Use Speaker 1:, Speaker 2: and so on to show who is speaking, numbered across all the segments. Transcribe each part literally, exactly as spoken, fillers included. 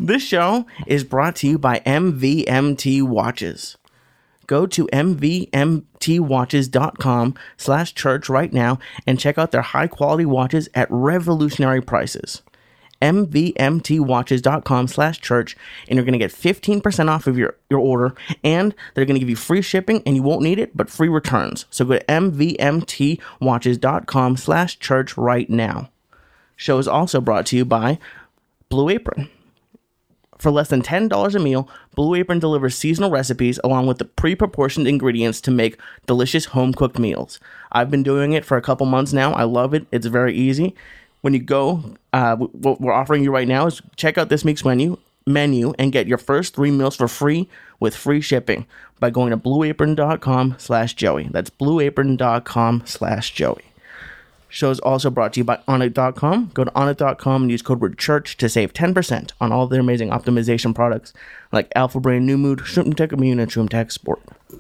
Speaker 1: This show is brought to you by M V M T Watches. Go to M V M T watches dot com slash church right now and check out their high-quality watches at revolutionary prices. M V M T watches dot com slash church, and you're going to get fifteen percent off of your, your order, and they're going to give you free shipping, and you won't need it, but free returns. So go to M V M T watches dot com slash church right now. Show is also brought to you by Blue Apron. For less than ten dollars a meal, Blue Apron delivers seasonal recipes along with the pre-proportioned ingredients to make delicious home-cooked meals. I've been doing it for a couple months now. I love it. It's very easy. When you go, uh, what we're offering you right now is check out this week's menu, menu and get your first three meals for free with free shipping by going to blue apron dot com slash Joey. That's blue apron dot com slash Joey. Show is also brought to you by on it dot com. Go to on it dot com and use code word church to save ten percent on all of their amazing optimization products like Alpha Brain, New Mood, Shroom Tech Immune, and Shroom Tech Sport.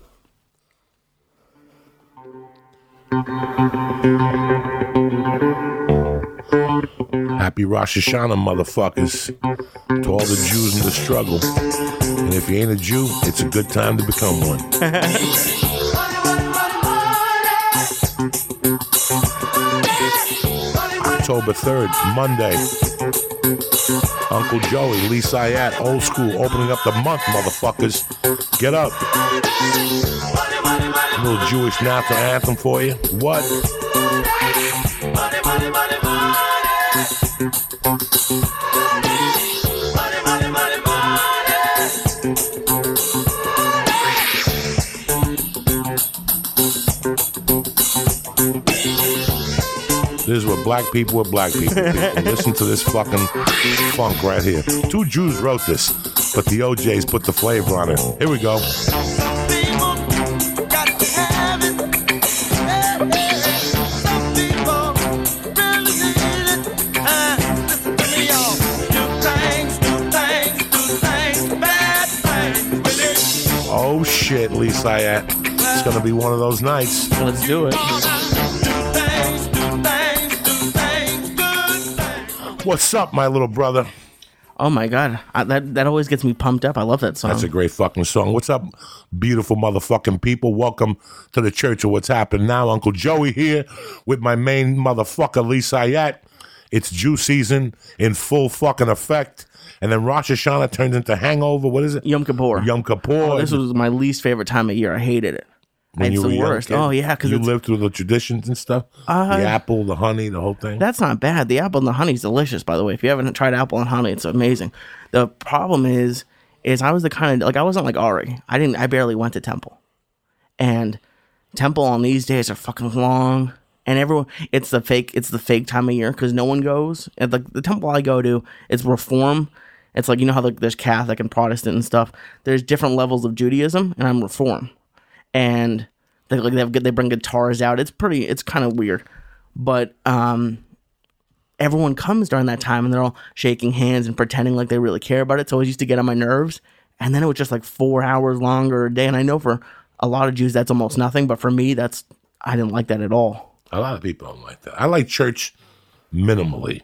Speaker 2: Happy Rosh Hashanah, motherfuckers, to all the Jews in the struggle. And if you ain't a Jew, it's a good time to become one. October third, Monday. Uncle Joey, Lee Syatt, Old School, opening up the month, motherfuckers. Get up. A little Jewish national anthem for you. What? This is what black people with black people do. Listen to this fucking funk right here. Two Jews wrote this, but the O Js put the flavor on it. Here we go. Oh shit, Lee Syatt. It's gonna be one of those nights.
Speaker 1: Let's do it.
Speaker 2: What's up, my little brother?
Speaker 1: Oh my God, I, that that always gets me pumped up. I love that song.
Speaker 2: That's a great fucking song. What's up, beautiful motherfucking people? Welcome to the Church of What's Happening Now. Uncle Joey here with my main motherfucker, Lee Syatt. It's Jew season in full fucking effect. And then Rosh Hashanah turns into Hangover. What is it?
Speaker 1: Yom Kippur.
Speaker 2: Yom Kippur.
Speaker 1: Oh, this was my least favorite time of year. I hated it.
Speaker 2: When
Speaker 1: it's
Speaker 2: you were
Speaker 1: the
Speaker 2: a young
Speaker 1: worst.
Speaker 2: kid?
Speaker 1: Oh yeah, because
Speaker 2: you lived through the traditions and stuff. Uh, the apple, the honey, the whole thing.
Speaker 1: That's not bad. The apple and the honey is delicious, by the way. If you haven't tried apple and honey, it's amazing. The problem is, is I was the kind of like I wasn't like Ari. I didn't. I barely went to temple, and temple on these days are fucking long. And everyone, it's the fake. It's the fake time of year because no one goes. And the the temple I go to, it's Reform. It's like you know how like there's Catholic and Protestant and stuff. There's different levels of Judaism, and I'm Reform, and They like they have they bring guitars out. It's pretty. It's kind of weird, but um, everyone comes during that time and they're all shaking hands and pretending like they really care about it. So it used to get on my nerves. And then it was just like four hours longer a day. And I know for a lot of Jews that's almost nothing, but for me that's I didn't like that at all.
Speaker 2: A lot of people don't like that. I like church minimally.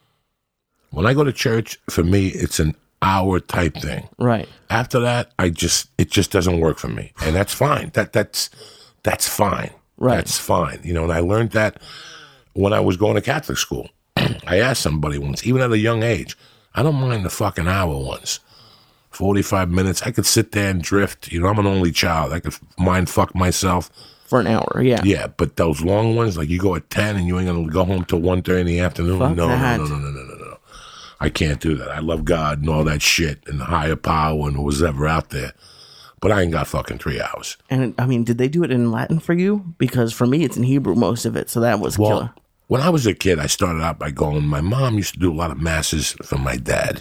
Speaker 2: When I go to church, for me, it's an hour type thing.
Speaker 1: Right.
Speaker 2: After that, I just it just doesn't work for me, and that's fine. That that's. That's fine.
Speaker 1: Right.
Speaker 2: That's fine. You know, and I learned that when I was going to Catholic school. I asked somebody once, even at a young age, I don't mind the fucking hour ones. forty-five minutes. I could sit there and drift. You know, I'm an only child. I could mind fuck myself.
Speaker 1: For an hour, yeah.
Speaker 2: Yeah, but those long ones, like you go at ten and you ain't going to go home till one thirty in the afternoon.
Speaker 1: Fuck
Speaker 2: no,
Speaker 1: that.
Speaker 2: no, no, no, no, no, no. I can't do that. I love God and all that shit and the higher power and whatever out there. But I ain't got fucking three hours.
Speaker 1: And I mean, did they do it in Latin for you? Because for me, it's in Hebrew, most of it. So that was
Speaker 2: well,
Speaker 1: killer.
Speaker 2: When I was a kid, I started out by going, my mom used to do a lot of masses for my dad.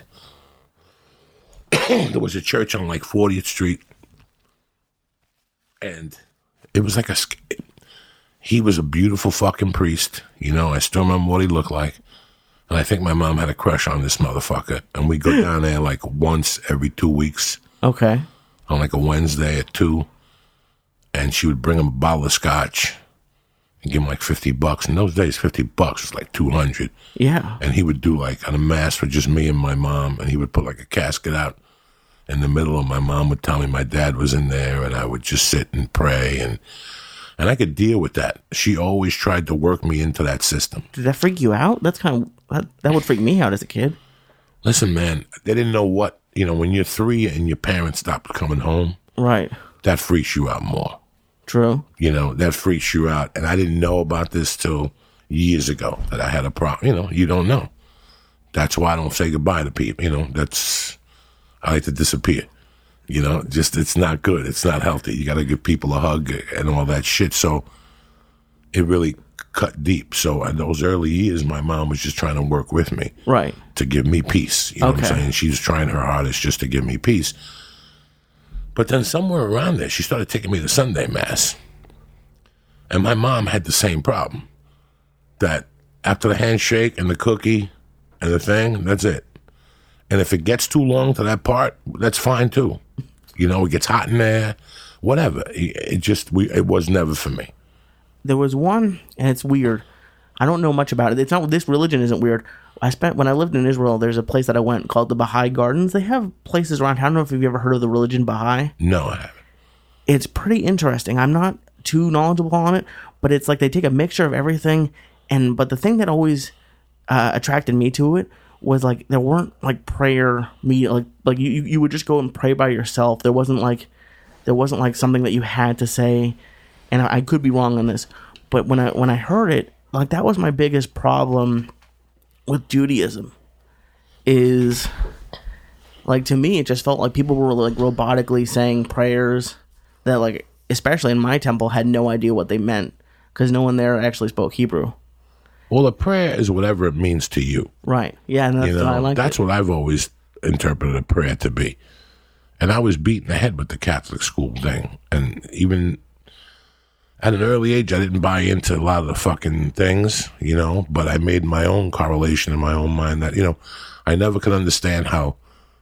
Speaker 2: There was a church on like fortieth Street. And it was like a, he was a beautiful fucking priest. You know, I still remember what he looked like. And I think my mom had a crush on this motherfucker. And we go down there like once every two weeks.
Speaker 1: Okay. On
Speaker 2: like a Wednesday at two, and she would bring him a bottle of scotch, and give him like fifty bucks. In those days, fifty bucks was like two hundred.
Speaker 1: Yeah.
Speaker 2: And he would do like on a mass for just me and my mom, and he would put like a casket out in the middle, and my mom would tell me my dad was in there, and I would just sit and pray, and and I could deal with that. She always tried to work me into that system.
Speaker 1: Did that freak you out? That's kind of that, that would freak me out as a kid.
Speaker 2: Listen, man, they didn't know what, you know, when you're three and your parents stop coming home,
Speaker 1: Right.
Speaker 2: that freaks you out more.
Speaker 1: True.
Speaker 2: You know, that freaks you out. And I didn't know about this till years ago that I had a problem. You know, you don't know. That's why I don't say goodbye to people. You know, that's, I like to disappear. You know, just, it's not good. It's not healthy. You got to give people a hug and all that shit. So it really cut deep. So in those early years, my mom was just trying to work with me.
Speaker 1: Right.
Speaker 2: To give me peace. You know
Speaker 1: Okay.
Speaker 2: what I'm saying? She was trying her hardest just to give me peace. But then somewhere around there, she started taking me to Sunday Mass. And my mom had the same problem. That after the handshake and the cookie and the thing, that's it. And if it gets too long to that part, that's fine too. You know, it gets hot in there, whatever. It, it just, we, it was never for me.
Speaker 1: There was one, and it's weird. I don't know much about it. It's not, this religion isn't weird. I spent, when I lived in Israel, there's a place that I went called the Baha'i Gardens. They have places around. I don't know if you've ever heard of the religion Baha'i.
Speaker 2: No, I haven't.
Speaker 1: It's pretty interesting. I'm not too knowledgeable on it, but it's like they take a mixture of everything. And but the thing that always uh, attracted me to it was like there weren't like prayer meet like like you you would just go and pray by yourself. There wasn't like there wasn't like something that you had to say. And I, I could be wrong on this, but when I when I heard it, like that was my biggest problem with Judaism. Is like to me, it just felt like people were like robotically saying prayers that like, especially in my temple, had no idea what they meant because no one there actually spoke Hebrew.
Speaker 2: Well, a prayer is whatever it means to you.
Speaker 1: Right. Yeah, and that's
Speaker 2: You know,
Speaker 1: what I like.
Speaker 2: that's
Speaker 1: it.
Speaker 2: what I've always interpreted a prayer to be. And I was beaten ahead with the Catholic school thing. And even at an early age, I didn't buy into a lot of the fucking things, you know, but I made my own correlation in my own mind that, you know, I never could understand how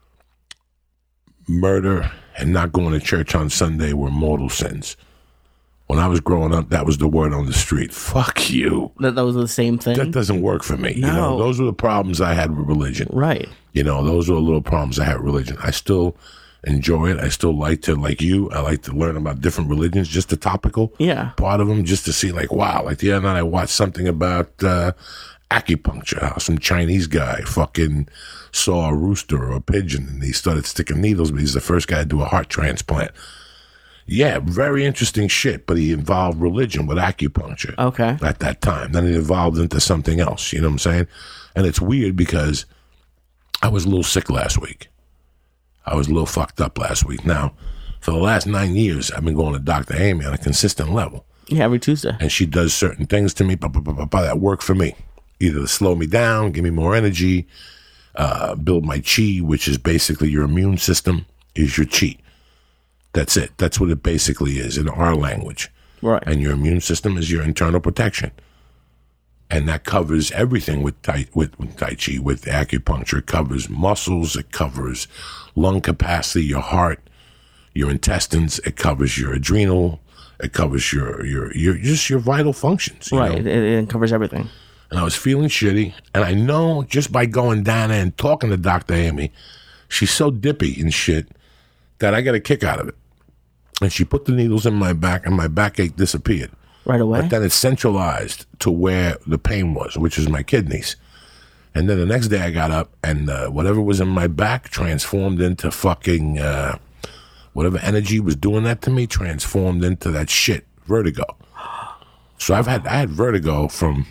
Speaker 2: murder and not going to church on Sunday were mortal sins. When I was growing up, that was the word on the street. Fuck you.
Speaker 1: That, that was the same thing.
Speaker 2: That doesn't work for me. You know,
Speaker 1: No.
Speaker 2: those were the problems I had with religion.
Speaker 1: Right.
Speaker 2: You know, those were the little problems I had with religion. I still enjoy it. I still like to, like you, I like to learn about different religions, just the topical
Speaker 1: Yeah.
Speaker 2: part of them, just to see, like, wow. Like the other night, I watched something about uh, acupuncture, how some Chinese guy fucking saw a rooster or a pigeon, and he started sticking needles, but he's the first guy to do a heart transplant. Yeah, very interesting shit, but he involved religion with acupuncture
Speaker 1: Okay.
Speaker 2: at that time. Then it evolved into something else, you know what I'm saying? And it's weird because I was a little sick last week. I was a little fucked up last week. Now, for the last nine years, I've been going to Doctor Amy on a consistent level.
Speaker 1: Yeah, every Tuesday.
Speaker 2: And she does certain things to me bah, bah, bah, bah, bah, that work for me. Either to slow me down, give me more energy, uh, build my chi, which is basically your immune system, is your chi. That's it. That's what it basically is in our language.
Speaker 1: Right.
Speaker 2: And your immune system is your internal protection. And that covers everything with tai, with, with tai chi, with acupuncture. It covers muscles. It covers lung capacity, your heart, your intestines. It covers your adrenal. It covers your, your, your just your vital functions. You
Speaker 1: Right.
Speaker 2: know?
Speaker 1: It, it covers everything.
Speaker 2: And I was feeling shitty. And I know just by going down there and talking to Doctor Amy, she's so dippy and shit that I got a kick out of it. And she put the needles in my back, and my backache disappeared.
Speaker 1: Right away.
Speaker 2: But then it centralized to where the pain was, which is my kidneys. And then the next day I got up, and uh, whatever was in my back transformed into fucking, uh, whatever energy was doing that to me transformed into that shit, vertigo. So I've had, I had vertigo from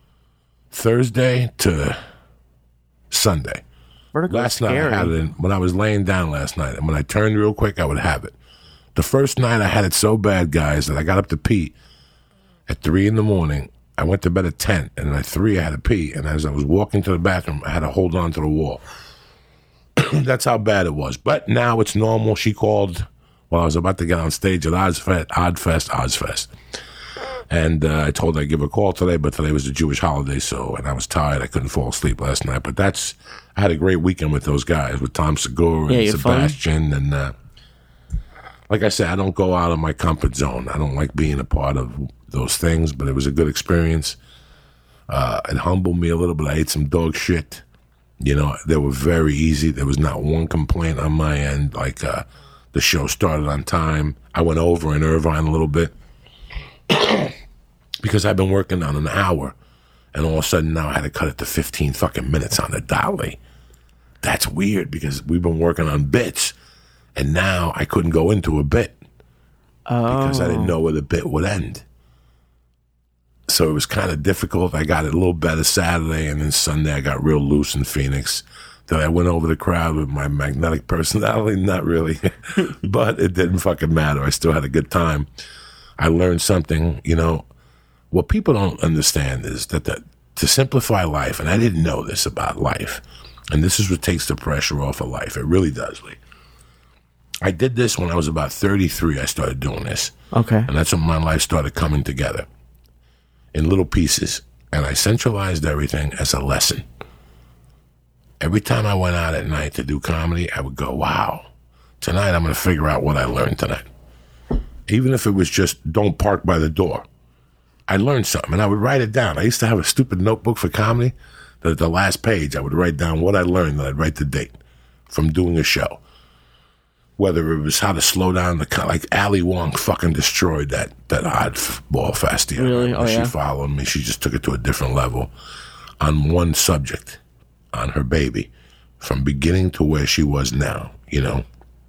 Speaker 2: Thursday to Sunday.
Speaker 1: Vertigo
Speaker 2: Last
Speaker 1: is
Speaker 2: night
Speaker 1: scary.
Speaker 2: I had it in, when I was laying down last night, and when I turned real quick, I would have it. The first night I had it so bad, guys, that I got up to pee at three in the morning. I went to bed at ten, and at three I had to pee. And as I was walking to the bathroom, I had to hold on to the wall. That's how bad it was. But now it's normal. She called while I was about to get on stage at Ozfest, Oddfest, Ozfest. And uh, I told her I'd give her a call today, but today was a Jewish holiday, so, and I was tired. I couldn't fall asleep last night. But that's, I had a great weekend with those guys, with Tom Segura and
Speaker 1: Yeah, you had fun?
Speaker 2: Sebastian. And uh, like I said, I don't go out of my comfort zone. I don't like being a part of those things, but it was a good experience. Uh, it humbled me a little bit. I ate some dog shit. You know, they were very easy. There was not one complaint on my end. Like, uh, the show started on time. I went over in Irvine a little bit because I've been working on an hour, and all of a sudden now I had to cut it to fifteen fucking minutes on the dolly. That's weird because we've been working on bits, and now I couldn't go into a bit oh. because I didn't know where the bit would end. So it was kind of difficult. I got it a little better Saturday, and then Sunday I got real loose in Phoenix. Then I went over the crowd with my magnetic personality. Not really, but it didn't fucking matter. I still had a good time. I learned something, you know. What people don't understand is that the, to simplify life, and I didn't know this about life, and this is what takes the pressure off of life. It really does, Lee. I did this when I was about thirty-three. I started doing this.
Speaker 1: Okay.
Speaker 2: And that's when my life started coming together in little pieces. And I centralized everything as a lesson. Every time I went out at night to do comedy, I would go, wow, tonight I'm going to figure out what I learned tonight. Even if it was just don't park by the door. I learned something, and I would write it down. I used to have a stupid notebook for comedy. The, the last page, I would write down what I learned, and I'd write the date from doing a show. Whether it was how to slow down the... Like, Ali Wong fucking destroyed that, that oddball fest.
Speaker 1: Really? Oh,
Speaker 2: she
Speaker 1: yeah?
Speaker 2: followed me. She just took it to a different level on one subject, on her baby, from beginning to where she was now, you know?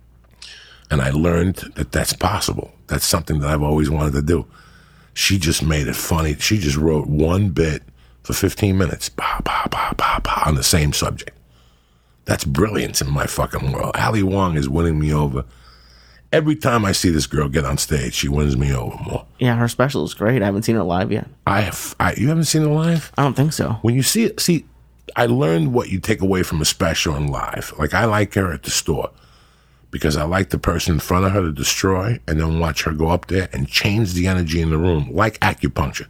Speaker 2: And I learned that that's possible. That's something that I've always wanted to do. She just made it funny. She just wrote one bit for fifteen minutes, bah, bah, bah, bah, bah, on the same subject. That's brilliance in my fucking world. Ali Wong is winning me over. Every time I see this girl get on stage, she wins me over more.
Speaker 1: Yeah, her special is great. I haven't seen her live yet.
Speaker 2: I have. I, you haven't seen her live?
Speaker 1: I don't think so.
Speaker 2: When you see it, see, I learned what you take away from a special and live. Like, I like her at the store because I like the person in front of her to destroy and then watch her go up there and change the energy in the room, like acupuncture.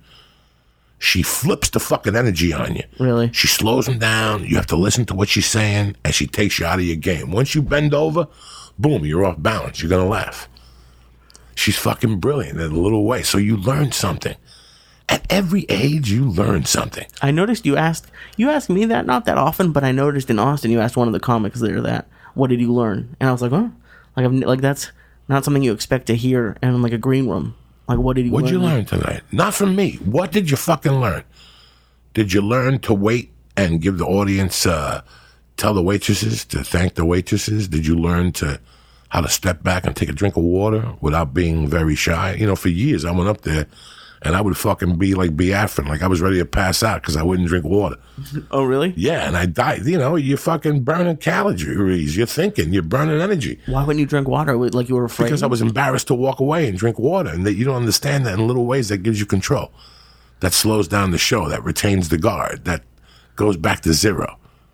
Speaker 2: She flips the fucking energy on you.
Speaker 1: Really?
Speaker 2: She slows them down. You have to listen to what she's saying, and she takes you out of your game. Once you bend over, boom, you're off balance. You're going to laugh. She's fucking brilliant in a little way. So you learn something. At every age, you learn something.
Speaker 1: I noticed you asked you asked me that not that often, but I noticed in Austin you asked one of the comics there that, what did you learn? And I was like, oh, like, I've, like that's not something you expect to hear in like a green room. Like, what did you
Speaker 2: What'd
Speaker 1: learn?
Speaker 2: you learn tonight? Not from me. What did you fucking learn? Did you learn to wait and give the audience, uh, tell the waitresses to thank the waitresses? Did you learn to how to step back and take a drink of water without being very shy? You know, for years I went up there and I would fucking be like Biafran, like I was ready to pass out because I wouldn't drink water.
Speaker 1: Oh, really?
Speaker 2: Yeah, and I died. You know, you're fucking burning calories. You're thinking. You're burning energy.
Speaker 1: Why wouldn't you drink water? Like you were afraid?
Speaker 2: Because I was embarrassed to walk away and drink water, and that you don't understand that in little ways that gives you control. That slows down the show. That retains the guard. That goes back to zero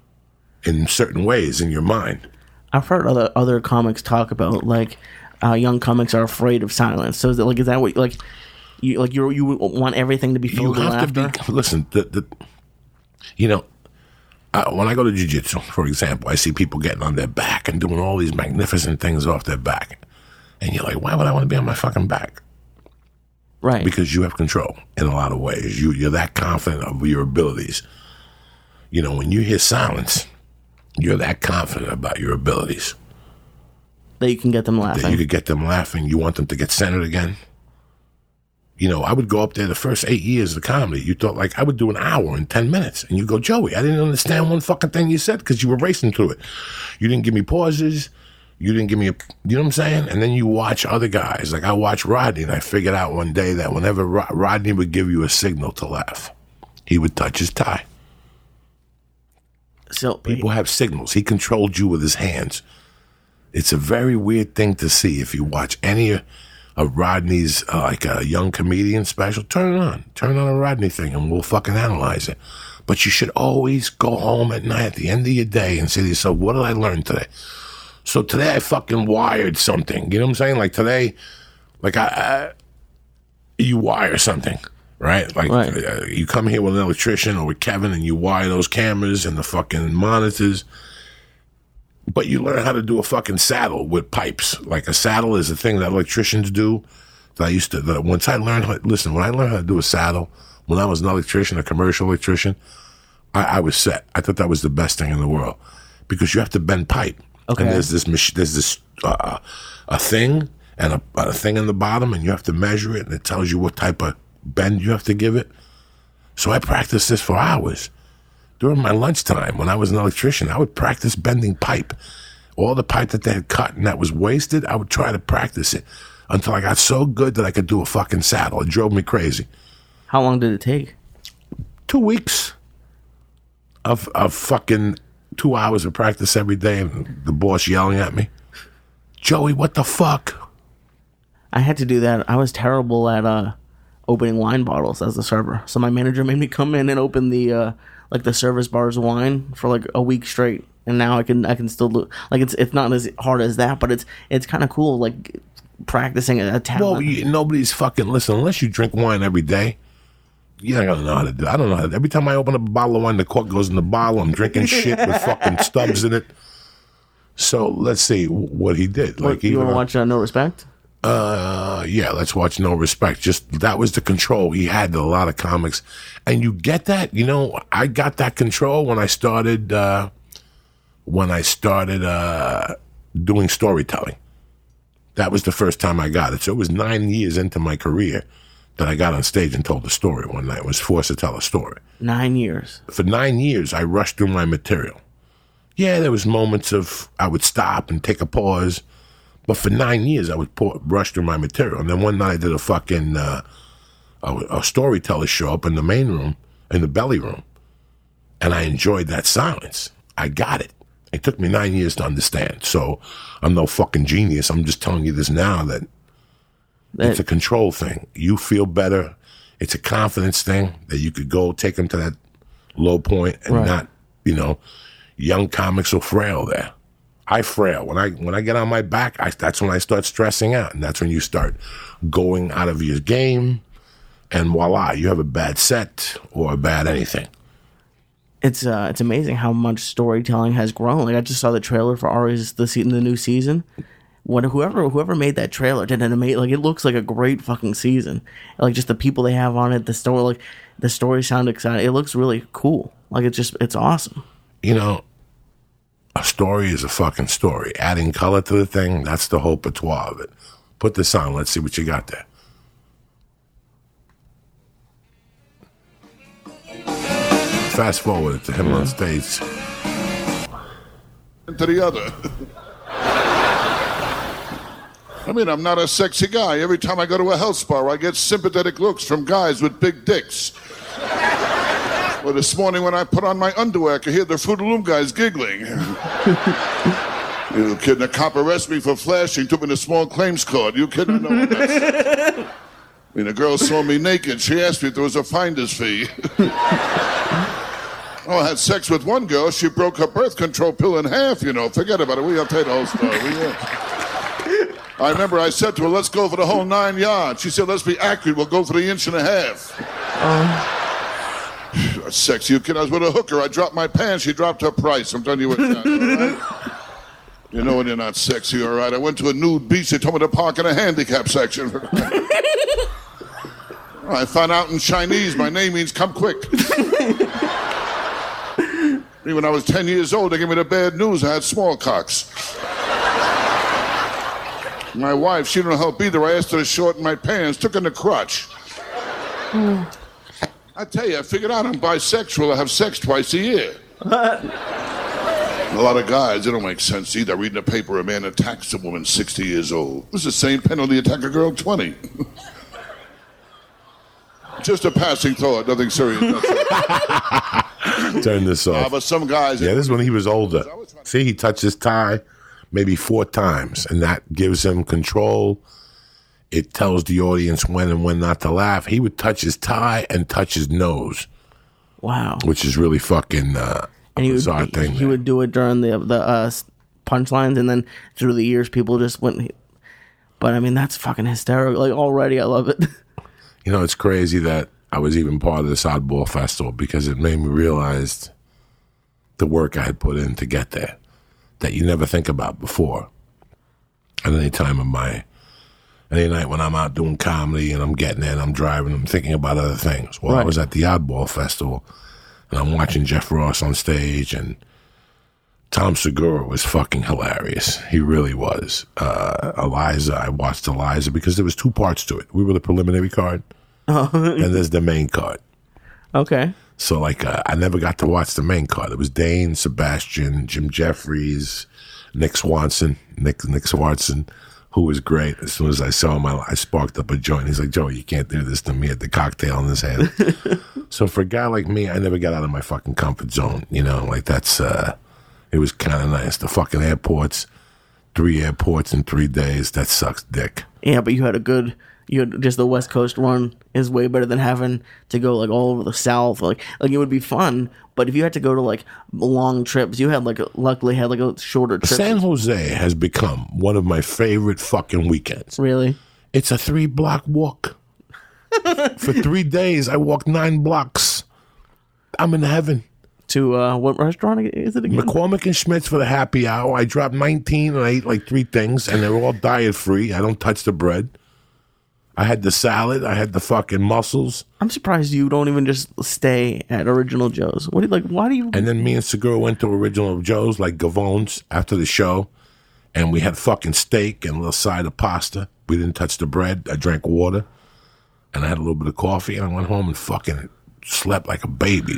Speaker 2: in certain ways in your mind.
Speaker 1: I've heard other other comics talk about like uh, young comics are afraid of silence. So is it like is that what like you like you you want everything to be filled with laughter?
Speaker 2: You have to be. Listen, the, the you know. Uh, when I go to jiu-jitsu, for example, I see people getting on their back and doing all these magnificent things off their back. And you're like, why would I want to be on my fucking back?
Speaker 1: Right.
Speaker 2: Because you have control in a lot of ways. You, you're that confident of your abilities. You know, when you hear silence, you're that confident about your abilities.
Speaker 1: That you can get them laughing.
Speaker 2: That you could get them laughing. You want them to get centered again. You know, I would go up there the first eight years of comedy. You thought, like, I would do an hour in ten minutes. And you go, Joey, I didn't understand one fucking thing you said because you were racing through it. You didn't give me pauses. You didn't give me a, you know what I'm saying? And then you watch other guys. Like, I watched Rodney, and I figured out one day that whenever Rod- Rodney would give you a signal to laugh, he would touch his tie.
Speaker 1: So
Speaker 2: people have signals. He controlled you with his hands. It's a very weird thing to see if you watch any of of Rodney's, uh, like a young comedian special. Turn it on. Turn on a Rodney thing and we'll fucking analyze it. But you should always go home at night at the end of your day and say to yourself, what did I learn today? So today I fucking wired something. You know what I'm saying? Like today, like I, I you wire something, right? Like
Speaker 1: right.
Speaker 2: Uh, you come here with an electrician or with Kevin and you wire those cameras and the fucking monitors. But you learn how to do a fucking saddle with pipes. Like a saddle is a thing that electricians do that I used to, that once I learned how, listen, when I learned how to do a saddle, when I was an electrician, a commercial electrician, I, I was set. I thought that was the best thing in the world because you have to bend pipe.
Speaker 1: Okay.
Speaker 2: And there's this, mach- there's this, uh, a thing and a, a thing in the bottom and you have to measure it and it tells you what type of bend you have to give it. So I practiced this for hours. During my lunchtime, when I was an electrician, I would practice bending pipe. All the pipe that they had cut and that was wasted, I would try to practice it until I got so good that I could do a fucking saddle. It drove me crazy.
Speaker 1: How long did it take?
Speaker 2: Two weeks of of fucking two hours of practice every day and the boss yelling at me. Joey, what the fuck?
Speaker 1: I had to do that. I was terrible at uh, opening wine bottles as a server. So my manager made me come in and open the uh, like the service bars of wine for like a week straight. And now I can I can still do like it's it's not as hard as that, but it's it's kind of cool like practicing a, a talent.
Speaker 2: Well, you, nobody's fucking listen unless you drink wine every day. You're not gonna know how to do it. I don't know how to, every time I open up a bottle of wine, the cork goes in the bottle. I'm drinking shit with fucking stubs in it. So let's see what he did. Like
Speaker 1: what, you want to watch uh, No Respect?
Speaker 2: Uh, yeah, let's watch No Respect. Just that was the control he had to a lot of comics, and you get that. You know, I got that control when I started. Uh, when I started uh, doing storytelling. That was the first time I got it. So it was nine years into my career that I got on stage and told a story one night. I was forced to tell a story.
Speaker 1: Nine years.
Speaker 2: For nine years, I rushed through my material. Yeah, there was moments of I would stop and take a pause. But for nine years, I would pour, rush through my material. And then one night I did a fucking uh, a, a storyteller show up in the main room, in the belly room. And I enjoyed that silence. I got it. It took me nine years to understand. So I'm no fucking genius. I'm just telling you this now that, that it's a control thing. You feel better. It's a confidence thing that you could go take them to that low point and
Speaker 1: right.
Speaker 2: not, you know, young comics are frail there. I frail. When I when I get on my back, I, that's when I start stressing out. And that's when you start going out of your game. And voila, you have a bad set or a bad anything.
Speaker 1: It's uh, it's amazing how much storytelling has grown. Like I just saw the trailer for Ari's the se- the new season. When whoever whoever made that trailer did an amazing. Like it looks like a great fucking season. Like just the people they have on it, the story, like the story sound exciting. It looks really cool. Like it's just it's awesome.
Speaker 2: You know, a story is a fucking story. Adding color to the thing, that's the whole patois of it. Put this on. Let's see what you got there. Fast forward to him on stage.
Speaker 3: To the other. I mean, I'm not a sexy guy. Every time I go to a health spa, I get sympathetic looks from guys with big dicks. Well, this morning when I put on my underwear, I could hear the Fruit of the Loom guys giggling. You kidding? A cop arrested me for flashing, took me to small claims court. You kidding? No, that's... I mean, a girl saw me naked. She asked me if there was a finder's fee. Oh, I had sex with one girl. She broke her birth control pill in half, you know. Forget about it. We have to tell you the whole story. We, uh... I remember I said to her, let's go for the whole nine yards. She said, let's be accurate. We'll go for the inch and a half. Um... Sex, you kid. I was with a hooker. I dropped my pants. She dropped her price. I'm telling you what that, all right? You know when you're not sexy, all right? I went to a nude beach. They told me to park in a handicap section. I found out in Chinese my name means come quick. When I was ten years old, they gave me the bad news. I had smallpox. My wife, she didn't help either. I asked her to shorten my pants, took in the crotch. Mm. I tell you, I figured out I'm bisexual. I have sex twice a year. A lot of guys, it don't make sense either. Reading the paper, a man attacks a woman sixty years old. It's the same penalty attack a girl twenty. Just a passing thought, nothing serious.
Speaker 2: Turn this off.
Speaker 3: Uh, but some guys...
Speaker 2: Yeah, this is when he was older. See, he touched his tie maybe four times, and that gives him control. It tells the audience when and when not to laugh. He would touch his tie and touch his nose.
Speaker 1: Wow.
Speaker 2: Which is really fucking uh,
Speaker 1: and
Speaker 2: a
Speaker 1: he
Speaker 2: bizarre
Speaker 1: would,
Speaker 2: thing.
Speaker 1: He
Speaker 2: man.
Speaker 1: would do it during the the uh, punchlines, and then through the years, people just went... But, I mean, that's fucking hysterical. Like, already, I love it.
Speaker 2: You know, it's crazy that I was even part of this Oddball Festival because it made me realize the work I had put in to get there that you never think about before at any time in my Any night when I'm out doing comedy and I'm getting in, I'm driving, I'm thinking about other things. Well,
Speaker 1: Right.
Speaker 2: I was at the Oddball Festival, and I'm watching Jeff Ross on stage, and Tom Segura was fucking hilarious. He really was. Uh, Eliza, I watched Eliza because there was two parts to it. We were the preliminary card, and there's the main card.
Speaker 1: Okay.
Speaker 2: So, like, uh, I never got to watch the main card. It was Dane, Sebastian, Jim Jeffries, Nick Swanson, Nick Nick Swanson, who was great. As soon as I saw him, I, I sparked up a joint. He's like, Joey, you can't do this to me at the cocktail in his hand. So for a guy like me, I never got out of my fucking comfort zone. You know, like that's, uh, it was kind of nice. The fucking airports, three airports in three days, that sucks dick.
Speaker 1: Yeah, but you had a good, you had just the West Coast run is way better than having to go like all over the South. Like, like it would be fun, but if you had to go to like long trips, you had like, a, luckily had like a shorter trip.
Speaker 2: San Jose has become one of my favorite fucking weekends.
Speaker 1: Really?
Speaker 2: It's a three block walk. For three days, I walked nine blocks. I'm in heaven.
Speaker 1: To uh, what restaurant is it again?
Speaker 2: McCormick and Schmidt's for the happy hour. I dropped nineteen and I ate like three things, and they're all diet free. I don't touch the bread. I had the salad. I had the fucking mussels.
Speaker 1: I'm surprised you don't even just stay at Original Joe's. What do you, like? Why do you?
Speaker 2: And then me and Segura went to Original Joe's, like Gavone's, after the show, and we had fucking steak and a little side of pasta. We didn't touch the bread. I drank water, and I had a little bit of coffee, and I went home and fucking slept like a baby.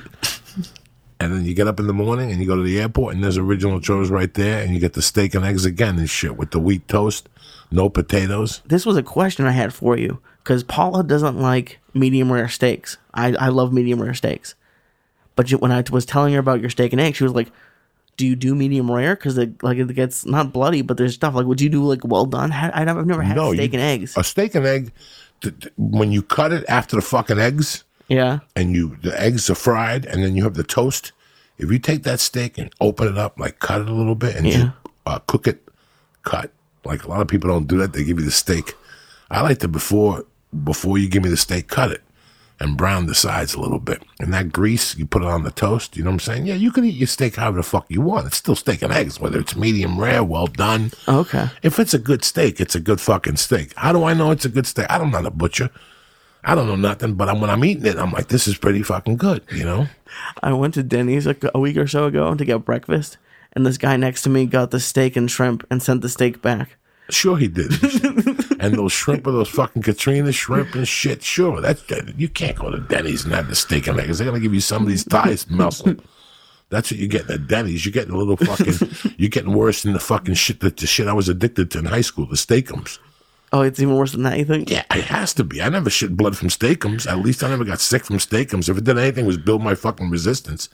Speaker 2: And then you get up in the morning and you go to the airport and there's Original Joe's right there, and you get the steak and eggs again and shit with the wheat toast, no potatoes.
Speaker 1: This was a question I had for you because Paula doesn't like medium rare steaks. I, I love medium rare steaks, but you, when I was telling her about your steak and eggs, she was like, "Do you do medium rare? Because it like it gets not bloody, but there's stuff like would you do like well done? How, I, I've never had
Speaker 2: No,
Speaker 1: steak
Speaker 2: you-
Speaker 1: and eggs.
Speaker 2: A steak and egg, th- th- when you cut it after the fucking eggs,
Speaker 1: Yeah,
Speaker 2: and you the eggs are fried, and then you have the toast. If you take that steak and open it up, like cut it a little bit, and
Speaker 1: Yeah.
Speaker 2: you, uh, cook it, cut. Like a lot of people don't do that. They give you the steak. I like to before before you give me the steak, cut it and brown the sides a little bit. And that grease, you put it on the toast. You know what I'm saying? Yeah, you can eat your steak however the fuck you want. It's still steak and eggs, whether it's medium rare, well done.
Speaker 1: okay.
Speaker 2: If it's a good steak, it's a good fucking steak. How do I know it's a good steak? I'm not a butcher. I don't know nothing, but when I'm eating it, I'm like, this is pretty fucking good, you know?
Speaker 1: I went to Denny's like a week or so ago to get breakfast, and this guy next to me got the steak and shrimp and sent the steak back.
Speaker 2: Sure he did. And those shrimp are those fucking Katrina shrimp and shit. Sure, that's you can't go to Denny's and have the steak and eggs. They're gonna give you some of these thighs muscle. That's what you're getting at Denny's. You're getting a little fucking. You're getting worse than the fucking shit that the shit I was addicted to in high school. The steakums.
Speaker 1: Oh, it's even worse than that, you think?
Speaker 2: Yeah, it has to be. I never shit blood from steakums. At least I never got sick from steakums. If it did anything, it was build my fucking resistance.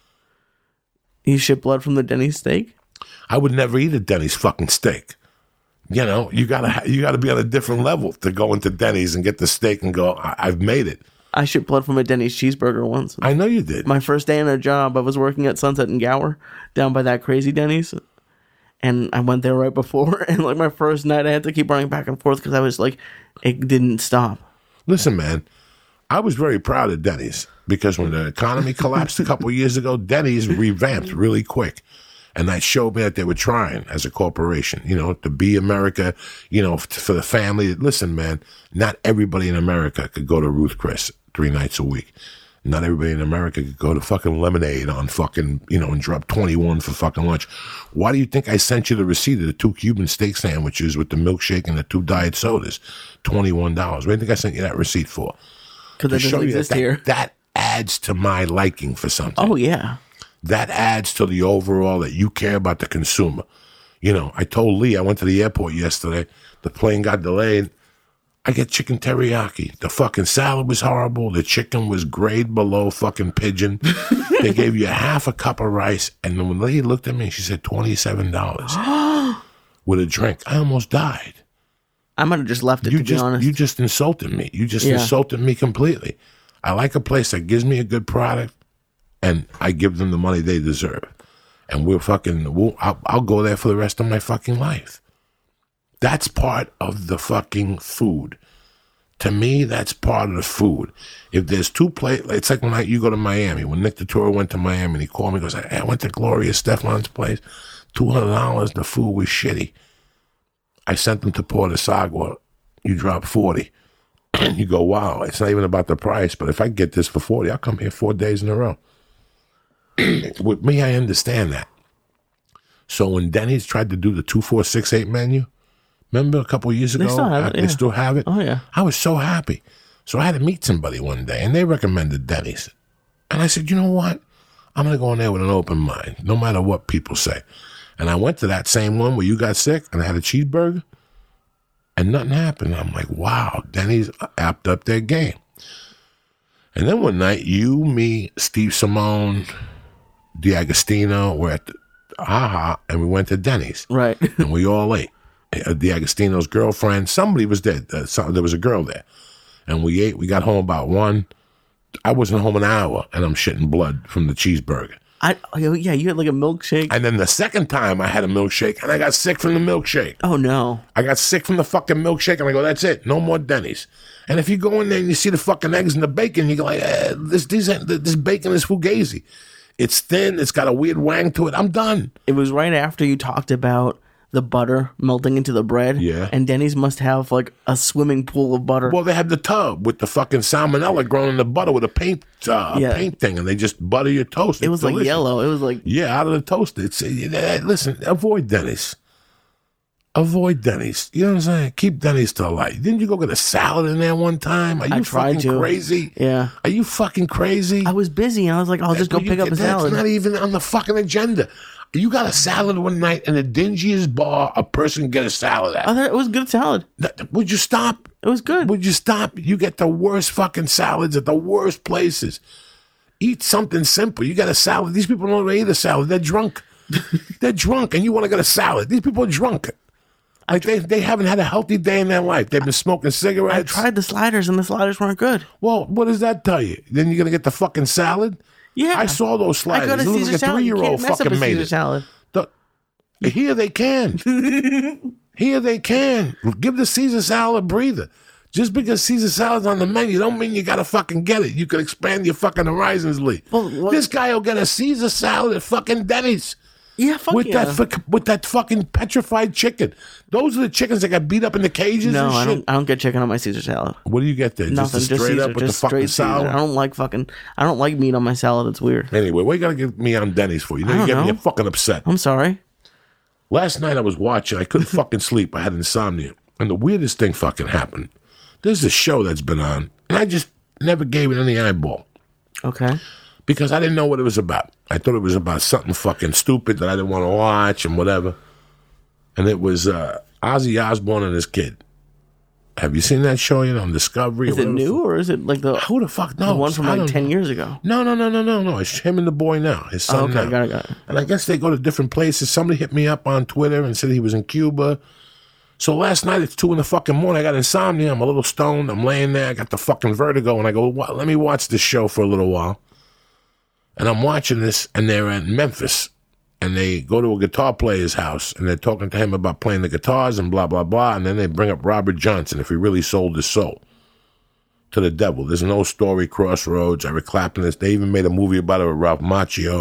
Speaker 1: You shit blood from the Denny's steak?
Speaker 2: I would never eat a Denny's fucking steak. You know, you gotta ha- you gotta be on a different level to go into Denny's and get the steak and go, I- I've made it.
Speaker 1: I shit blood from a Denny's cheeseburger once.
Speaker 2: I know you did.
Speaker 1: My first day on a job, I was working at Sunset and Gower down by that crazy Denny's. And I went there right before. And like my first night, I had to keep running back and forth because I was like, it didn't stop.
Speaker 2: Listen, man, I was very proud of Denny's because when the economy collapsed a couple of years ago, Denny's revamped really quick. And that showed me that they were trying as a corporation, you know, to be America, you know, f- for the family. Listen, man, not everybody in America could go to Ruth Chris three nights a week. Not everybody in America could go to fucking Lemonade on fucking, you know, and drop twenty-one for fucking lunch. Why do you think I sent you the receipt of the two Cuban steak sandwiches with the milkshake and the two diet sodas? twenty-one dollars. What do you think I sent you that receipt for?
Speaker 1: Because it
Speaker 2: To show
Speaker 1: doesn't
Speaker 2: you that
Speaker 1: exist
Speaker 2: that,
Speaker 1: here.
Speaker 2: that adds to my liking for something.
Speaker 1: Oh, yeah.
Speaker 2: That adds to the overall that you care about the consumer. You know, I told Lee, I went to the airport yesterday. The plane got delayed. I get chicken teriyaki. The fucking salad was horrible. The chicken was grade below fucking pigeon. They gave you half a cup of rice. And then when Lee looked at me, she said twenty-seven dollars with a drink. I almost died.
Speaker 1: I might have just left it,
Speaker 2: You
Speaker 1: to
Speaker 2: just,
Speaker 1: be honest.
Speaker 2: you just insulted me. You just
Speaker 1: Yeah.
Speaker 2: insulted me completely. I like a place that gives me a good product, and I give them the money they deserve. And we're fucking, we'll, I'll, I'll go there for the rest of my fucking life. That's part of the fucking food. To me, that's part of the food. If there's two places, it's like when I, you go to Miami. When Nick Turturro went to Miami, and he called me, he goes, hey, I went to Gloria Stefan's place, two hundred dollars, the food was shitty. I sent him to Port Sagua, you drop forty. And you go, wow, it's not even about the price, but if I get this for forty, I'll come here four days in a row. With me, I understand that. So when Denny's tried to do the two four six eight menu, remember a couple of years ago?
Speaker 1: They still have it,
Speaker 2: They
Speaker 1: yeah.
Speaker 2: still have it?
Speaker 1: Oh, yeah.
Speaker 2: I was so happy. So I had to meet somebody one day, and they recommended Denny's. And I said, you know what? I'm going to go in there with an open mind, no matter what people say. And I went to that same one where you got sick, and I had a cheeseburger, and nothing happened. I'm like, wow, Denny's apped up their game. And then one night, you, me, Steve Simone, D'Agostino were at the Aha, and we went to Denny's.
Speaker 1: Right.
Speaker 2: And we all ate. Uh, D'Agostino's girlfriend, somebody was there. Uh, some, there was a girl there. And we ate. We got home about one. I wasn't home an hour, and I'm shitting blood from the cheeseburger.
Speaker 1: I oh, yeah, you had like a milkshake.
Speaker 2: And then the second time, I had a milkshake, and I got sick from the milkshake.
Speaker 1: Oh no!
Speaker 2: I got sick from the fucking milkshake, and I go, "That's it, no more Denny's." And if you go in there and you see the fucking eggs and the bacon, you go like, eh, "This, these, this bacon is fugazi. It's thin. It's got a weird wang to it. I'm done."
Speaker 1: It was right after you talked about the butter melting into the bread.
Speaker 2: Yeah.
Speaker 1: And Denny's must have like a swimming pool of butter.
Speaker 2: Well, they had the tub with the fucking salmonella growing in the butter with a paint, uh,
Speaker 1: Yeah.
Speaker 2: paint thing, and they just butter your toast.
Speaker 1: it
Speaker 2: It's
Speaker 1: was like
Speaker 2: delicious.
Speaker 1: yellow. It was like
Speaker 2: Yeah, out of the toaster. It's uh, listen. Avoid Denny's. Avoid Denny's. You know what I'm saying? Keep Denny's to light. Didn't you go get a salad in there one time? Are you
Speaker 1: I tried
Speaker 2: fucking
Speaker 1: to.
Speaker 2: crazy?
Speaker 1: Yeah.
Speaker 2: Are you fucking crazy?
Speaker 1: I was busy and I was like, I'll just go
Speaker 2: You-
Speaker 1: pick up a
Speaker 2: that's
Speaker 1: salad.
Speaker 2: not even on the fucking agenda. You got a salad one night in the dingiest bar a person can get a salad at.
Speaker 1: I thought it was good salad.
Speaker 2: That- Would you stop?
Speaker 1: It was good.
Speaker 2: Would you stop? You get the worst fucking salads at the worst places. Eat something simple. You got a salad. These people don't eat a salad. They're drunk. They're drunk, and you want to get a salad. These people are drunk. Like they, they haven't had a healthy day in their life. They've been smoking
Speaker 1: I
Speaker 2: cigarettes.
Speaker 1: tried the sliders and the sliders weren't good.
Speaker 2: Well, what does that tell you? Then you're gonna get the fucking salad?
Speaker 1: Yeah.
Speaker 2: I saw those
Speaker 1: I
Speaker 2: sliders.
Speaker 1: got a
Speaker 2: It looked
Speaker 1: Caesar
Speaker 2: like a
Speaker 1: salad. You
Speaker 2: three-year-old
Speaker 1: can't mess up
Speaker 2: fucking
Speaker 1: a
Speaker 2: made
Speaker 1: Caesar
Speaker 2: it.
Speaker 1: salad.
Speaker 2: The- Here they can. Here they can. Give the Caesar salad a breather. Just because Caesar salad's on the menu don't mean you gotta fucking get it. You could expand your fucking horizons, Lee.
Speaker 1: Well, what-
Speaker 2: This guy will get a Caesar salad at fucking Denny's.
Speaker 1: Yeah, fuck
Speaker 2: with
Speaker 1: yeah.
Speaker 2: that fuck- with that fucking petrified chicken. Those are the chickens that got beat up in the cages
Speaker 1: no,
Speaker 2: and
Speaker 1: I
Speaker 2: shit.
Speaker 1: don't. I don't get chicken on my Caesar salad.
Speaker 2: What do you get there?
Speaker 1: Nothing.
Speaker 2: Just
Speaker 1: Just,
Speaker 2: a straight
Speaker 1: Caesar.
Speaker 2: up with
Speaker 1: Just
Speaker 2: the fucking
Speaker 1: straight Caesar.
Speaker 2: salad?
Speaker 1: I don't like fucking. I don't like meat on my salad. It's weird.
Speaker 2: Anyway, what you gotta get me on Denny's for? You know,
Speaker 1: I
Speaker 2: you
Speaker 1: don't
Speaker 2: get me
Speaker 1: know.
Speaker 2: fucking upset.
Speaker 1: I'm sorry.
Speaker 2: Last night I was watching. I couldn't fucking sleep. I had insomnia. And the weirdest thing fucking happened. There's a show that's been on, and I just never gave it any eyeball
Speaker 1: Okay.
Speaker 2: because I didn't know what it was about. I thought it was about something fucking stupid that I didn't want to watch and whatever. And it was uh, Ozzy Osbourne and his kid. Have you seen that show yet on Discovery?
Speaker 1: Is
Speaker 2: or
Speaker 1: it
Speaker 2: whatever the
Speaker 1: new or is it like the,
Speaker 2: fuck? Who the fuck knows?
Speaker 1: the one from
Speaker 2: I
Speaker 1: like
Speaker 2: don't-
Speaker 1: ten years ago?
Speaker 2: No, no, no, no, no, no. It's him and the boy now. His son
Speaker 1: Oh, okay,
Speaker 2: now.
Speaker 1: got it, got it.
Speaker 2: And I guess they go to different places. Somebody hit me up on Twitter and said he was in Cuba. So last night it's two in the fucking morning. I got insomnia. I'm a little stoned. I'm laying there. I got the fucking vertigo. And I go, well, let me watch this show for a little while. And I'm watching this, and they're in Memphis. And they go to a guitar player's house, and they're talking to him about playing the guitars and blah, blah, blah. And then they bring up Robert Johnson, if he really sold his soul to the devil. There's an old story, Crossroads. Eric Clapton. This. They even made a movie about it with Ralph Macchio.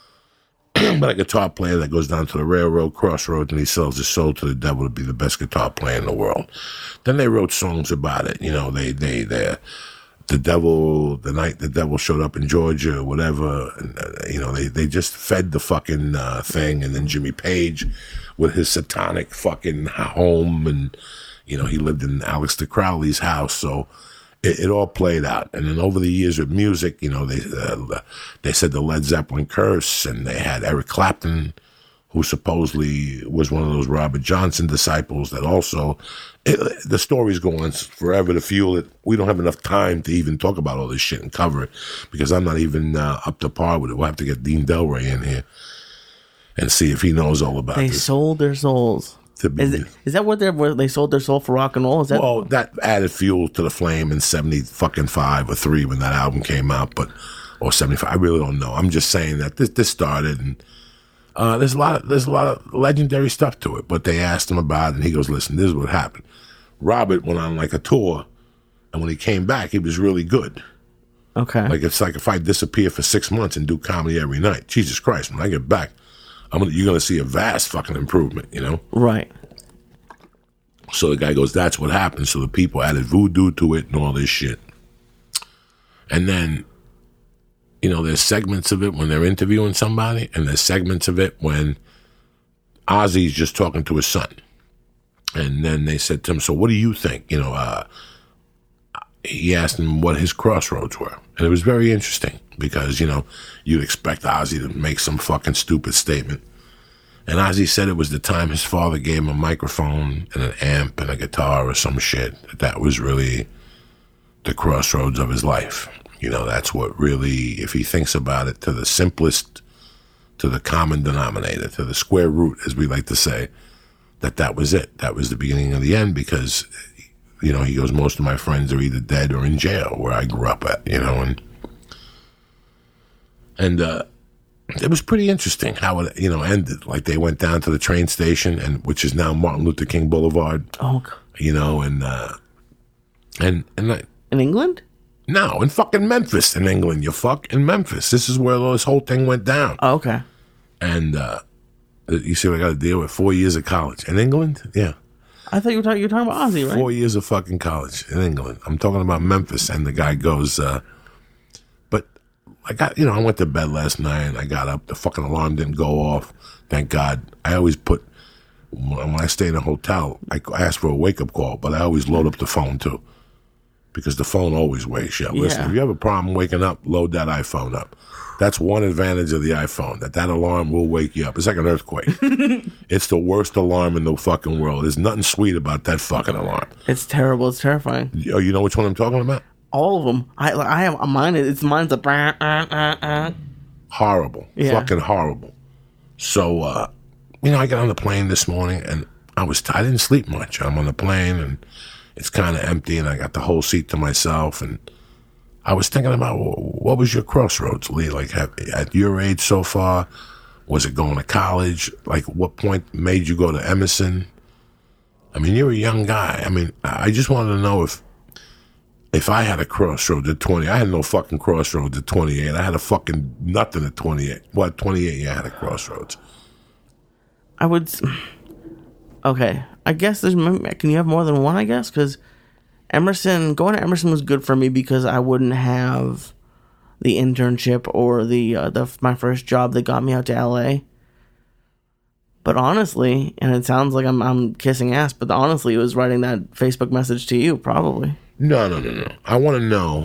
Speaker 2: But a guitar player that goes down to the railroad crossroads and he sells his soul to the devil to be the best guitar player in the world. Then they wrote songs about it. You know, they, they, they, the devil, the night the devil showed up in Georgia or whatever. And, uh, you know, they, they just fed the fucking uh, thing. And then Jimmy Page with his satanic fucking home. And, you know, he lived in Alex de Crowley's house. So, It, it all played out. And then over the years with music, you know, they uh, they said the Led Zeppelin curse, and they had Eric Clapton, who supposedly was one of those Robert Johnson disciples that also, it, the stories go on forever to fuel it. We don't have enough time to even talk about all this shit and cover it because I'm not even uh, up to par with it. We'll have to get Dean Delray in here and see if he knows all about
Speaker 1: They
Speaker 2: this.
Speaker 1: sold their souls.
Speaker 2: To be-
Speaker 1: Is, it, is that what they're, where they sold their soul for rock and roll? Is that
Speaker 2: Well, that added fuel to the flame in seventy fucking five or three when that album came out, but or seventy five. I really don't know. I'm just saying that this this started, and uh, there's a lot of there's a lot of legendary stuff to it. But they asked him about it, and he goes, "Listen, this is what happened." Robert went on like a tour, and when he came back, he was really good.
Speaker 1: okay?
Speaker 2: Like it's like if I disappear for six months and do comedy every night, Jesus Christ, when I get back, I'm gonna, you're gonna see a vast fucking improvement, you know.
Speaker 1: right.
Speaker 2: So the guy goes, that's what happened. So the people added voodoo to it and all this shit. And then, you know, there's segments of it when they're interviewing somebody, and there's segments of it when Ozzy's just talking to his son. And then they said to him, so what do you think? You know, uh, he asked him what his crossroads were. And it was very interesting because, you know, you'd expect Ozzy to make some fucking stupid statement. And Ozzy said it was the time his father gave him a microphone and an amp and a guitar or some shit. That was really the crossroads of his life. You know, that's what really, if he thinks about it to the simplest, to the common denominator, to the square root, as we like to say, that that was it. That was the beginning of the end because, you know, he goes, most of my friends are either dead or in jail where I grew up at, you know, and, and, uh, it was pretty interesting how it, you know, ended. Like they went down to the train station, and which is now Martin Luther King Boulevard.
Speaker 1: Oh,
Speaker 2: you know, and uh, and and I,
Speaker 1: in England?
Speaker 2: No, in fucking Memphis, in England. You fuck in Memphis. This is where this whole thing went down.
Speaker 1: Oh, okay.
Speaker 2: And uh, you see, what I got to deal with four years of college in England. Yeah,
Speaker 1: I thought you were talking. You were talking about Ozzy, right?
Speaker 2: Four years of fucking college in England. I'm talking about Memphis, and the guy goes. Uh, I got, you know, I went to bed last night and I got up. The fucking alarm didn't go off. Thank God. I always put, when I stay in a hotel, I ask for a wake-up call, but I always load up the phone too. Because the phone always wakes you up.
Speaker 1: Yeah.
Speaker 2: Listen, if you have a problem waking up, load that iPhone up. That's one advantage of the iPhone, that that alarm will wake you up. It's like an earthquake. It's the worst alarm in the fucking world. There's nothing sweet about that fucking alarm.
Speaker 1: It's terrible. It's terrifying.
Speaker 2: Oh, you know which one I'm talking about?
Speaker 1: All of them. I I have mine. It's mine's a bah, uh, uh, uh.
Speaker 2: horrible,
Speaker 1: yeah.
Speaker 2: fucking horrible. So, uh, you know, I got on the plane this morning and I was I didn't sleep much. I'm on the plane and it's kind of empty and I got the whole seat to myself. And I was thinking about what was your crossroads, Lee? Like have, at your age so far, was it going to college? Like what point made you go to Emerson? I mean, you're a young guy. I mean, I just wanted to know if. If I had a crossroads at twenty, I had no fucking crossroads at twenty-eight. I had a fucking nothing at twenty-eight. What, twenty-eight, yeah, I had a crossroads.
Speaker 1: I would... Okay. I guess there's... Can you have more than one, I guess? Because Emerson... Going to Emerson was good for me because I wouldn't have the internship or the, uh, the my first job that got me out to L A. But honestly, and it sounds like I'm I'm kissing ass, but honestly, it was writing that Facebook message to you, probably.
Speaker 2: No, no, no, no. I want to know,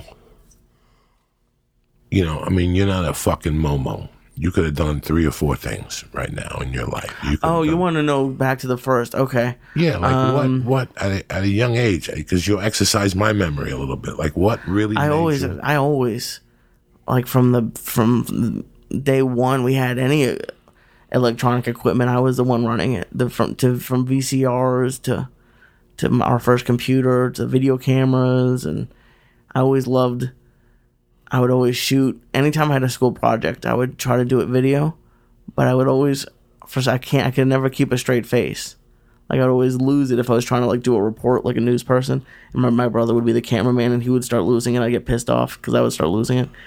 Speaker 2: you know, I mean, you're not a fucking Momo. You could have done three or four things right now in your life. You
Speaker 1: oh,
Speaker 2: done,
Speaker 1: you want to know back to the first. Okay.
Speaker 2: Yeah, like
Speaker 1: um,
Speaker 2: what, what, at a, at a young age, because you'll exercise my memory a little bit. Like what really
Speaker 1: I
Speaker 2: made
Speaker 1: always,
Speaker 2: you...
Speaker 1: I always, like from the, from day one, we had any electronic equipment, I was the one running it. The from to from V C Rs to to our first computer to video cameras, and I always loved. I would always shoot anytime I had a school project. I would try to do it video, but I would always first I can't I could never keep a straight face. Like I'd always lose it if I was trying to like do a report like a news person. And my my brother would be the cameraman, and he would start losing it. I'd get pissed off because I would start losing it.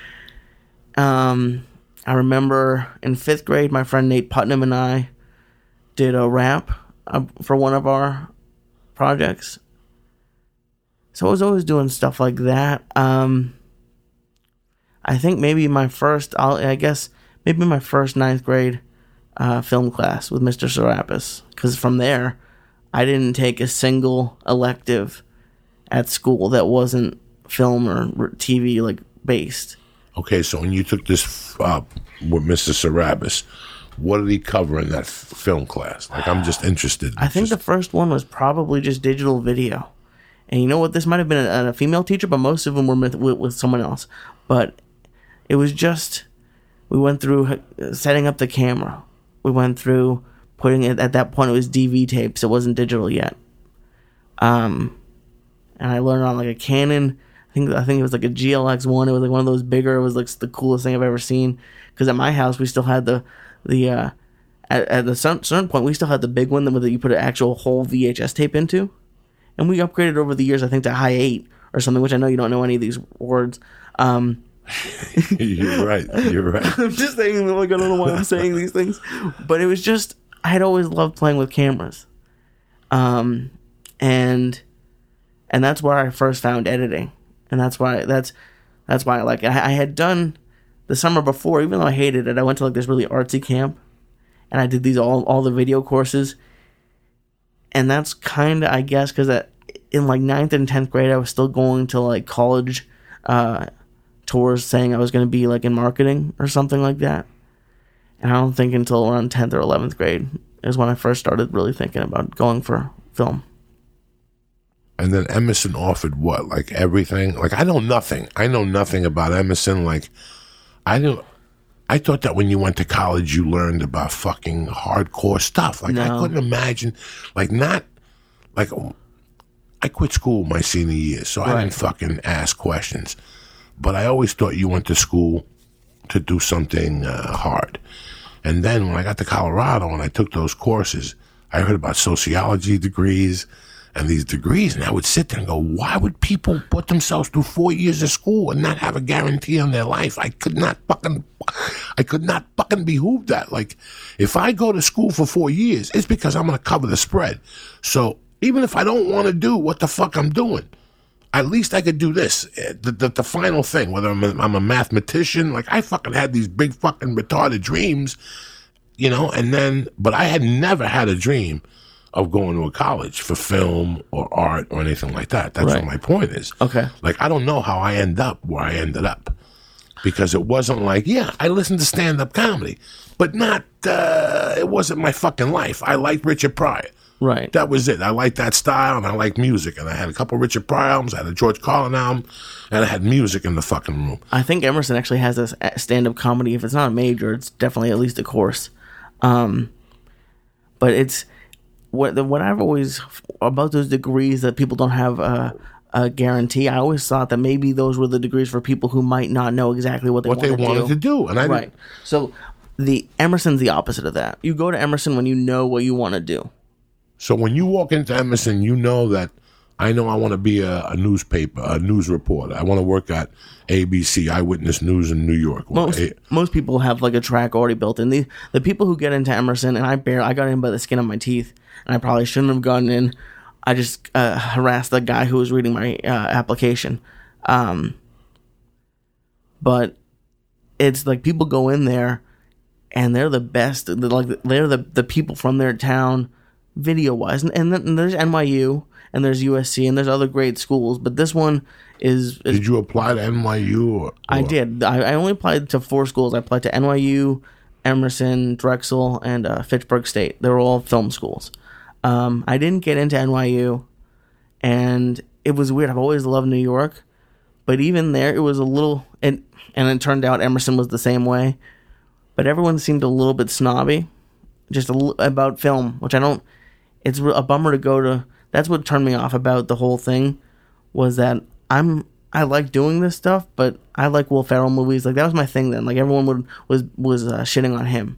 Speaker 1: Um. I remember in fifth grade, my friend Nate Putnam and I did a rap uh, for one of our projects. So I was always doing stuff like that. Um, I think maybe my first, I'll, I guess, maybe my first ninth grade uh, film class with Mister Serapis. Because from there, I didn't take a single elective at school that wasn't film or T V like based.
Speaker 2: Okay, so when you took this uh, with Mister Serapis, what did he cover in that f- film class? Like, I'm just interested.
Speaker 1: I think
Speaker 2: just...
Speaker 1: the first one was probably just digital video. And you know what? This might have been a, a female teacher, but most of them were with, with, with someone else. But it was just, we went through setting up the camera. We went through putting it, at that point, it was D V tapes. It wasn't digital yet. Um, and I learned on like a Canon... I think I think it was like a G L X one. It was like one of those bigger. It was like the coolest thing I've ever seen. Because at my house, we still had the the uh, at at the certain, certain point we still had the big one that you put an actual whole V H S tape into, and we upgraded over the years. I think to high eight or something, which I know you don't know any of these words. Um,
Speaker 2: You're right. You're right.
Speaker 1: I'm just saying, like I don't know why I'm saying these things, but it was just I had always loved playing with cameras. Um. and and that's where I first found editing, and that's why that's that's why like I, I had done the summer before, even though I hated it. I went to like this really artsy camp, and I did these all all the video courses, and that's kind of I guess because in like ninth and tenth grade I was still going to like college uh, tours, saying I was going to be like in marketing or something like that. And I don't think until around tenth or eleventh grade is when I first started really thinking about going for film.
Speaker 2: And then Emerson offered what? Like everything? Like I know nothing. I know nothing about Emerson. Like I don't. I thought that when you went to college, you learned about fucking hardcore stuff. Like
Speaker 1: No.
Speaker 2: I couldn't imagine. Like not. Like I quit school my senior year, so I
Speaker 1: Right.
Speaker 2: didn't fucking ask questions. But I always thought you went to school to do something uh, hard. And then when I got to Colorado and I took those courses, I heard about sociology degrees and these degrees, and I would sit there and go, why would people put themselves through four years of school and not have a guarantee on their life? I could not fucking, I could not fucking behoove that. Like, if I go to school for four years, it's because I'm going to cover the spread. So even if I don't want to do what the fuck I'm doing, at least I could do this, the, the, the final thing, whether I'm a, I'm a mathematician. Like, I fucking had these big fucking retarded dreams, you know, and then, but I had never had a dream of going to a college for film or art or anything like that. That's
Speaker 1: Right.
Speaker 2: what my point is.
Speaker 1: Okay.
Speaker 2: Like, I don't know how I end up where I ended up, because it wasn't like, yeah, I listened to stand-up comedy, but not, uh, it wasn't my fucking life. I liked Richard Pryor.
Speaker 1: Right.
Speaker 2: That was it. I liked that style, and I liked music. And I had a couple of Richard Pryor albums, I had a George Carlin album, and I had music in the fucking room.
Speaker 1: I think Emerson actually has this stand-up comedy. If it's not a major, it's definitely at least a course. Um, but it's what the, what I've always about those degrees that people don't have a, a guarantee. I always thought that maybe those were the degrees for people who might not know exactly what they
Speaker 2: What they
Speaker 1: want to
Speaker 2: wanted
Speaker 1: do.
Speaker 2: to do. And I
Speaker 1: Right.
Speaker 2: didn't,
Speaker 1: So the Emerson's the opposite of that. You go to Emerson when you know what you want to do.
Speaker 2: so when you walk into Emerson, you know that I know I want to be a, a newspaper, a news reporter. I want to work at A B C, Eyewitness News in New York.
Speaker 1: Most
Speaker 2: A-
Speaker 1: most people have like a track already built in. The the people who get into Emerson, and I bear I got in by the skin of my teeth, and I probably shouldn't have gotten in. I just uh, harassed the guy who was reading my uh, application. Um, but it's like people go in there, and they're the best. They're like they're the the people from their town, video wise, and, and then and there's N Y U and there's U S C and there's other great schools, but this one is. is
Speaker 2: Did you apply to N Y U? Or, or?
Speaker 1: I did. I, I only applied to four schools. I applied to N Y U, Emerson, Drexel, and uh, Fitchburg State. They were all film schools. Um, I didn't get into N Y U, and it was weird. I've always loved New York, but even there, it was a little. And and it turned out Emerson was the same way, but everyone seemed a little bit snobby, just a l- about film, which I don't. It's a bummer to go to. That's what turned me off about the whole thing, was that I'm. I like doing this stuff, but I like Will Ferrell movies. Like that was my thing then. Like everyone would was was uh, shitting on him,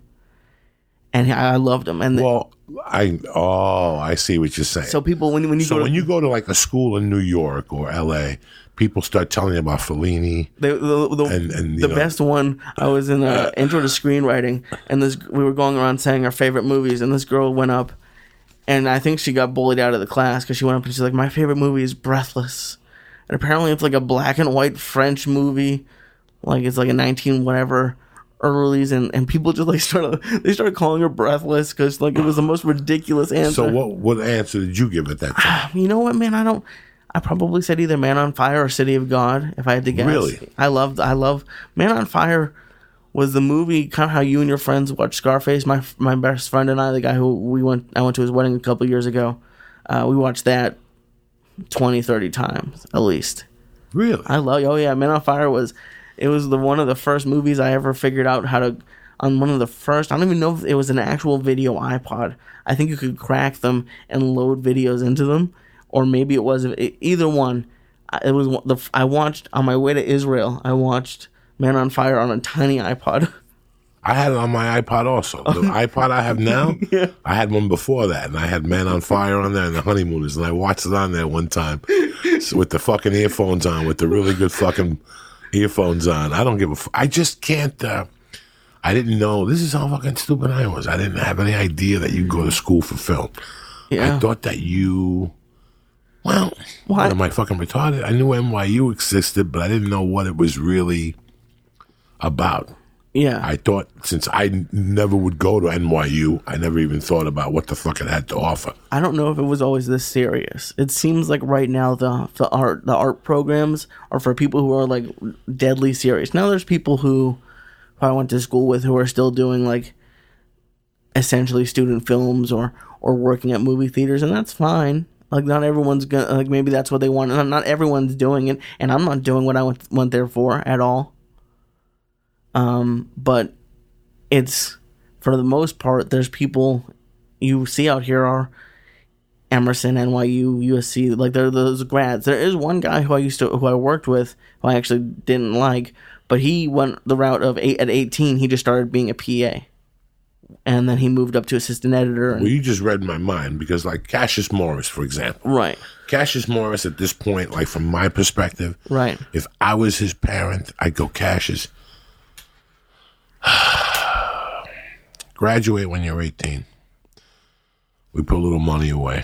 Speaker 1: and I, I loved him. And the-
Speaker 2: Well, I oh, I see what you're saying.
Speaker 1: so people when when you
Speaker 2: So
Speaker 1: go to,
Speaker 2: when you go to like a school in New York or L A, people start telling you about Fellini.
Speaker 1: the the, the,
Speaker 2: And- and, you
Speaker 1: the
Speaker 2: know.
Speaker 1: best one, I was in uh, intro to screenwriting, and this we were going around saying our favorite movies, and this girl went up, and I think she got bullied out of the class because she went up and she's like, my favorite movie is Breathless, and apparently it's like a black and white French movie, like it's like a nineteen whatever earlies, and, and people just like started they started calling her Breathless because like it was the most ridiculous answer.
Speaker 2: So what what answer did you give at that time?
Speaker 1: You know what, man? I don't. I probably said either Man on Fire or City of God, if I had to guess.
Speaker 2: Really?
Speaker 1: I loved. I love Man on Fire. Was the movie kind of how you and your friends watch Scarface? My my best friend and I, the guy who we went, I went to his wedding a couple years ago. Uh, we watched that twenty, thirty times at least.
Speaker 2: Really?
Speaker 1: I love. Oh yeah, Man on Fire was. It was the one of the first movies I ever figured out how to. On one of the first, I don't even know if it was an actual video iPod. I think you could crack them and load videos into them, or maybe it was either one. It was the I watched on my way to Israel. I watched Man on Fire on a tiny iPod.
Speaker 2: I had it on my iPod also. The iPod I have now,
Speaker 1: Yeah.
Speaker 2: I had one before that, and I had Man on Fire on there and The Honeymooners, and I watched it on there one time so with the fucking earphones on, with the really good fucking earphones on. I don't give a f- I just can't, uh, I didn't know, this is how fucking stupid I was. I didn't have any idea that you go to school for film.
Speaker 1: Yeah.
Speaker 2: I thought that you Well,
Speaker 1: What?
Speaker 2: what, am I fucking retarded? I knew N Y U existed, but I didn't know what it was really about.
Speaker 1: Yeah.
Speaker 2: I thought since I n- never would go to N Y U, I never even thought about what the fuck it had to offer.
Speaker 1: I don't know if it was always this serious. It seems like right now the the art the art programs are for people who are like deadly serious. Now there's people who, who I went to school with who are still doing like essentially student films or or working at movie theaters, and that's fine. Like not everyone's gonna like maybe that's what they want. And not everyone's doing it, and I'm not doing what I went went there for at all. Um, but it's for the most part there's people you see out here are Emerson, N Y U, U S C, like they're those grads. There is one guy who I used to, who I worked with, who I actually didn't like, but he went the route of eight, at eighteen, he just started being a P A. And then he moved up to assistant editor. And,
Speaker 2: Well, you just read my mind because, like, Cassius Morris, for example.
Speaker 1: right,
Speaker 2: Cassius Morris, at this point, like, from my perspective,
Speaker 1: right.
Speaker 2: if I was his parent, I'd go, Cassius, graduate when you're eighteen. We put a little money away.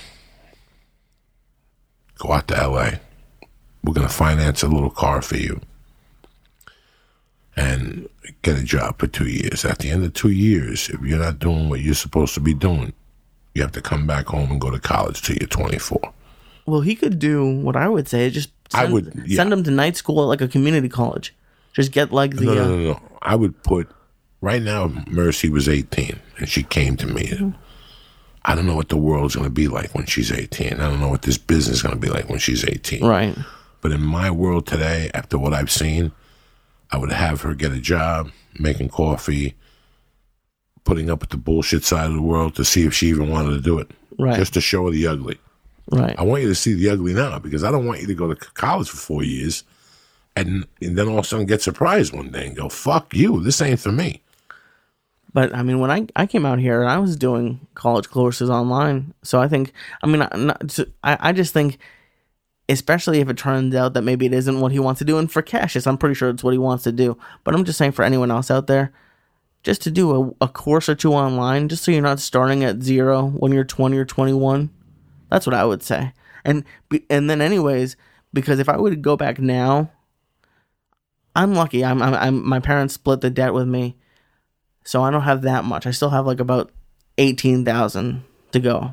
Speaker 2: Go out to L A. We're going to finance a little car for you. And get a job for two years. At the end of two years, if you're not doing what you're supposed to be doing, you have to come back home and go to college till you're twenty-four.
Speaker 1: Well, he could do what I would say, just
Speaker 2: I
Speaker 1: send,
Speaker 2: would, yeah.
Speaker 1: send him to night school at like a community college. Just get like the...
Speaker 2: No, no,
Speaker 1: uh,
Speaker 2: no, no. I would put, right now, Mercy was eighteen, and she came to me. I don't know what the world's going to be like when she's eighteen. I don't know what this business is going to be like when she's eighteen.
Speaker 1: Right.
Speaker 2: But in my world today, after what I've seen, I would have her get a job, making coffee, putting up with the bullshit side of the world to see if she even wanted to do it.
Speaker 1: Right.
Speaker 2: Just to show her the ugly.
Speaker 1: Right.
Speaker 2: I want you to see the ugly now because I don't want you to go to college for four years and, and then all of a sudden get surprised one day and go, fuck you, this ain't for me.
Speaker 1: But I mean, when I, I came out here, I was doing college courses online. So I think, I mean, I, not, I, I just think, especially if it turns out that maybe it isn't what he wants to do. And for Cassius, I'm pretty sure it's what he wants to do. But I'm just saying for anyone else out there, just to do a, a course or two online, just so you're not starting at zero when you're twenty or twenty-one. That's what I would say. And and then anyways, because if I would go back now, I'm lucky. I'm, I'm, I'm my parents split the debt with me. So I don't have that much. I still have like about eighteen thousand to go.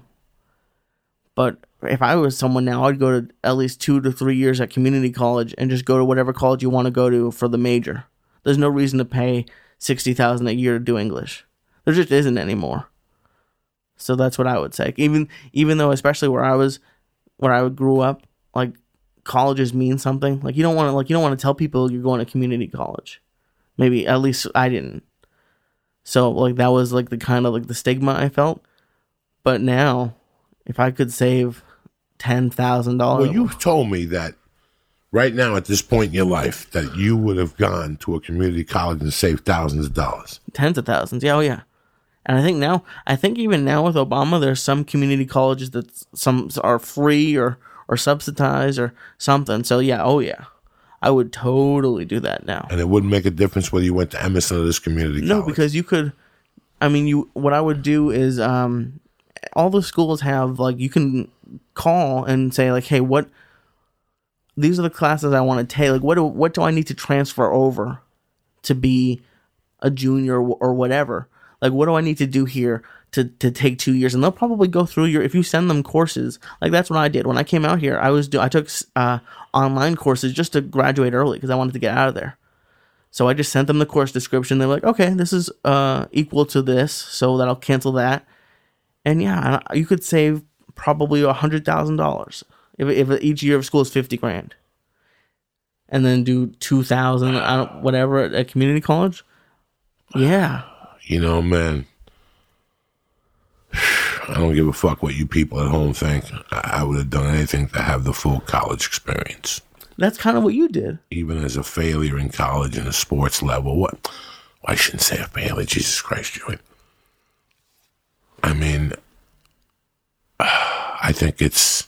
Speaker 1: But if I was someone now, I'd go to at least two to three years at community college and just go to whatever college you want to go to for the major. There's no reason to pay sixty thousand dollars a year to do English. There just isn't anymore. So that's what I would say. Even even though, especially where I was, where I grew up, like colleges mean something. Like you don't want to like you don't want to tell people you're going to community college. Maybe at least I didn't. So like that was like the kind of like the stigma I felt. But now, if I could save ten thousand dollars.
Speaker 2: Well, you told me that right now at this point in your life that you would have gone to a community college and saved thousands of dollars.
Speaker 1: Tens of thousands. Yeah, oh yeah. And I think now, I think even now with Obama, there's some community colleges that some are free or, or subsidized or something. So yeah, oh yeah. I would totally do that now.
Speaker 2: And it wouldn't make a difference whether you went to Emerson or this community
Speaker 1: No,
Speaker 2: college.
Speaker 1: because you could, I mean, you. what I would do is, um, all the schools have, like, you can call and say, like, hey, what, these are the classes I want to take. Like, what do, what do I need to transfer over to be a junior or whatever? Like, what do I need to do here to, to take two years? And they'll probably go through your, if you send them courses, like that's what I did. When I came out here, I was do, I took uh, online courses just to graduate early because I wanted to get out of there. So I just sent them the course description. They were like, okay, this is uh, equal to this, so that'll cancel that. And yeah, you could save probably one hundred thousand dollars if, if each year of school is fifty grand. And then do two thousand, I don't, whatever, at, at community college. Yeah.
Speaker 2: You know, man, I don't give a fuck what you people at home think. I, I would have done anything to have the full college experience.
Speaker 1: That's kind of what you did.
Speaker 2: Even as a failure in college in a sports level. What? Well, I shouldn't say a failure. Jesus Christ, Joey. I mean, I think it's,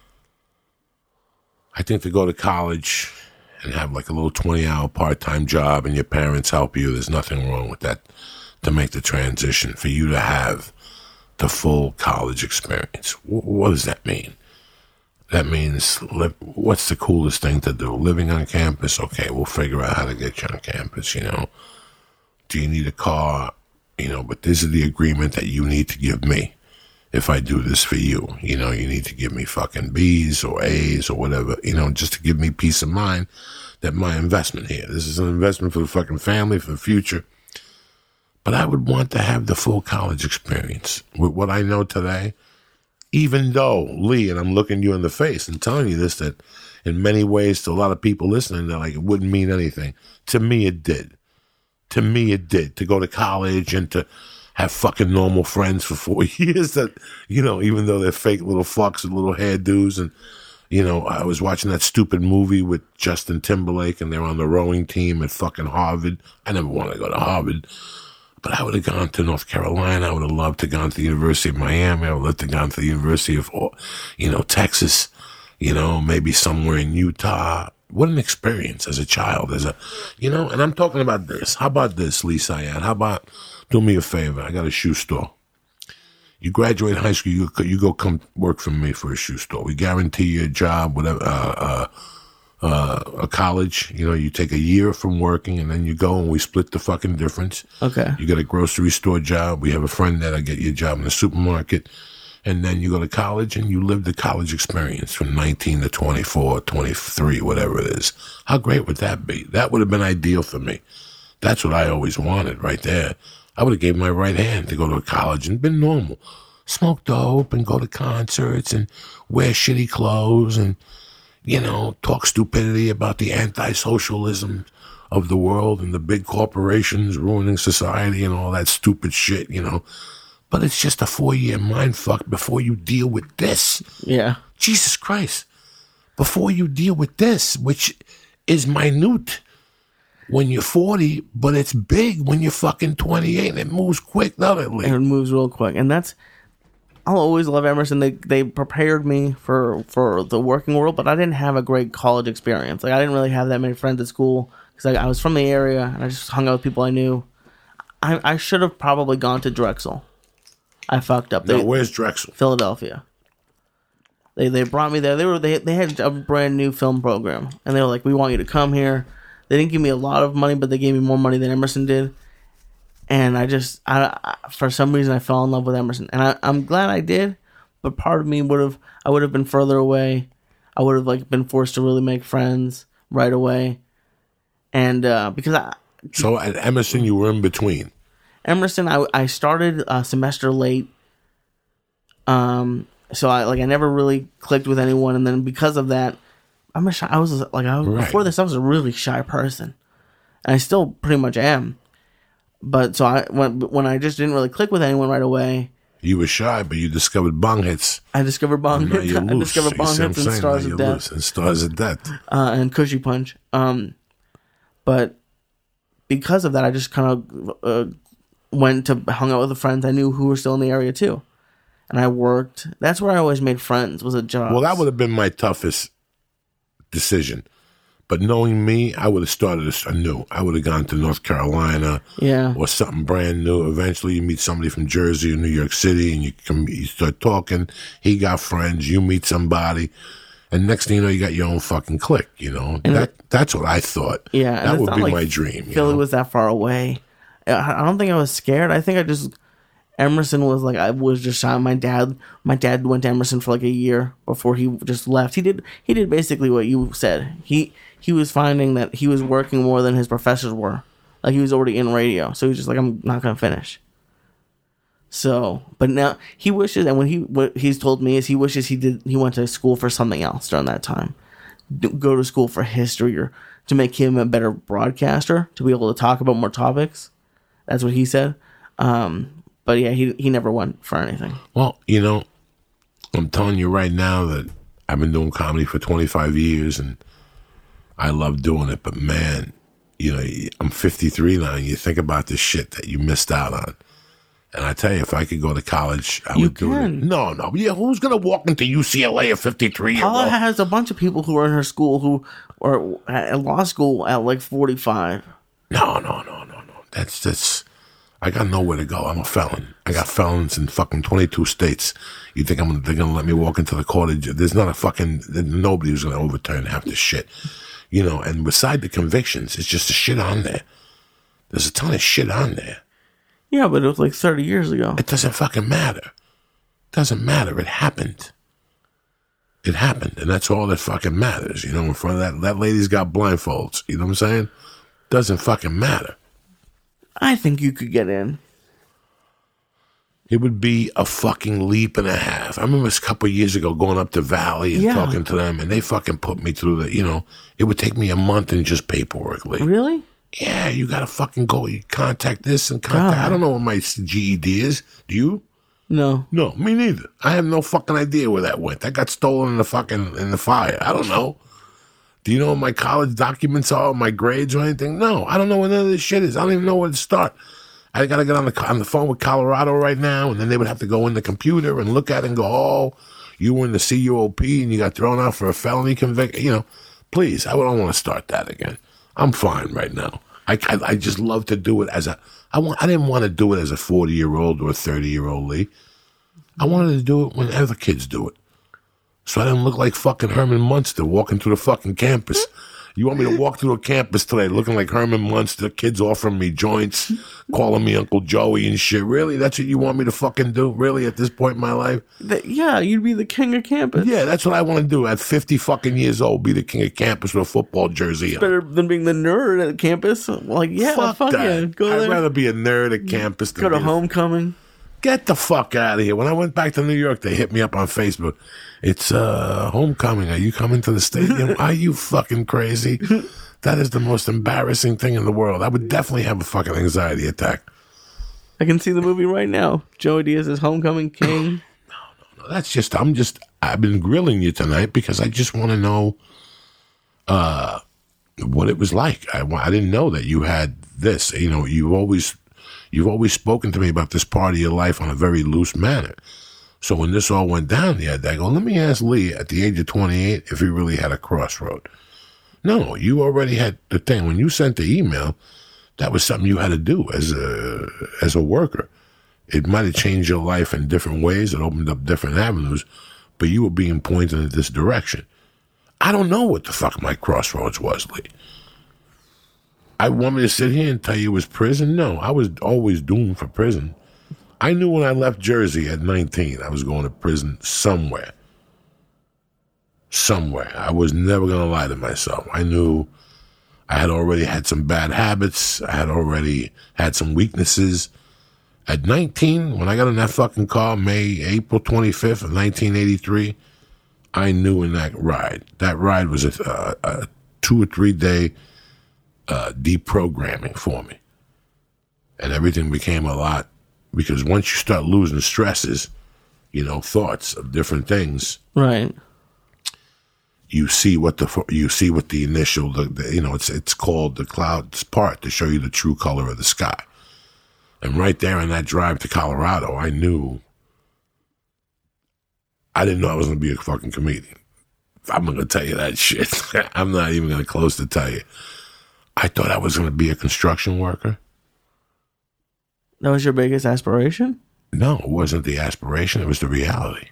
Speaker 2: I think to go to college and have like a little twenty-hour part-time job and your parents help you, there's nothing wrong with that to make the transition. For you to have the full college experience. W- what does that mean? that means li- what's the coolest thing to do? Living on campus? Okay, we'll figure out how to get you on campus, you know. Do you need a car? You know, but this is the agreement that you need to give me if I do this for you. You know, you need to give me fucking B's or A's or whatever, you know, just to give me peace of mind that my investment here, this is an investment for the fucking family, for the future. But I would want to have the full college experience with what I know today, even though, Lee, and I'm looking you in the face and telling you this, that in many ways to a lot of people listening, they're like, it wouldn't mean anything. To me, it did. To me, it did. To go to college and to have fucking normal friends for four years that, you know, even though they're fake little fucks with little hairdos. And, you know, I was watching that stupid movie with Justin Timberlake and they're on the rowing team at fucking Harvard. I never wanted to go to Harvard, but I would have gone to North Carolina. I would have loved to have gone to the University of Miami. I would have loved to have gone to the University of, you know, Texas, you know, maybe somewhere in Utah. What an experience as a child, as a, you know, and I'm talking about this. How about this, Lee Syatt? How about, do me a favor. I got a shoe store. You graduate high school, you, you go come work for me for a shoe store. We guarantee you a job, whatever, uh, uh, uh, a college. You know, you take a year from working and then you go and we split the fucking difference.
Speaker 1: Okay.
Speaker 2: You get a grocery store job. We have a friend that'll get you a job in the supermarket. And then you go to college and you live the college experience from nineteen to twenty-four, twenty-three, whatever it is. How great would that be? That would have been ideal for me. That's what I always wanted right there. I would have gave my right hand to go to college and been normal. Smoke dope and go to concerts and wear shitty clothes and, you know, talk stupidity about the anti-socialism of the world and the big corporations ruining society and all that stupid shit, you know. But it's just a four-year mind fuck before you deal with this.
Speaker 1: Yeah.
Speaker 2: Jesus Christ. Before you deal with this, which is minute when you're forty, but it's big when you're fucking twenty-eight. And it moves quick, doesn't it, Lee?
Speaker 1: And it moves real quick. And that's, I'll always love Emerson. They they prepared me for, for the working world, but I didn't have a great college experience. Like, I didn't really have that many friends at school because I, I was from the area and I just hung out with people I knew. I, I should have probably gone to Drexel. I fucked up.
Speaker 2: Now,
Speaker 1: They,
Speaker 2: where's Drexel?
Speaker 1: Philadelphia. They they brought me there. They were they they had a brand new film program, and they were like, "We want you to come here." They didn't give me a lot of money, but they gave me more money than Emerson did. And I just, I, I for some reason, I fell in love with Emerson, and I, I'm glad I did. But part of me would have, I would have been further away. I would have like been forced to really make friends right away, and uh, because I.
Speaker 2: So at Emerson, you were in between.
Speaker 1: Emerson, I, I started a semester late, um, so I like I never really clicked with anyone, and then because of that, I'm a shy. I was like I was,
Speaker 2: Right.
Speaker 1: before this, I was a really shy person, and I still pretty much am. But so I when when I just didn't really click with anyone right away,
Speaker 2: You were shy, but you discovered bong hits.
Speaker 1: I discovered bong
Speaker 2: Now
Speaker 1: hits.
Speaker 2: you're
Speaker 1: I
Speaker 2: loose.
Speaker 1: discovered
Speaker 2: You
Speaker 1: bong
Speaker 2: see what
Speaker 1: hits
Speaker 2: I'm
Speaker 1: and
Speaker 2: saying?
Speaker 1: stars
Speaker 2: Now
Speaker 1: of
Speaker 2: you're
Speaker 1: death,
Speaker 2: loose. And stars of death.
Speaker 1: uh, and cushy punch. Um, but because of that, I just kind of uh, went to hung out with the friends I knew who were still in the area too, and I worked. That's where I always made friends. Was a job.
Speaker 2: Well, that would have been my toughest decision. But knowing me, I would have started anew. I would have gone to North Carolina,
Speaker 1: yeah,
Speaker 2: or something brand new. Eventually, you meet somebody from Jersey or New York City, and you come, you start talking. He got friends. You meet somebody, and next thing you know, you got your own fucking clique. You know,
Speaker 1: And
Speaker 2: that
Speaker 1: it-
Speaker 2: that's what I thought.
Speaker 1: yeah. and
Speaker 2: that
Speaker 1: it's
Speaker 2: would
Speaker 1: not
Speaker 2: be
Speaker 1: like
Speaker 2: my dream. you
Speaker 1: Philly
Speaker 2: know?
Speaker 1: was that far away. I I don't think I was scared. I think I just Emerson was like I was just shy. My dad, my dad went to Emerson for like a year before he just left. He did he did basically what you said. He he was finding that he was working more than his professors were. Like he was already in radio, so he was just like, I'm not gonna finish. So, but now he wishes, and when he what he's told me is he wishes he did he went to school for something else during that time. D- go to school for history or to make him a better broadcaster, to be able to talk about more topics. That's what he said. Um, but yeah, he he never went for anything.
Speaker 2: Well, you know, I'm telling you right now that I've been doing comedy for twenty-five years, and I love doing it. But man, you know, I'm fifty-three now, and you think about the shit that you missed out on. And I tell you, if I could go to college, I
Speaker 1: You
Speaker 2: would do it.
Speaker 1: can.
Speaker 2: No, no. Yeah, who's going to walk into U C L A at fifty-three year
Speaker 1: Paula
Speaker 2: old?
Speaker 1: has a bunch of people who are in her school who are at law school at like forty-five.
Speaker 2: No, no, no, no, no. That's, that's, I got nowhere to go. I'm a felon. I got felons in fucking twenty-two states. You think I'm gonna, they're gonna let me walk into the court? There's not a fucking, nobody who's gonna overturn half this shit. You know, and beside the convictions, it's just the shit on there. There's a ton of shit on there.
Speaker 1: Yeah, but it was like thirty years ago.
Speaker 2: It doesn't fucking matter. It doesn't matter. It happened. It happened, and that's all that fucking matters. You know, in front of that, that lady's got blindfolds. You know what I'm saying? Doesn't fucking matter.
Speaker 1: I think you could get in.
Speaker 2: It would be a fucking leap and a half. I remember a couple of years ago going up to Valley and
Speaker 1: Yeah.
Speaker 2: talking to them, and they fucking put me through the, you know, it would take me a month in just paperwork, Lee.
Speaker 1: Really?
Speaker 2: Yeah, you gotta fucking go. You contact this and contact.
Speaker 1: God.
Speaker 2: I don't know what my G E D is. Do you?
Speaker 1: No.
Speaker 2: No, me neither. I have no fucking idea where that went. That got stolen in the fucking in the fire. I don't know. Do you know what my college documents are, my grades or anything? No, I don't know what none of this shit is. I don't even know where to start. I got to get on the on the phone with Colorado right now, and then they would have to go in the computer and look at it and go, oh, you were in the C U O P and you got thrown out for a felony conviction. You know, please, I don't want to start that again. I'm fine right now. I, I, I just love to do it as a, I, want, I didn't want to do it as a forty-year-old or a thirty-year-old Lee. I wanted to do it when other kids do it. So I didn't look like fucking Herman Munster walking through the fucking campus. You want me to walk through a campus today looking like Herman Munster, kids offering me joints, calling me Uncle Joey and shit? Really? That's what you want me to fucking do? Really, at this point in my life?
Speaker 1: The, yeah, you'd be the king of campus.
Speaker 2: Yeah, that's what I want to do. At fifty fucking years old, be the king of campus with a football jersey on.
Speaker 1: Better than being the nerd at campus. Like, yeah, fuck,
Speaker 2: Fuck that.
Speaker 1: yeah. Go
Speaker 2: I'd
Speaker 1: there.
Speaker 2: rather be a nerd at campus than
Speaker 1: Go to
Speaker 2: be the-
Speaker 1: homecoming.
Speaker 2: Get the fuck out of here. When I went back to New York, they hit me up on Facebook. It's uh, homecoming. Are you coming to the stadium? Are you fucking crazy? That is the most embarrassing thing in the world. I would definitely have a fucking anxiety attack.
Speaker 1: I can see the movie right now. Joey Diaz's Homecoming King.
Speaker 2: That's just, I'm just, I've been grilling you tonight because I just want to know uh, what it was like. I, I didn't know that you had this. You know, you've always, you've always spoken to me about this part of your life on a very loose manner. So when this all went down the other day, I go, let me ask Lee at the age of twenty-eight if he really had a crossroad. No, you already had the thing. When you sent the email, that was something you had to do as a as a worker. It might have changed your life in different ways. It opened up different avenues, but you were being pointed in this direction. I don't know what the fuck my crossroads was, Lee. I want me to sit here and tell you it was prison? No, I was always doomed for prison. I knew when I left Jersey at nineteen, I was going to prison somewhere. Somewhere. I was never going to lie to myself. I knew I had already had some bad habits. I had already had some weaknesses. At nineteen, when I got in that fucking car, May, April twenty-fifth of nineteen eighty-three, I knew in that ride. That ride was a, a, a two or three day uh, deprogramming for me. And everything became a lot, because once you start losing stresses, you know, thoughts of different things,
Speaker 1: Right.
Speaker 2: you see what the you see what the initial the, the, you know it's it's called the clouds part to show you the true color of the sky. And right there in that drive to Colorado, I knew I didn't know I was going to be a fucking comedian. I'm going to tell you that shit. I'm not even going to close to tell you. I thought I was going to be a construction worker.
Speaker 1: That was your biggest aspiration?
Speaker 2: No, it wasn't the aspiration. It was the reality.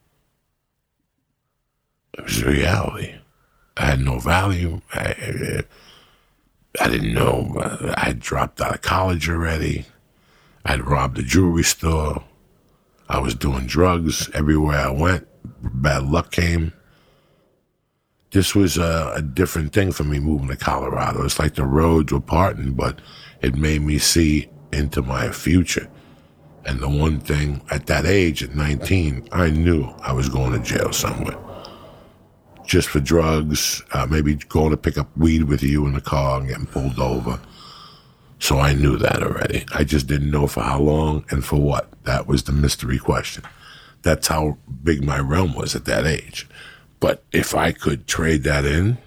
Speaker 2: It was the reality. I had no value. I, I didn't know. I had dropped out of college already. I had robbed a jewelry store. I was doing drugs everywhere I went. Bad luck came. This was a, a different thing for me moving to Colorado. It's like the roads were parting, but it made me see into my future. And the one thing at that age, at nineteen, I knew I was going to jail somewhere. Just for drugs, uh, maybe going to pick up weed with you in the car and getting pulled over. So I knew that already. I just didn't know for how long and for what. That was the mystery question. That's how big my realm was at that age. But if I could trade that in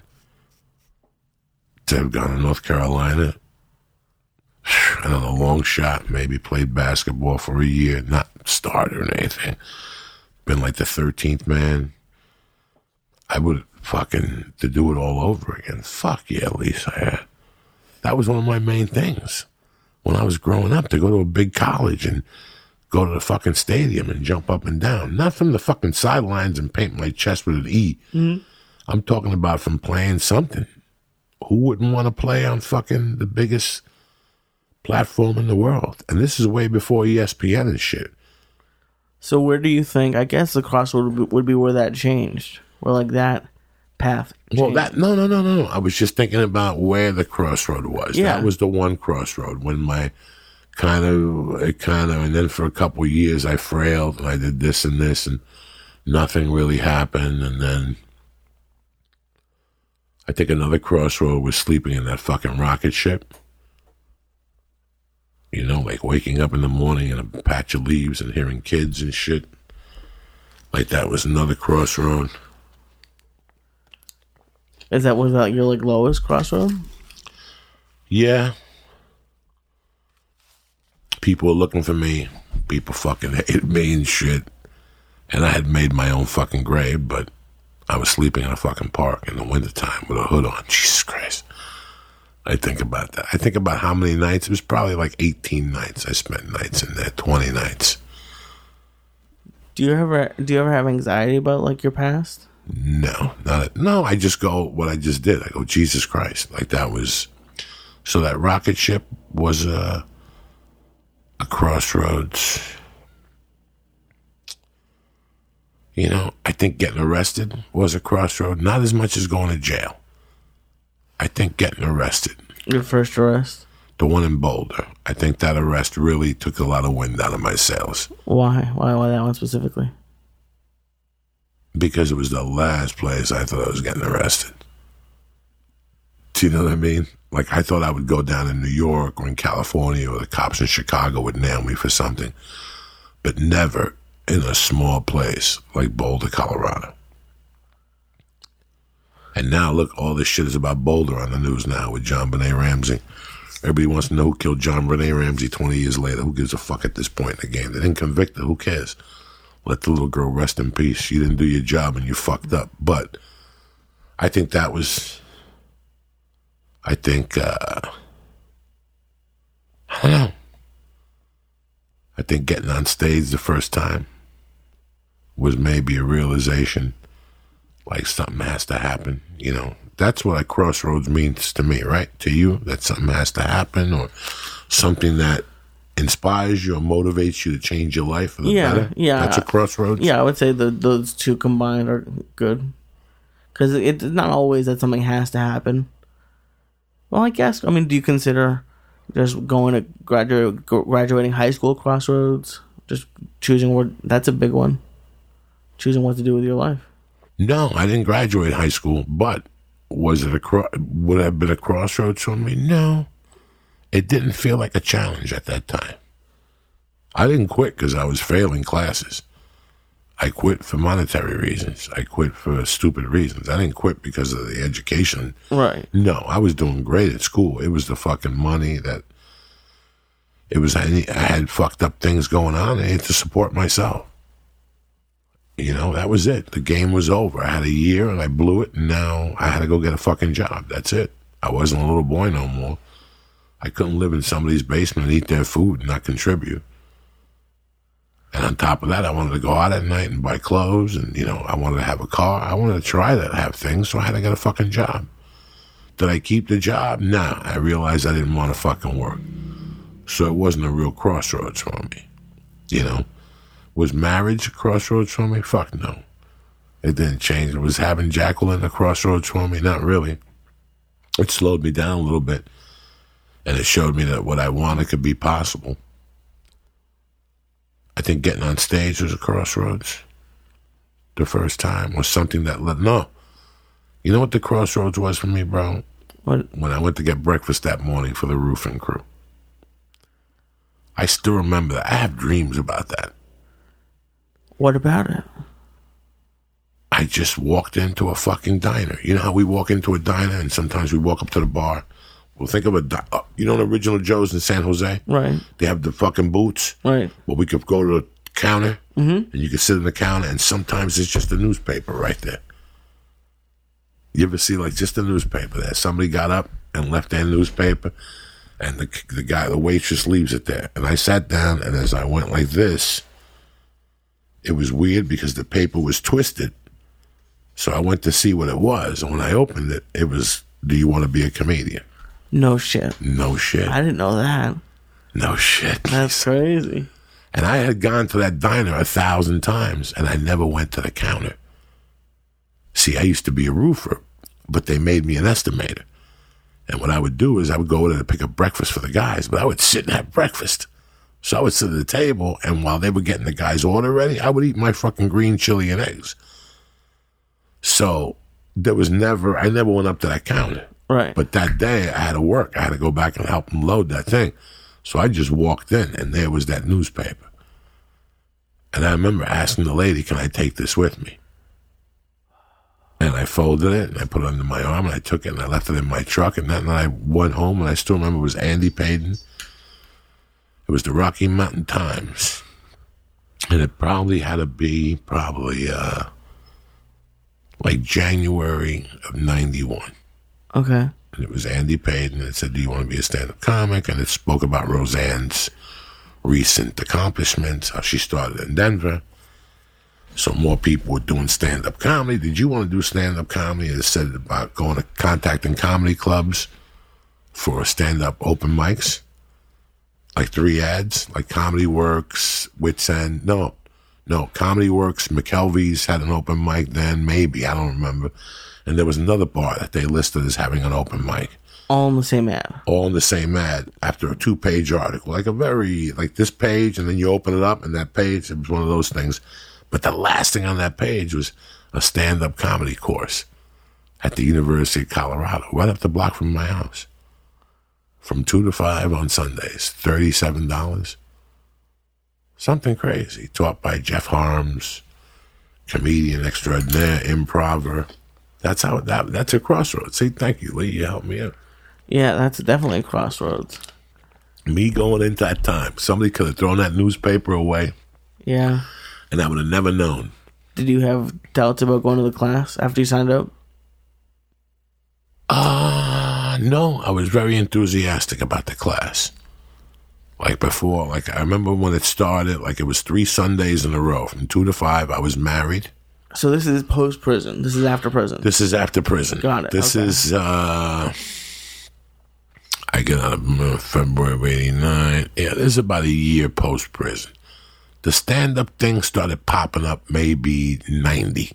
Speaker 2: to have gone to North Carolina, and on a long shot, maybe played basketball for a year, not started or anything, been like the thirteenth man, I would fucking, to do it all over again. Fuck yeah, Lisa. Yeah. That was one of my main things. when I was growing up to go to a big college and go to the fucking stadium and jump up and down. Not from the fucking sidelines and paint my chest with an E. Mm-hmm. I'm talking about from playing something. Who wouldn't want to play on fucking the biggest platform in the world? And this is way before E S P N and shit.
Speaker 1: So where do you think, I guess the crossroad would be, would be where that changed? Where like that path changed.
Speaker 2: Well, that, no, no, no, no. I was just thinking about where the crossroad was.
Speaker 1: Yeah.
Speaker 2: That was the one crossroad when my kind of, it kind of, and then for a couple of years I frailed and I did this and this and nothing really happened. And then I think another crossroad was sleeping in that fucking rocket ship. You know, like waking up in the morning in a patch of leaves and hearing kids and shit. Like that was another crossroad.
Speaker 1: Is that, was that your like lowest crossroad?
Speaker 2: Yeah. People were looking for me. People fucking hated me and shit. And I had made my own fucking grave, but I was sleeping in a fucking park in the wintertime with a hood on. Jesus Christ. I think about that. I think about how many nights. It was probably like eighteen nights I spent nights in there, twenty nights.
Speaker 1: Do you ever do you ever have anxiety about like your past?
Speaker 2: No, not a, no. I just go what I just did. I go, Jesus Christ, like that was. So that rocket ship was a a crossroads. You know, I think getting arrested was a crossroad. Not as much as going to jail. I think getting arrested.
Speaker 1: Your first arrest?
Speaker 2: The one in Boulder. I think that arrest really took a lot of wind out of my sails.
Speaker 1: Why? Why? Why that one specifically?
Speaker 2: Because it was the last place I thought I was getting arrested. Do you know what I mean? Like, I thought I would go down in New York or in California or the cops in Chicago would nail me for something. But never in a small place like Boulder, Colorado. And now, look, all this shit is about Boulder on the news now with JonBenet Ramsey. Everybody wants to know who killed JonBenet Ramsey twenty years later. Who gives a fuck at this point in the game? They didn't convict her. Who cares? Let the little girl rest in peace. You didn't do your job and you fucked up. But I think that was, I think, uh, I don't know. I think getting on stage the first time was maybe a realization. Like something has to happen, you know. That's what a crossroads means to me, right? To you, that something has to happen or something that inspires you or motivates you to change your life for the
Speaker 1: yeah,
Speaker 2: better.
Speaker 1: Yeah,
Speaker 2: That's a crossroads?
Speaker 1: Yeah, I would say the, those two combined are good. Because it's not always that something has to happen. Well, I guess, I mean, do you consider just going to graduate, graduating high school crossroads? Just choosing what, that's a big one. Choosing what to do with your life.
Speaker 2: No, I didn't graduate high school, but was it a cro- would it have been a crossroads for me? No. It didn't feel like a challenge at that time. I didn't quit because I was failing classes. I quit for monetary reasons. I quit for stupid reasons. I didn't quit because of the education.
Speaker 1: Right.
Speaker 2: No, I was doing great at school. It was the fucking money that, it was, I had fucked up things going on. I had to support myself. You know, that was it. The game was over. I had a year and I blew it, and now I had to go get a fucking job. That's it. I wasn't a little boy no more. I couldn't live in somebody's basement and eat their food and not contribute. And on top of that, I wanted to go out at night and buy clothes, and, you know, I wanted to have a car. I wanted to try to have things, so I had to get a fucking job. Did I keep the job? Nah. I realized I didn't want to fucking work. So it wasn't a real crossroads for me, you know. Was marriage a crossroads for me? Fuck no. It didn't change. Was having Jacqueline a crossroads for me? Not really. It slowed me down a little bit. And it showed me that what I wanted could be possible. I think getting on stage was a crossroads. The first time was something that let, no. You know what the crossroads was for me, bro?
Speaker 1: What?
Speaker 2: When I went to get breakfast that morning for the roofing crew. I still remember that. I have dreams about that.
Speaker 1: What about it?
Speaker 2: I just walked into a fucking diner. You know how we walk into a diner and sometimes we walk up to the bar? Well, think of a, di- uh, you know, the Original Joe's in San Jose?
Speaker 1: Right.
Speaker 2: They have the fucking booths.
Speaker 1: Right.
Speaker 2: Well, we could go to the counter,
Speaker 1: mm-hmm.
Speaker 2: and you could sit in the counter, and sometimes it's just a newspaper right there. You ever see, like, just a newspaper there? Somebody got up and left their newspaper, And the the guy, the waitress leaves it there. And I sat down, and as I went like this, it was weird because the paper was twisted. So I went to see what it was. And when I opened it, it was, do you want to be a comedian?
Speaker 1: No shit.
Speaker 2: No shit.
Speaker 1: I didn't know that.
Speaker 2: No shit.
Speaker 1: That's crazy.
Speaker 2: And I had gone to that diner a thousand times, and I never went to the counter. See, I used to be a roofer, but they made me an estimator. And what I would do is I would go there to pick up breakfast for the guys, but I would sit and have breakfast. So I would sit at the table, and while they were getting the guy's order ready, I would eat my fucking green chili and eggs. So there was never, I never went up to that counter.
Speaker 1: Right.
Speaker 2: But that day I had to work. I had to go back and help them load that thing. So I just walked in, and there was that newspaper. And I remember asking the lady, can I take this with me? And I folded it, and I put it under my arm, and I took it, and I left it in my truck. And then I went home, and I still remember it was Andy Payton. It was the Rocky Mountain Times. And it probably had to be probably uh, like January of ninety-one.
Speaker 1: Okay.
Speaker 2: And it was Andy Payton. It said, do you want to be a stand-up comic? And it spoke about Roseanne's recent accomplishments, how she started in Denver. So more people were doing stand-up comedy. Did you want to do stand-up comedy? It said about going to contacting comedy clubs for stand-up open mics. Like three ads, like Comedy Works, Wits End. No, no, Comedy Works, McKelvey's had an open mic then, maybe, I don't remember. And there was another bar that they listed as having an open mic.
Speaker 1: All in the same ad.
Speaker 2: All in the same ad after a two-page article. Like a very, like this page, and then you open it up, and that page, it was one of those things. But the last thing on that page was a stand-up comedy course at the University of Colorado, right up the block from my house. From two to five on Sundays, thirty-seven dollars. Something crazy. Taught by Jeff Harms, comedian extraordinaire, improver. That's how that. That's a crossroads. See, thank you, Lee. You helped me out.
Speaker 1: Yeah, that's definitely a crossroads.
Speaker 2: Me going into that time, somebody could have thrown that newspaper away.
Speaker 1: Yeah.
Speaker 2: And I would have never known.
Speaker 1: Did you have doubts about going to the class after you signed up?
Speaker 2: Uh, no, I was very enthusiastic about the class. Like before, like I remember when it started, like it was three Sundays in a row. From two to five, I was married.
Speaker 1: So this is post-prison. This is after prison.
Speaker 2: This is after prison.
Speaker 1: Got it.
Speaker 2: This
Speaker 1: okay.
Speaker 2: is, uh, I get out of uh, February of eighty-nine. Yeah, this is about a year post-prison. The stand-up thing started popping up maybe ninety.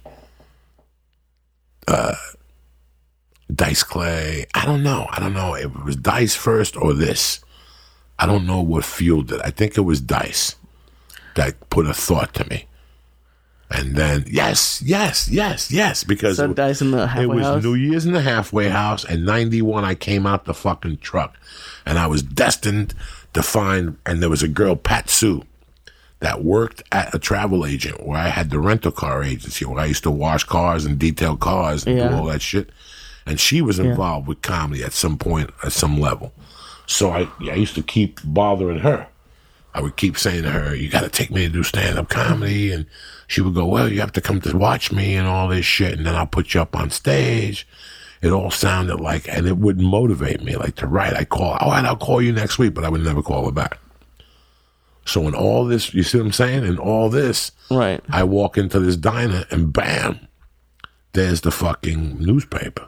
Speaker 2: Uh, Dice Clay. I don't know. I don't know if it was Dice first or this. I don't know what fueled it. I think it was Dice that put a thought to me. And then, yes, yes, yes, yes, because
Speaker 1: so
Speaker 2: it,
Speaker 1: Dice in the halfway
Speaker 2: it was
Speaker 1: house?
Speaker 2: New Year's in the halfway house, and ninety-one I came out the fucking truck. And I was destined to find, and there was a girl, Pat Sue, that worked at a travel agent where I had the rental car agency, where I used to wash cars and detail cars and
Speaker 1: yeah.
Speaker 2: do all that shit. And she was involved yeah. with comedy at some point, at some level. So I, I used to keep bothering her. I would keep saying to her, you got to take me to do stand-up comedy. And she would go, well, you have to come to watch me and all this shit. And then I'll put you up on stage. It all sounded like, and it wouldn't motivate me, like to write. I'd call, all right, I'll call you next week, but I would never call her back. So in all this, you see what I'm saying? In all this,
Speaker 1: right.
Speaker 2: I walk into this diner and bam, there's the fucking newspaper.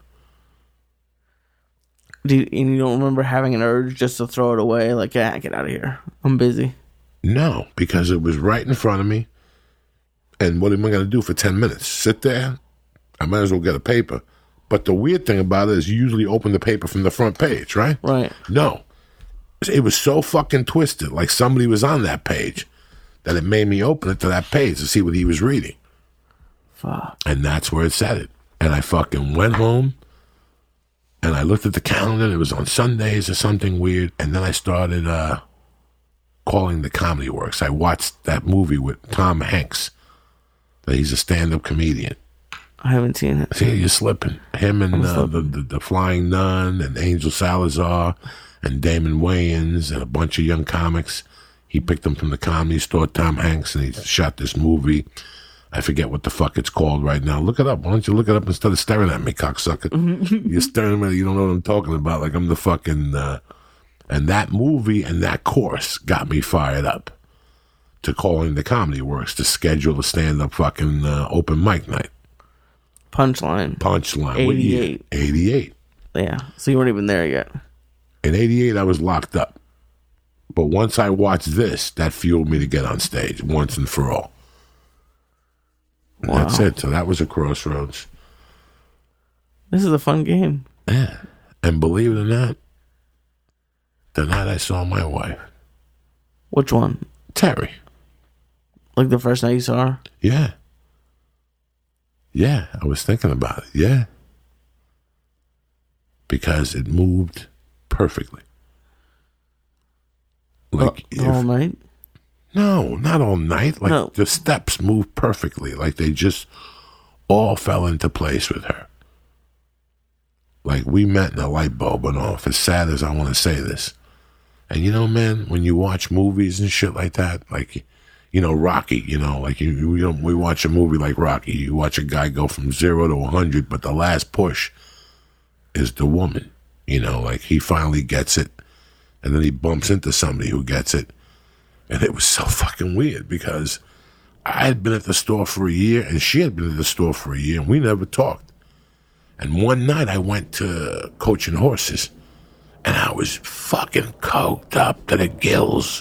Speaker 1: Do you, and you don't remember having an urge just to throw it away? Like, yeah, get out of here. I'm busy.
Speaker 2: No, because it was right in front of me. And what am I going to do for ten minutes? Sit there? I might as well get a paper. But the weird thing about it is you usually open the paper from the front page, right?
Speaker 1: Right.
Speaker 2: No. It was so fucking twisted, like somebody was on that page, that it made me open it to that page to see what he was reading.
Speaker 1: Fuck.
Speaker 2: And that's where it said it. And I fucking went home. And I looked at the calendar. It was on Sundays or something weird. And then I started uh, calling the Comedy Works. I watched that movie with Tom Hanks. That he's a stand-up comedian.
Speaker 1: I haven't seen it.
Speaker 2: See, you're slipping. Him and uh, the, the the Flying Nun and Angel Salazar and Damon Wayans and a bunch of young comics. He picked them from the Comedy Store, Tom Hanks, and he shot this movie. I forget what the fuck it's called right now. Look it up. Why don't you look it up instead of staring at me, cocksucker? You're staring at me. You don't know what I'm talking about. Like I'm the fucking uh, And that movie and that course got me fired up to call into Comedy Works to schedule a stand-up fucking uh, open mic night.
Speaker 1: Punchline.
Speaker 2: Punchline.
Speaker 1: eighty-eight.
Speaker 2: eighty-eight.
Speaker 1: Yeah. So you weren't even there yet.
Speaker 2: In eighty-eight, I was locked up. But once I watched this, that fueled me to get on stage once and for all. And wow. That's it. So that was a crossroads.
Speaker 1: This is a fun game.
Speaker 2: Yeah. And believe it or not, the night I saw my wife.
Speaker 1: Which one?
Speaker 2: Terry.
Speaker 1: Like the first night you saw her?
Speaker 2: Yeah. Yeah, I was thinking about it. Yeah. Because it moved perfectly. Like
Speaker 1: uh, if, all night?
Speaker 2: No, not all night. Like
Speaker 1: no.
Speaker 2: The steps moved perfectly. Like they just all fell into place with her. Like we met and a light bulb went off. As sad as I want to say this. And you know, man, when you watch movies and shit like that, like, you know, Rocky, you know, like you, you know, we watch a movie like Rocky, you watch a guy go from zero to a hundred, but the last push is the woman, you know, like he finally gets it, and then he bumps into somebody who gets it, and it was so fucking weird because I had been at the store for a year, and she had been at the store for a year, and we never talked. And one night I went to Coaching Horses. And I was fucking coked up to the gills.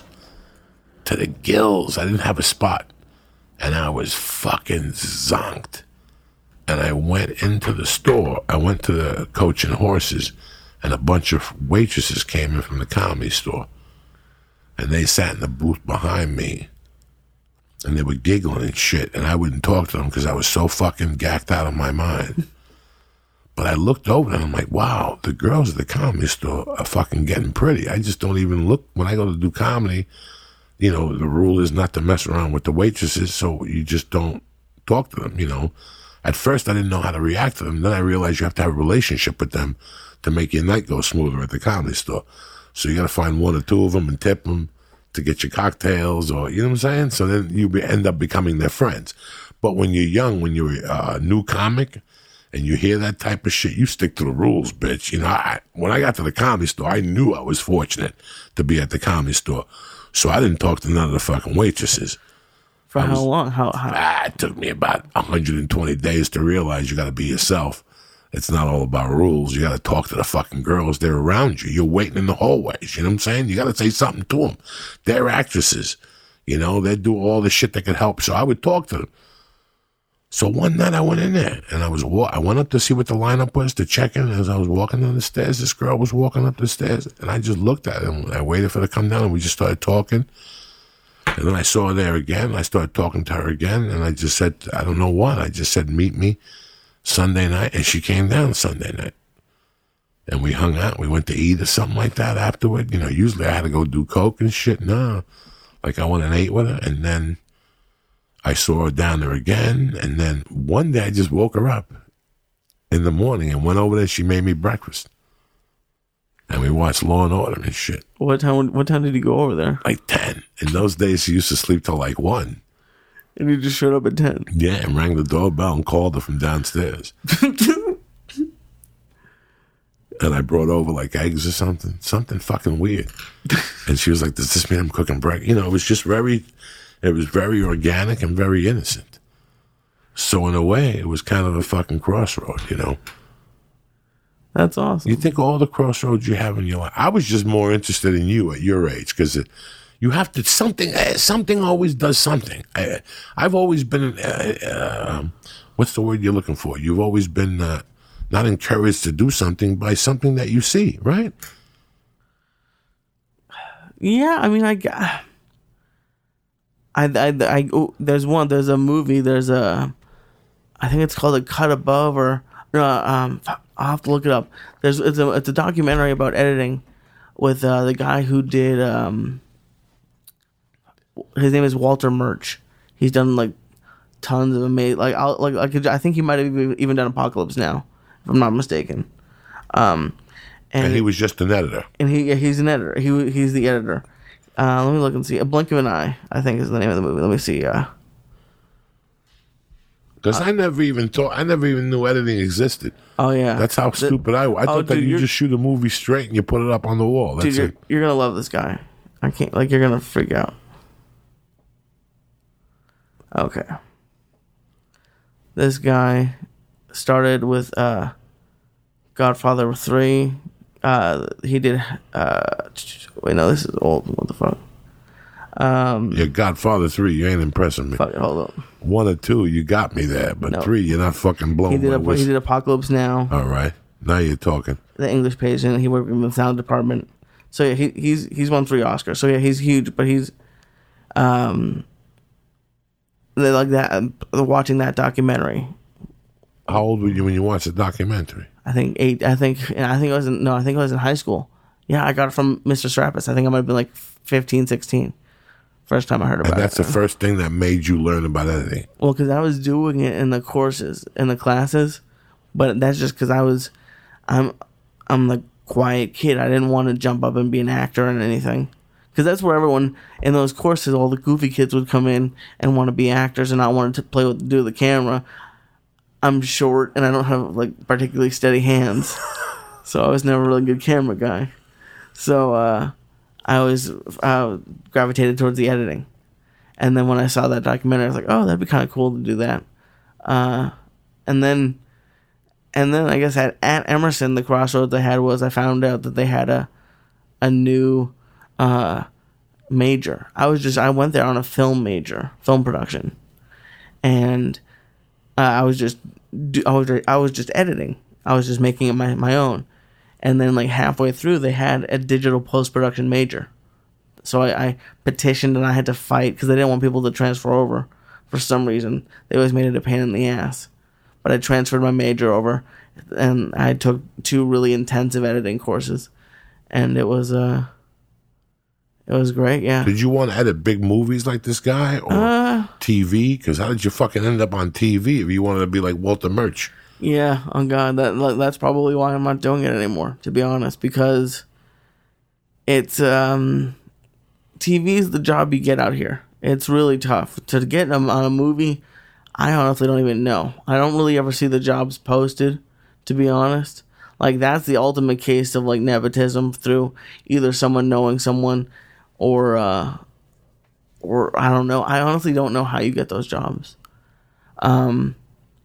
Speaker 2: To the gills. I didn't have a spot. And I was fucking zonked. And I went into the store. I went to the Coaching Horses. And a bunch of waitresses came in from the Comedy Store. And they sat in the booth behind me. And they were giggling and shit. And I wouldn't talk to them because I was so fucking gacked out of my mind. But I looked over and I'm like, wow, the girls at the Comedy Store are fucking getting pretty. I just don't even look. When I go to do comedy, you know, the rule is not to mess around with the waitresses, so you just don't talk to them, you know. At first, I didn't know how to react to them. Then I realized you have to have a relationship with them to make your night go smoother at the Comedy Store. So you got to find one or two of them and tip them to get your cocktails, or, you know what I'm saying? So then you be, end up becoming their friends. But when you're young, when you're a new comic, and you hear that type of shit, you stick to the rules, bitch. You know, I, when I got to the Comedy Store, I knew I was fortunate to be at the Comedy Store. So I didn't talk to none of the fucking waitresses.
Speaker 1: For
Speaker 2: I
Speaker 1: how
Speaker 2: was,
Speaker 1: long? How, how?
Speaker 2: Ah, it took me about one hundred twenty days to realize you got to be yourself. It's not all about rules. You got to talk to the fucking girls. They're around you. You're waiting in the hallways. You know what I'm saying? You got to say something to them. They're actresses. You know, they do all the shit that could help. So I would talk to them. So one night I went in there and I was wa- I went up to see what the lineup was to check in. As I was walking down the stairs, this girl was walking up the stairs, and I just looked at her and I waited for her to come down, and we just started talking. And then I saw her there again. And I started talking to her again, and I just said, I don't know what. I just said, meet me Sunday night, and she came down Sunday night. And we hung out. We went to eat or something like that afterward. You know, usually I had to go do coke and shit. No, like I went and ate with her, and then I saw her down there again, and then one day I just woke her up in the morning and went over there. She made me breakfast, and we watched Law and Order and shit.
Speaker 1: What time? What time did you go over there?
Speaker 2: Like ten. In those days, she used to sleep till like one.
Speaker 1: And you just showed up at ten.
Speaker 2: Yeah, and rang the doorbell and called her from downstairs. And I brought over like eggs or something, something fucking weird. And she was like, "Does this mean I'm cooking breakfast?" You know, it was just very. It was very organic and very innocent. So in a way, it was kind of a fucking crossroad, you know?
Speaker 1: That's awesome.
Speaker 2: You think all the crossroads you have in your life. I was just more interested in you at your age because you have to, something, something always does something. I, I've always been, uh, uh, what's the word you're looking for? You've always been uh, not encouraged to do something by something that you see, right?
Speaker 1: Yeah, I mean, I got... I, I, I, oh, there's one, there's a movie, there's a, I think it's called A Cut Above, or, uh, um, I'll have to look it up. There's, it's a, it's a documentary about editing with, uh, the guy who did, um, his name is Walter Murch. He's done, like, tons of amazing, like, I'll, like, I could, I think he might have even done Apocalypse Now, if I'm not mistaken. Um,
Speaker 2: and, and he was just an editor.
Speaker 1: And he, yeah, he's an editor. He, he's the editor. Uh, let me look and see. A Blink of an Eye, I think, is the name of the movie. Let me see. Uh,
Speaker 2: Because I never even thought, I never even knew editing existed.
Speaker 1: Oh yeah,
Speaker 2: That's how
Speaker 1: The-
Speaker 2: stupid I was. I
Speaker 1: oh,
Speaker 2: thought that
Speaker 1: dude,
Speaker 2: you
Speaker 1: you're-
Speaker 2: just shoot a movie straight and you put it up on the wall. That's
Speaker 1: Dude, you're,
Speaker 2: it.
Speaker 1: you're gonna love this guy. I can't. Like, you're gonna freak out. Okay. This guy started with uh, Godfather three. Uh, he did. Uh, wait, no, this is old. What the fuck? Um,
Speaker 2: Your Godfather three, you ain't impressing me.
Speaker 1: fuck it, hold up.
Speaker 2: One or two, you got me there, but
Speaker 1: No.
Speaker 2: three, you're not fucking blowing
Speaker 1: He did.
Speaker 2: my
Speaker 1: A, he
Speaker 2: whistle.
Speaker 1: did Apocalypse Now.
Speaker 2: All right, now you're talking.
Speaker 1: The English Patient. He worked in the sound department. So yeah, he he's he's won three Oscars. So yeah, he's huge. But he's, um, they like that. Uh, watching that documentary.
Speaker 2: How old were you when you watched the documentary?
Speaker 1: I think eight. I think. I think I was in. No, I think I was in high school. Yeah, I got it from Mister Strappus. I think I might have been like fifteen, sixteen. First time I heard about
Speaker 2: And that's
Speaker 1: it.
Speaker 2: the first thing that made you learn about editing.
Speaker 1: Well, because I was doing it in the courses, in the classes, but that's just because I was, I'm, I'm the quiet kid. I didn't want to jump up and be an actor and anything, because that's where everyone in those courses, all the goofy kids would come in and want to be actors and not want to play with do the camera. I'm short and I don't have like particularly steady hands, so I was never a really good camera guy. So uh, I always uh, gravitated towards the editing. And then when I saw that documentary, I was like, oh, that'd be kind of cool to do that. Uh, and then, and then I guess at, at Emerson, the crossroads I had was I found out that they had a, a new uh, major. I was just, I went there on a film major, film production. And uh, I was just, I was, I was just editing. I was just making it my, my own. And then like halfway through, they had a digital post-production major. So I, I petitioned and I had to fight because they didn't want people to transfer over for some reason. They always made it a pain in the ass. But I transferred my major over and I took two really intensive editing courses. And it was uh, it was great, yeah.
Speaker 2: Did you want to edit big movies like this guy or
Speaker 1: Uh,
Speaker 2: T V? Because how did you fucking end up on T V if you wanted to be like Walter Murch?
Speaker 1: Yeah, oh God, that like, that's probably why I'm not doing it anymore, to be honest, because it's um, T V is the job you get out here. It's really tough to get them on a movie. I honestly don't even know. I don't really ever see the jobs posted, to be honest. Like that's the ultimate case of like nepotism through either someone knowing someone, or uh, or I don't know. I honestly don't know how you get those jobs. Um.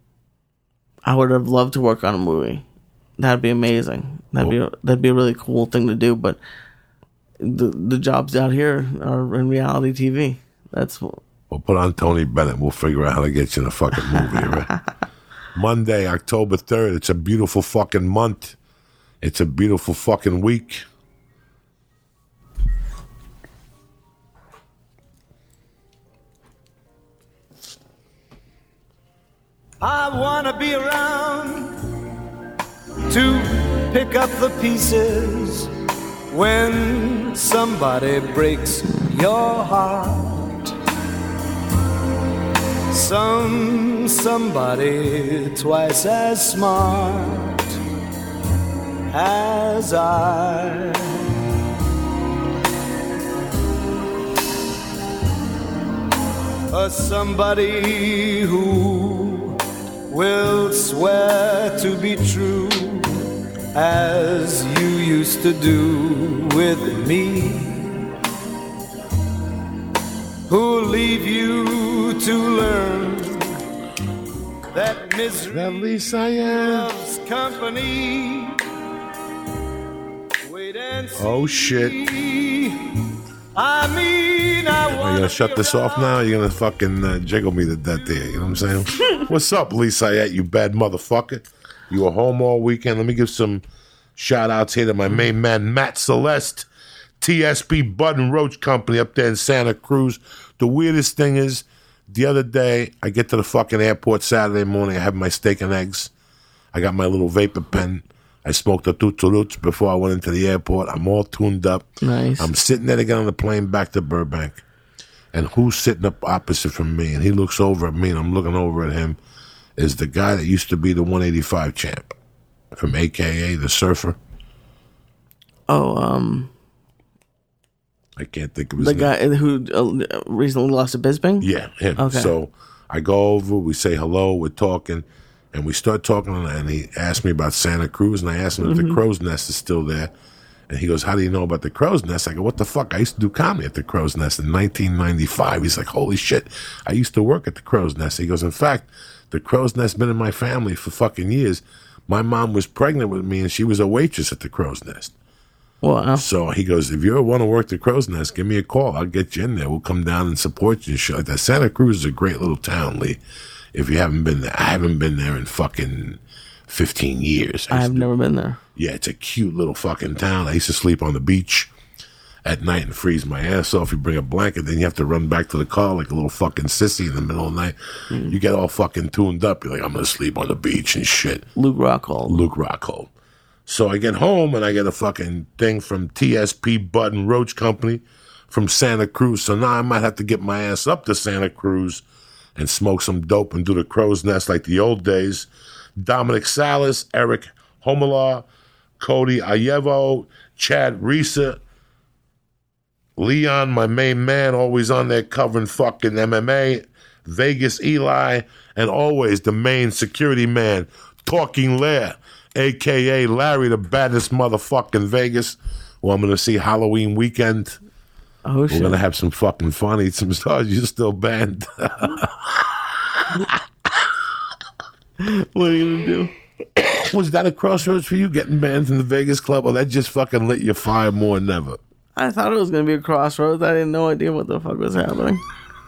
Speaker 1: I would have loved to work on a movie. That'd be amazing. That'd be that'd be a really cool thing to do. But the the jobs out here are in reality T V. That's
Speaker 2: We'll put on Tony Bennett. We'll figure out how to get you in a fucking movie, right? Monday, October third. It's a beautiful fucking month. It's a beautiful fucking week.
Speaker 4: I wanna be around to pick up the pieces when somebody breaks your heart. Some somebody twice as smart as I. A somebody who will swear to be true as you used to do with me, who'll leave you to learn that misery
Speaker 2: That Lisa, yeah.
Speaker 4: loves company. Wait and see.
Speaker 2: Oh shit.
Speaker 4: I mean, I
Speaker 2: Are you
Speaker 4: want
Speaker 2: gonna shut this off now? You're gonna fucking uh, jiggle me to death there. You know what I'm saying? What's up, Lisa? You bad motherfucker. You were home all weekend. Let me give some shout outs here to my main man, Matt Celeste, T S B Bud and Roach Company up there in Santa Cruz. The weirdest thing is, the other day, I get to the fucking airport Saturday morning. I have my steak and eggs. I got my little vapor pen. I smoked a tuturuts before I went into the airport. I'm all tuned up.
Speaker 1: nice.
Speaker 2: I'm sitting there to get on the plane back to Burbank. And who's sitting up opposite from me? And he looks over at me, and I'm looking over at him. Is the guy that used to be the one eighty-five champ from A K A The Surfer.
Speaker 1: Oh, um,
Speaker 2: I can't think of his
Speaker 1: the
Speaker 2: name.
Speaker 1: guy who uh, recently lost to Bisping.
Speaker 2: Yeah, him.
Speaker 1: Okay.
Speaker 2: So I go over, we say hello, we're talking, and we start talking, and he asked me about Santa Cruz, and I asked him mm-hmm. if the Crow's Nest is still there. And he goes, how do you know about the Crow's Nest? I go, what the fuck? I used to do comedy at the Crow's Nest in nineteen ninety-five. He's like, holy shit, I used to work at the Crow's Nest. He goes, in fact, the Crow's Nest been in my family for fucking years. My mom was pregnant with me, and she was a waitress at the Crow's Nest.
Speaker 1: Wow.
Speaker 2: So he goes, if you ever want to work the Crow's Nest, give me a call. I'll get you in there. We'll come down and support you and shit like that. Santa Cruz is a great little town, Lee. If you haven't been there, I haven't been there in fucking fifteen years.
Speaker 1: I have never been there.
Speaker 2: Yeah, it's a cute little fucking town. I used to sleep on the beach at night and freeze my ass off. You bring a blanket, then you have to run back to the car like a little fucking sissy in the middle of the night. Mm. You get all fucking tuned up. You're like, I'm going to sleep on the beach and shit.
Speaker 1: Luke Rockhold.
Speaker 2: Luke Rockhold. So I get home and I get a fucking thing from T S P Bud and Roach Company from Santa Cruz. So now I might have to get my ass up to Santa Cruz and smoke some dope and do the Crow's Nest like the old days. Dominic Salas, Eric Homelar, Cody Ayevo, Chad Risa, Leon, my main man, always on there covering fucking M M A, Vegas Eli, and always the main security man, Talking Lair, a k a. Larry, the baddest motherfucker in Vegas, who I'm going to see Halloween weekend.
Speaker 1: Oh, shit.
Speaker 2: We're going to have some fucking fun, eat some stars. You're still banned.
Speaker 1: What are you going to do?
Speaker 2: Was that a crossroads for you, getting banned from the Vegas club, or that just fucking lit your fire more than ever?
Speaker 1: I thought it was going to be a crossroads. I had no idea what the fuck was happening.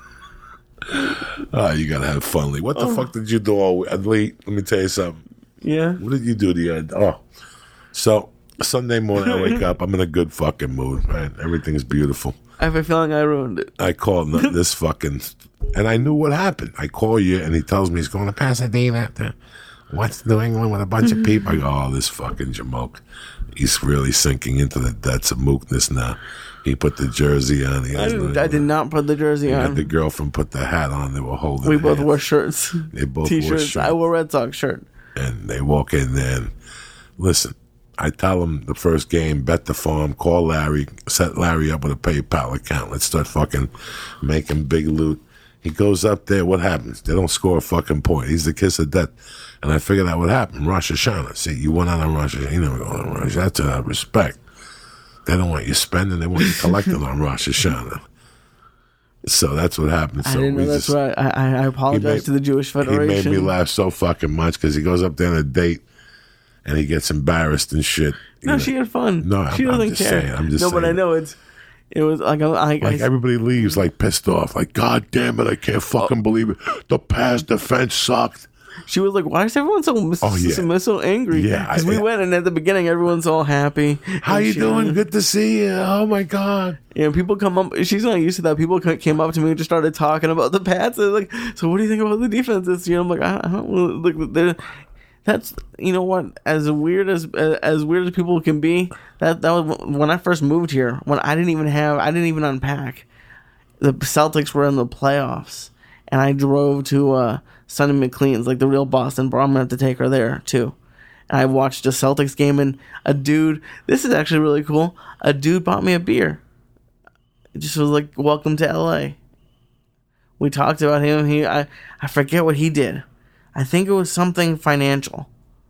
Speaker 2: Oh, you got to have fun, Lee. What the oh. fuck did you do all week? Lee, let me tell you something.
Speaker 1: Yeah?
Speaker 2: What did you do the other Oh. So, Sunday morning, I wake up. I'm in a good fucking mood, right? Everything's beautiful.
Speaker 1: I have a feeling I ruined it.
Speaker 2: I called this fucking... And I knew what happened. I call you, and he tells me he's going to Pasadena to what's New England with a bunch of people. I go, oh, this fucking Jamoke. He's really sinking into the depths of mookness now. He put the jersey on. He
Speaker 1: I, did, I did not put the jersey
Speaker 2: he
Speaker 1: on.
Speaker 2: Had the girlfriend put the hat on. They were holding
Speaker 1: We both
Speaker 2: hands.
Speaker 1: wore shirts.
Speaker 2: They both
Speaker 1: T-shirts.
Speaker 2: wore shirts.
Speaker 1: I wore a Red Sox shirt.
Speaker 2: And they walk in there and listen, I tell him the first game, bet the farm, call Larry, set Larry up with a PayPal account. Let's start fucking making big loot. He goes up there. What happens? They don't score a fucking point. He's the kiss of death. And I figured out what happened. Rosh Hashanah. See, you went out on Rosh Hashanah. You never go on Rosh Hashanah. That's out of respect. They don't want you spending. They want you collecting on Rosh Hashanah. So that's what happened. So
Speaker 1: I didn't know that's just, right. I, I apologize made, to the Jewish Federation.
Speaker 2: He made me laugh so fucking much because he goes up there on a date and he gets embarrassed and shit.
Speaker 1: No, you know? She had fun.
Speaker 2: No,
Speaker 1: she
Speaker 2: I'm,
Speaker 1: doesn't
Speaker 2: I'm just
Speaker 1: care.
Speaker 2: saying. I'm just
Speaker 1: no,
Speaker 2: saying.
Speaker 1: but I know it's. It was like, I,
Speaker 2: like
Speaker 1: I,
Speaker 2: everybody leaves like pissed off. Like, God damn it, I can't fucking oh. believe it. The pass defense sucked.
Speaker 1: She was like, why is everyone so mis-
Speaker 2: oh, yeah.
Speaker 1: so, so angry?
Speaker 2: Yeah.
Speaker 1: Because we yeah. went and at the beginning, everyone's all happy.
Speaker 2: How you she, doing? Good to see you. Oh, my God.
Speaker 1: Yeah, people come up. She's not used to that. People came up to me and just started talking about the Pats. They're like, so what do you think about the defense this year? I'm like, I don't look. That's, you know what, as weird as as weird as people can be, that that was when I first moved here, when I didn't even have, I didn't even unpack. The Celtics were in the playoffs, and I drove to uh, Sonny McLean's, like the real Boston bar. I'm going to have to take her there, too. And I watched a Celtics game, and a dude, this is actually really cool, a dude bought me a beer. It just was like, welcome to L A. We talked about him. He, I, I forget what he did. I think it was something financial.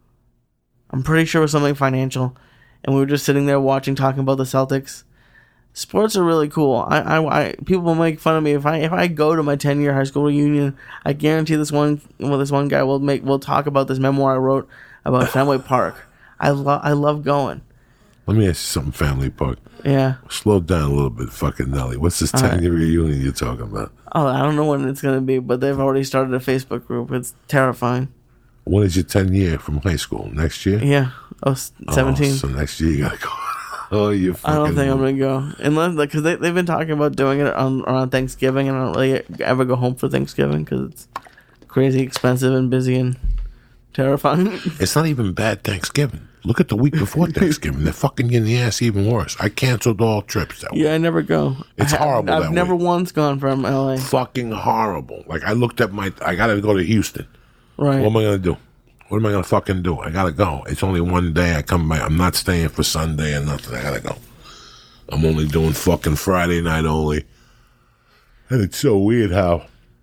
Speaker 1: I'm pretty sure it was something financial. And we were just sitting there watching, talking about the Celtics. Sports are really cool. I, I, I people will make fun of me if I if I go to my ten year high school reunion. I guarantee this one well this one guy will make will talk about this memoir I wrote about Fenway Park. I love I love going.
Speaker 2: Let me ask you something, Family Park.
Speaker 1: Yeah.
Speaker 2: Slow down a little bit, fucking Nelly. What's this ten year right. reunion you're talking about?
Speaker 1: Oh, I don't know when it's going to be, but they've already started a Facebook group. It's terrifying.
Speaker 2: When is your ten year from high school? Next year?
Speaker 1: Yeah. Oh, seventeen.
Speaker 2: Oh, so next year you got to go. Oh, you fucking...
Speaker 1: I don't think I'm going to go. Unless, because they, they've been talking about doing it on around Thanksgiving, and I don't really ever go home for Thanksgiving because it's crazy expensive and busy and terrifying.
Speaker 2: It's not even bad Thanksgiving. Look at the week before Thanksgiving. They're fucking getting the ass even worse. I canceled all trips that week.
Speaker 1: Yeah, I never go.
Speaker 2: It's
Speaker 1: I,
Speaker 2: horrible
Speaker 1: I've
Speaker 2: that
Speaker 1: never
Speaker 2: week.
Speaker 1: once gone from L A.
Speaker 2: Fucking horrible. Like, I looked at my... I got to go to Houston.
Speaker 1: Right.
Speaker 2: What am I going to do? What am I going to fucking do? I got to go. It's only one day. I come back. I'm not staying for Sunday or nothing. I got to go. I'm only doing fucking Friday night only. And it's so weird how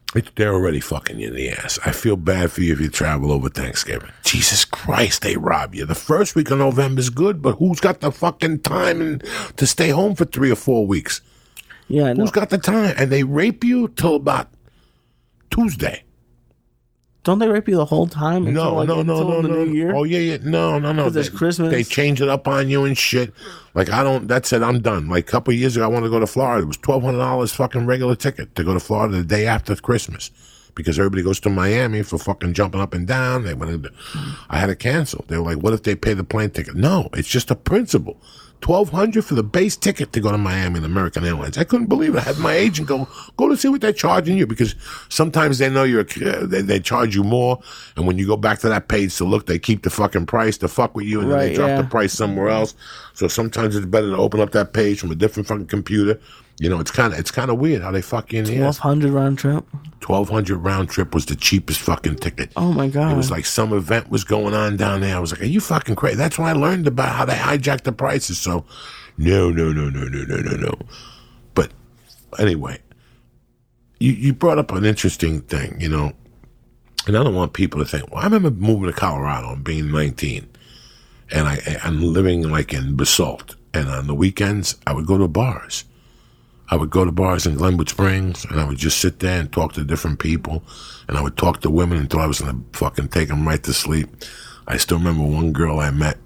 Speaker 2: It, they're already fucking you in the ass. I feel bad for you if you travel over Thanksgiving. Jesus Christ, they rob you. The first week of November is good, but who's got the fucking time and, to stay home for three or four weeks?
Speaker 1: Yeah, I know.
Speaker 2: Who's got the time? And they rape you till about Tuesday.
Speaker 1: Don't they rape you the whole time? Until,
Speaker 2: No,
Speaker 1: like,
Speaker 2: no, no,
Speaker 1: until
Speaker 2: no,
Speaker 1: the
Speaker 2: no.
Speaker 1: New Year?
Speaker 2: Oh, yeah, yeah. No, no, no.
Speaker 1: Because it's
Speaker 2: They-
Speaker 1: Christmas.
Speaker 2: They change it up on you and shit. Like, I don't, that's it, I'm done. Like, a couple of years ago, I wanted to go to Florida. It was twelve hundred dollars fucking regular ticket to go to Florida the day after Christmas. Because everybody goes to Miami for fucking jumping up and down. They went into, I had to cancel. They were like, what if they pay the plane ticket? No, it's just a principle. twelve hundred dollars for the base ticket to go to Miami and American Airlines. I couldn't believe it. I had my agent go, go to see what they're charging you, because sometimes they know you're, uh, they, they charge you more. And when you go back to that page to look, they keep the fucking price to fuck with you, and then
Speaker 1: Right,
Speaker 2: they drop
Speaker 1: yeah.
Speaker 2: the price somewhere else. So sometimes it's better to open up that page from a different fucking computer. You know, it's kind of, it's kind of weird how they fuck you in the
Speaker 1: twelve
Speaker 2: ass.
Speaker 1: hundred round trip.
Speaker 2: twelve hundred round trip was the cheapest fucking ticket.
Speaker 1: Oh my god!
Speaker 2: It was like some event was going on down there. I was like, are you fucking crazy? That's when I learned about how they hijack the prices. So, no, no, no, no, no, no, no, no. But anyway, you, you brought up an interesting thing, you know, and I don't want people to think, well, I remember moving to Colorado and being nineteen, and I, I'm living like in Basalt. And on the weekends, I would go to bars. I would go to bars in Glenwood Springs, and I would just sit there and talk to different people, and I would talk to women until I was going to fucking take them right to sleep. I still remember one girl I met.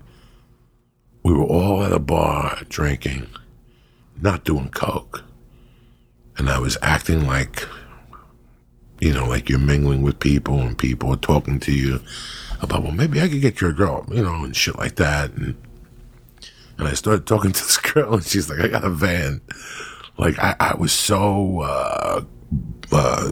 Speaker 2: We were all at a bar drinking, not doing coke, and I was acting like, you know, like you're mingling with people, and people are talking to you about, well, maybe I could get you a girl, you know, and shit like that. And, and I started talking to this girl, and she's like, I got a van. Like, I, I was so, uh, uh,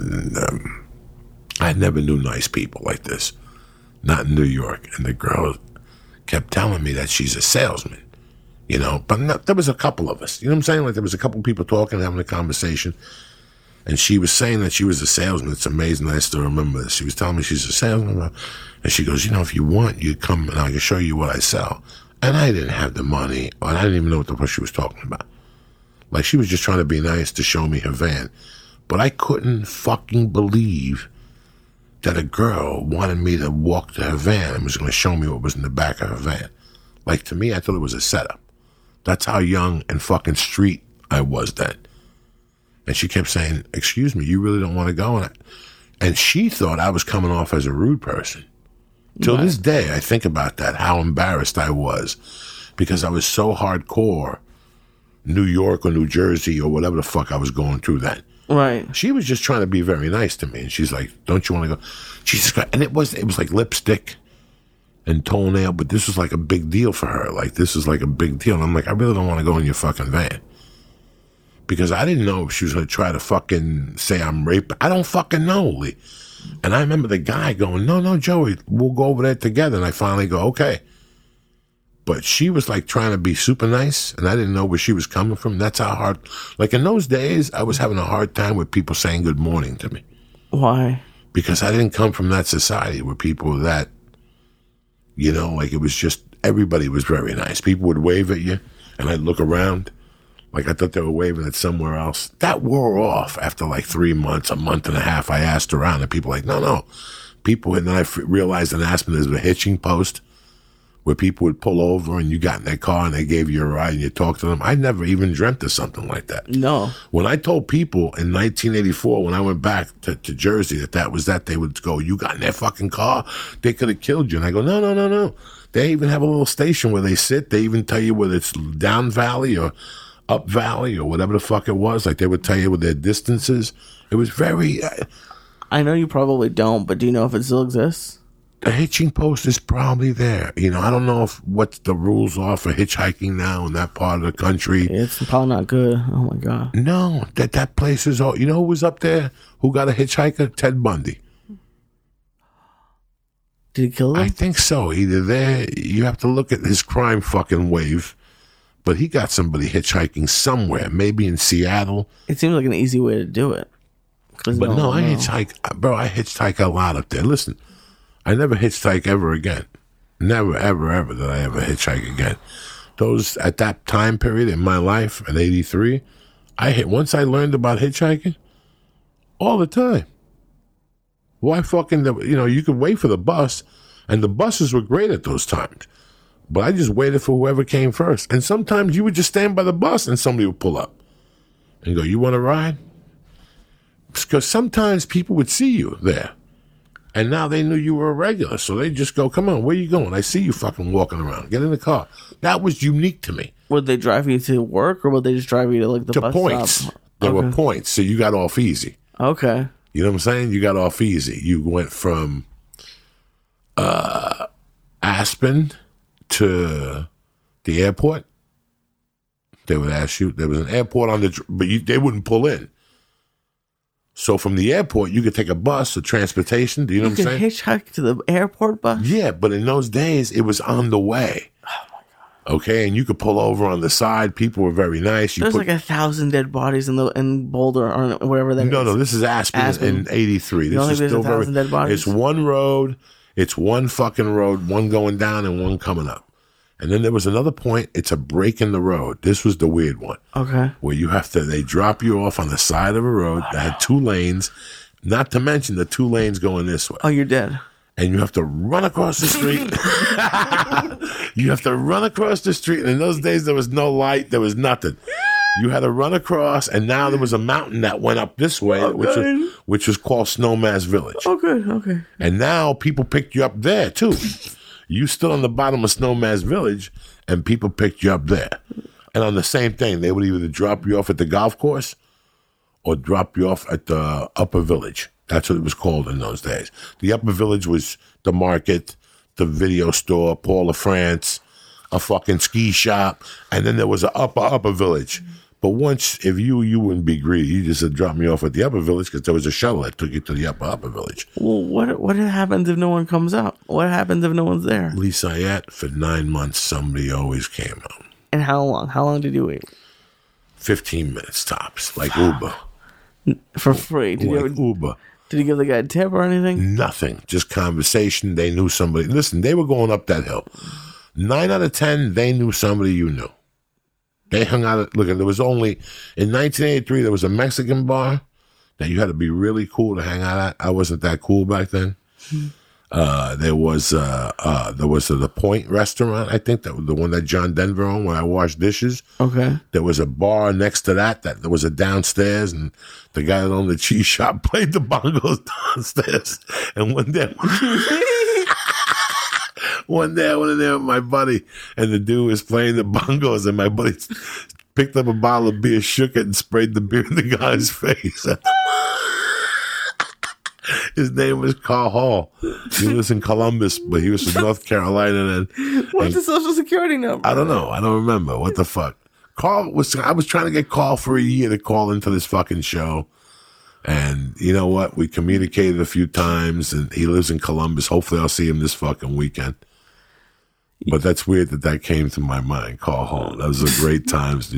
Speaker 2: um, I never knew nice people like this. Not in New York. And the girl kept telling me that she's a salesman, you know. But no, there was a couple of us. You know what I'm saying? Like, there was a couple of people talking, having a conversation. And she was saying that she was a salesman. It's amazing I still remember this. She was telling me she's a salesman. And she goes, you know, if you want, you come and I can show you what I sell. And I didn't have the money. And I didn't even know what the fuck she was talking about. Like, she was just trying to be nice to show me her van. But I couldn't fucking believe that a girl wanted me to walk to her van and was going to show me what was in the back of her van. Like, to me, I thought it was a setup. That's how young and fucking street I was then. And she kept saying, excuse me, you really don't want to go? And, I, and she thought I was coming off as a rude person. Till
Speaker 1: Right.
Speaker 2: this day, I think about that, how embarrassed I was. Because I was so hardcore New York or New Jersey or whatever the fuck I was going through then.
Speaker 1: Right.
Speaker 2: She was just trying to be very nice to me, and she's like, "Don't you want to go?" Jesus Christ! And it was it was like lipstick and toenail, but this was like a big deal for her. Like, this is like a big deal. And I'm like, I really don't want to go in your fucking van, because I didn't know if she was going to try to fucking say I'm raping. I don't fucking know, Lee. And I remember the guy going, "No, no, Joey, we'll go over there together." And I finally go, "Okay." But she was like trying to be super nice, and I didn't know where she was coming from. That's how hard, like in those days, I was having a hard time with people saying good morning to me.
Speaker 1: Why?
Speaker 2: Because I didn't come from that society where people were that, you know, like it was just, everybody was very nice. People would wave at you, and I'd look around like I thought they were waving at somewhere else. That wore off after like three months, a month and a half. I asked around, and people were like, no, no. People, and then I f- realized in Aspen there's a hitching post where people would pull over and you got in their car and they gave you a ride and you talked to them. I never even dreamt of something like that.
Speaker 1: No.
Speaker 2: When I told people in nineteen eighty-four, when I went back to, to Jersey, that that was that, they would go, you got in their fucking car, they could have killed you. And I go, no, no, no, no. They even have a little station where they sit. They even tell you whether it's down valley or up valley or whatever the fuck it was. Like, they would tell you what their distances. It was very... Uh,
Speaker 1: I know you probably don't, but do you know if it still exists?
Speaker 2: The hitching post is probably there. You know, I don't know if what the rules are for hitchhiking now in that part of the country.
Speaker 1: It's probably not good. Oh my god.
Speaker 2: No, that that place is all. You know who was up there? Who got a hitchhiker? Ted Bundy.
Speaker 1: Did he kill him?
Speaker 2: I think so. Either there, you have to look at his crime fucking wave, but he got somebody hitchhiking somewhere, maybe in Seattle.
Speaker 1: It seems like an easy way to do it.
Speaker 2: But no,
Speaker 1: no,
Speaker 2: I
Speaker 1: no.
Speaker 2: hitchhike, bro. I hitchhike a lot up there. Listen, I never hitchhike ever again. Never, ever, ever did I ever hitchhike again. Those, at that time period in my life, in eighty-three, I hit, once I learned about hitchhiking, All the time. Why fucking, the, you know, you could wait for the bus, and the buses were great at those times. But I just waited for whoever came first. And sometimes you would just stand by the bus and somebody would pull up and go, you want to ride? Because sometimes people would see you there. And now they knew you were a regular. So they just go, come on, where you going? I see you fucking walking around. Get in the car. That was unique to me.
Speaker 1: Would they drive you to work, or would they just drive you to like the
Speaker 2: to
Speaker 1: bus
Speaker 2: points.
Speaker 1: stop?
Speaker 2: There
Speaker 1: Okay.
Speaker 2: were points. So you got off easy.
Speaker 1: Okay.
Speaker 2: You know what I'm saying? You got off easy. You went from uh, Aspen to the airport. They would ask you. There was an airport on the, but you, they wouldn't pull in. So from the airport, you could take a bus or transportation. Do you know
Speaker 1: You
Speaker 2: what I'm
Speaker 1: can
Speaker 2: saying?
Speaker 1: hitchhike to the airport bus?
Speaker 2: Yeah, but in those days, it was on the way. Oh my god! Okay, and you could pull over on the side. People were very nice. You
Speaker 1: There's
Speaker 2: put,
Speaker 1: like a thousand dead bodies in the in Boulder or wherever that
Speaker 2: no,
Speaker 1: is.
Speaker 2: no. This is Aspen,
Speaker 1: Aspen.
Speaker 2: in eighty-three. This
Speaker 1: don't
Speaker 2: is
Speaker 1: think there's
Speaker 2: still
Speaker 1: a
Speaker 2: very.
Speaker 1: thousand dead bodies?
Speaker 2: It's one road. It's one fucking road. One going down and one coming up. And then there was another point. It's a break in the road. This was the weird one.
Speaker 1: Okay.
Speaker 2: Where you have to. They drop you off on the side of a road that had two lanes. Not to mention the two lanes going this way.
Speaker 1: Oh, you're dead.
Speaker 2: And you have to run across the street. You have to run across the street. And in those days, there was no light. There was nothing. You had to run across. And now there was a mountain that went up this way,
Speaker 1: Okay.
Speaker 2: which was, which was called Snowmass Village.
Speaker 1: Oh, good. Okay.
Speaker 2: And now people picked you up there, too. You stood on the bottom of Snowmass Village, and people picked you up there. And on the same thing, they would either drop you off at the golf course or drop you off at the upper village. That's what it was called in those days. The upper village was the market, the video store, Paul of France, a fucking ski shop, and then there was an upper, upper village. But once, if you, you wouldn't be greedy, you just said drop me off at the upper village because there was a shuttle that took you to the upper, upper village.
Speaker 1: Well, what what happens if no one comes up? What happens if no one's there?
Speaker 2: Lisayette, for nine months, somebody always came out.
Speaker 1: And how long? How long did you wait?
Speaker 2: fifteen minutes tops, like Uber.
Speaker 1: For free? Did you
Speaker 2: Like
Speaker 1: ever,
Speaker 2: Uber.
Speaker 1: did you give the guy a tip or anything?
Speaker 2: Nothing. Just conversation. They knew somebody. Listen, they were going up that hill. Nine out of ten, they knew somebody you knew. They hung out at, look, there was only, in nineteen eighty-three, there was a Mexican bar that you had to be really cool to hang out at. I wasn't that cool back then. Uh, there was, uh, uh, there was uh, the Point restaurant, I think, that was the one that John Denver owned when I washed dishes.
Speaker 1: Okay.
Speaker 2: There was a bar next to that, that there was a downstairs, and the guy that owned the cheese shop played the bongos downstairs. And one day, one day I went in there with my buddy, and the dude was playing the bongos, and my buddy picked up a bottle of beer, shook it, and sprayed the beer in the guy's face. His name was Carl Hall. He was in Columbus, but he was from North Carolina. And,
Speaker 1: What's
Speaker 2: and
Speaker 1: the social security number?
Speaker 2: I don't know. I don't remember. What the fuck? Carl was. I was trying to get Carl for a year to call into this fucking show. And you know what? We communicated a few times, and he lives in Columbus. Hopefully, I'll see him this fucking weekend. But that's weird that that came to my mind. Carl Hall. That was a great times.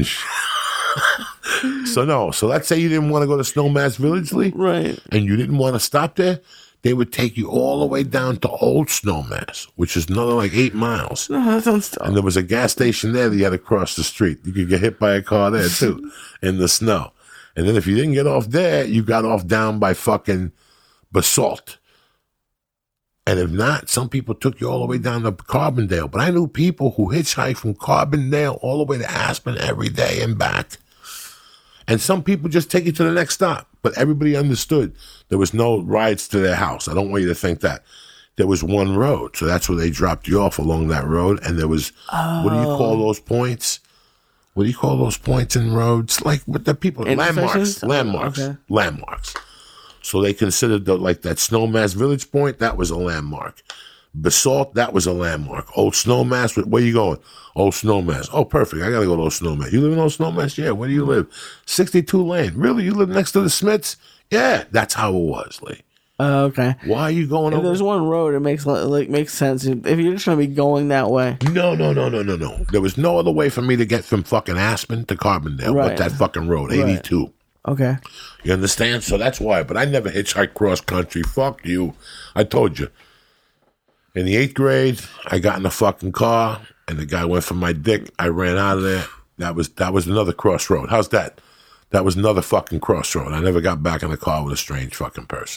Speaker 2: So no. So let's say you didn't want to go to Snowmass Village, Lee,
Speaker 1: Right.
Speaker 2: and you didn't want to stop there. They would take you all the way down to Old Snowmass, which is another like eight miles.
Speaker 1: No, that sounds tough.
Speaker 2: And there was a gas station there that you had to cross the street. You could get hit by a car there too, in the snow. And then if you didn't get off there, you got off down by fucking Basalt. And if not, some people took you all the way down to Carbondale. But I knew people who hitchhiked from Carbondale all the way to Aspen every day and back. And some people just take you to the next stop. But everybody understood there was no rides to their house. I don't want you to think that. There was one road. So that's where they dropped you off along that road. And there was, oh. what do you call those points? What do you call those points in roads? Like what the people, landmarks, landmarks, okay. landmarks. So they considered the, like that Snowmass Village Point, that was a landmark. Basalt, that was a landmark. Old Snowmass, where you going? Old Snowmass. Oh, perfect. I got to go to Old Snowmass. You live in Old Snowmass? Yeah. Where do you live? sixty-two Lane. Really? You live next to the Smiths? Yeah. That's how it was, Lee.
Speaker 1: Uh, okay.
Speaker 2: Why are you going
Speaker 1: if
Speaker 2: over?
Speaker 1: There's one road. It makes like makes sense. If you're just going to be going that way.
Speaker 2: No, no, no, no, no, no. There was no other way for me to get from fucking Aspen to Carbondale
Speaker 1: right.
Speaker 2: but that fucking road, eighty-two.
Speaker 1: Right. Okay.
Speaker 2: You understand? So that's why. But I never hitchhiked cross country. Fuck you. I told you. In the eighth grade, I got in the fucking car, and the guy went for my dick. I ran out of there. That was that was another crossroad. How's that? That was another fucking crossroad. I never got back in the car with a strange fucking person.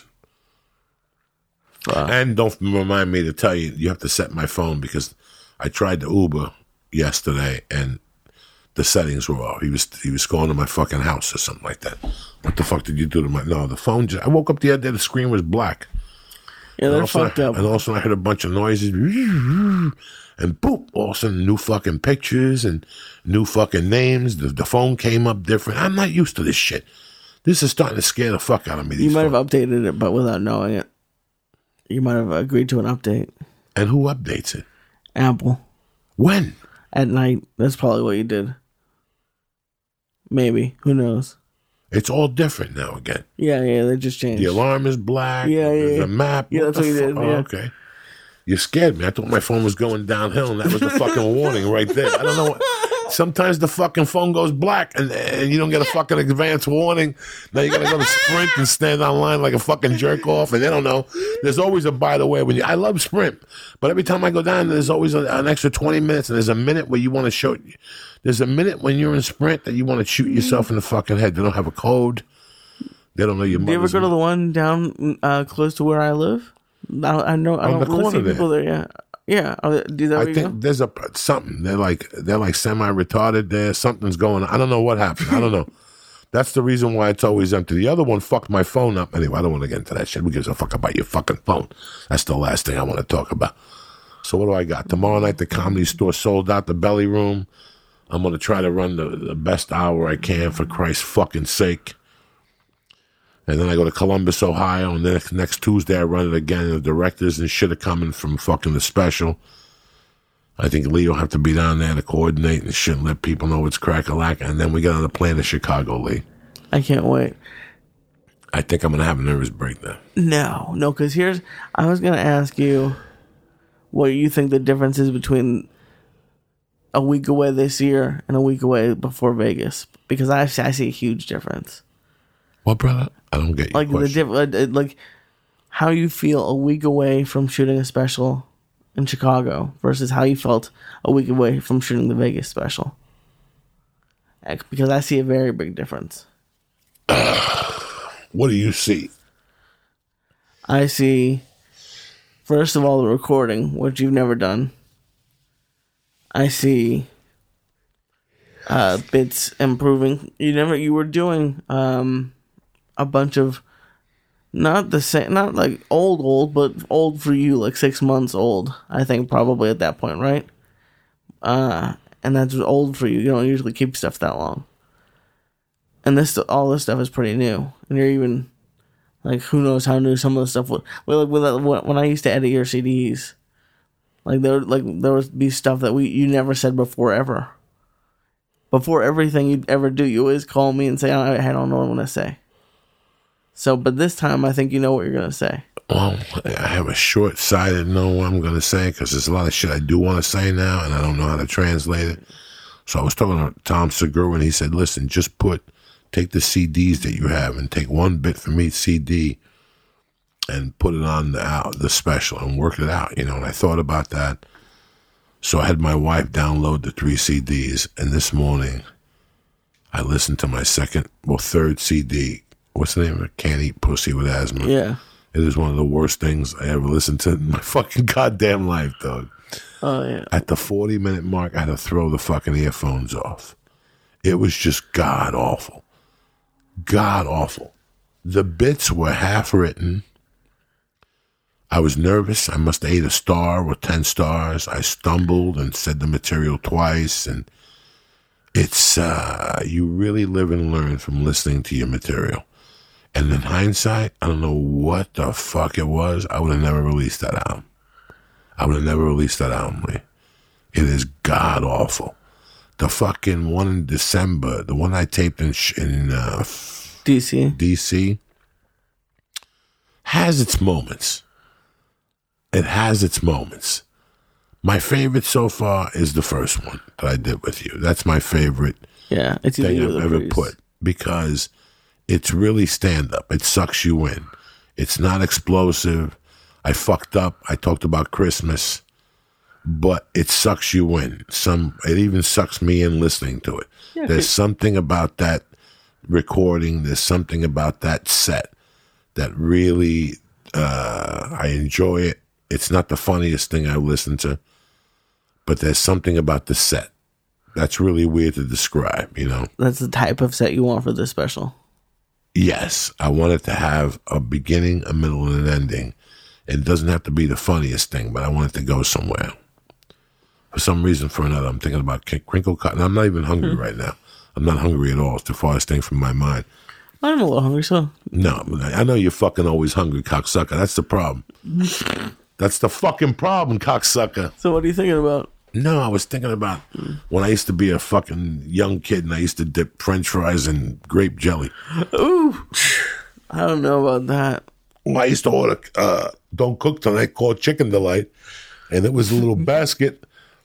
Speaker 1: Wow.
Speaker 2: And don't remind me to tell you, you have to set my phone because I tried to Uber yesterday and the settings were off. He was he was going to my fucking house or something like that. What the fuck did you do to my... No, the phone just... I woke up the other day, the screen was black.
Speaker 1: Yeah, they're
Speaker 2: also,
Speaker 1: fucked up.
Speaker 2: And all of a sudden I heard a bunch of noises. And boop, all of a sudden new fucking pictures and new fucking names. The, the phone came up different. I'm not used to this shit. This is starting to scare the fuck out of me.
Speaker 1: You might
Speaker 2: phones.
Speaker 1: have updated it, but without knowing it. You might have agreed to an update.
Speaker 2: And who updates it?
Speaker 1: Apple.
Speaker 2: When?
Speaker 1: At night. That's probably what you did. Maybe. Who knows?
Speaker 2: It's all different now again.
Speaker 1: Yeah, yeah, they just changed.
Speaker 2: The alarm is black.
Speaker 1: Yeah, yeah,
Speaker 2: The
Speaker 1: yeah.
Speaker 2: map.
Speaker 1: Yeah, that's what you
Speaker 2: fu-
Speaker 1: did,
Speaker 2: Oh,
Speaker 1: yeah.
Speaker 2: okay. You scared me. I thought my phone was going downhill, and that was the fucking warning right there. I don't know. What, sometimes the fucking phone goes black, and, and you don't get a fucking advance warning. Now you got to go to Sprint and stand online like a fucking jerk off, and they don't know. There's always a by the way. When you, I love Sprint, but every time I go down, there's always a, an extra twenty minutes, and there's a minute where you want to show. There's a minute when you're in Sprint that you want to shoot yourself in the fucking head. They don't have a code. They don't know your
Speaker 1: Do you ever
Speaker 2: mother's
Speaker 1: go to
Speaker 2: name.
Speaker 1: the one down uh, close to where I live? I, I know. I
Speaker 2: On
Speaker 1: don't
Speaker 2: the
Speaker 1: really
Speaker 2: corner
Speaker 1: see
Speaker 2: there.
Speaker 1: people there. Yeah, yeah. Are they, do that?
Speaker 2: I
Speaker 1: where you
Speaker 2: think
Speaker 1: go?
Speaker 2: there's a something. They're like they're like semi-retarded there. Something's going on. I don't know what happened. I don't know. That's the reason why it's always empty. The other one fucked my phone up. Anyway, I don't want to get into that shit. Who gives a fuck about your fucking phone? That's the last thing I want to talk about. So what do I got? Tomorrow night, the Comedy Store sold out the Belly Room. I'm going to try to run the, the best hour I can for Christ's fucking sake. And then I go to Columbus, Ohio, and then next Tuesday I run it again. The directors and shit are coming from fucking the special. I think Lee will have to be down there to coordinate and shit and let people know it's crack-a-lack. And then we get on the plane to Chicago, Lee.
Speaker 1: I can't wait.
Speaker 2: I think I'm going to have a nervous breakdown.
Speaker 1: No, no, because here's. I was gonna ask you what you think the difference is between a week away this year and a week away before Vegas, because I I see a huge difference.
Speaker 2: What, brother? I don't get your
Speaker 1: Like the
Speaker 2: question.
Speaker 1: diff- uh, like how you feel a week away from shooting a special in Chicago versus how you felt a week away from shooting the Vegas special. Like, because I see a very big difference.
Speaker 2: What do you see?
Speaker 1: I see, first of all, the recording, which you've never done. I see uh, bits improving. You never, you were doing um, a bunch of not the same, not like old, old, but old for you, like six months old. I think probably at that point, right? Uh, and that's old for you. You don't usually keep stuff that long. And this, all this stuff is pretty new, and you're even. Like, who knows how new some of the stuff was. Well, like, with, when I used to edit your C Ds, like, there like there would be stuff that we you never said before, ever. Before everything you'd ever do, you always call me and say, I, I don't know what I'm going to say. So, but this time, I think you know what you're going to say.
Speaker 2: Well, I have a short-sighted know what I'm going to say because there's a lot of shit I do want to say now, and I don't know how to translate it. So I was talking to Tom Segura, and he said, listen, just put... Take the C Ds that you have and take one bit from each C D and put it on the out the special and work it out, you know. And I thought about that. So I had my wife download the three C Ds. And this morning, I listened to my second, well, third C D. What's the name of it? Can't Eat Pussy with Asthma.
Speaker 1: Yeah.
Speaker 2: It is one of the worst things I ever listened to in my fucking goddamn life, dog.
Speaker 1: Oh, yeah.
Speaker 2: At the forty-minute mark, I had to throw the fucking earphones off. It was just god-awful. God awful. The bits were half written. I was nervous. I must have ate a star or ten stars. I stumbled and said the material twice. And it's, uh, you really live and learn from listening to your material. And in hindsight, I don't know what the fuck it was. I would have never released that album. I would have never released that album, Lee. It is god awful. The fucking one in December, the one I taped in in uh,
Speaker 1: D C.
Speaker 2: D C, has its moments. It has its moments. My favorite so far is the first one that I did with you. That's my favorite
Speaker 1: Yeah. It's either
Speaker 2: thing
Speaker 1: you or
Speaker 2: I've
Speaker 1: the
Speaker 2: ever
Speaker 1: Breeze.
Speaker 2: put because it's really stand-up. It sucks you in. It's not explosive. I fucked up. I talked about Christmas. But it sucks you in. Some it even sucks me in listening to it.
Speaker 1: Yeah,
Speaker 2: There's
Speaker 1: it-
Speaker 2: something about that recording. There's something about that set that really uh, I enjoy it. It's not the funniest thing I listen to, but there's something about the set that's really weird to describe, you know?
Speaker 1: That's the type of set you want for this special.
Speaker 2: Yes, I want it to have a beginning, a middle, and an ending. It doesn't have to be the funniest thing, but I want it to go somewhere. For some reason for another, I'm thinking about crinkle cut, and I'm not even hungry mm-hmm. right now. I'm not hungry at all. It's the farthest thing from my mind.
Speaker 1: I'm a little hungry, so.
Speaker 2: No, I know you're fucking always hungry, cocksucker. That's the problem. That's the fucking problem, cocksucker.
Speaker 1: So what are you thinking about?
Speaker 2: No, I was thinking about when I used to be a fucking young kid and I used to dip French fries in grape jelly.
Speaker 1: Ooh, I don't know about that.
Speaker 2: Well, I used to order uh, Don't Cook Tonight called Chicken Delight, and it was a little basket,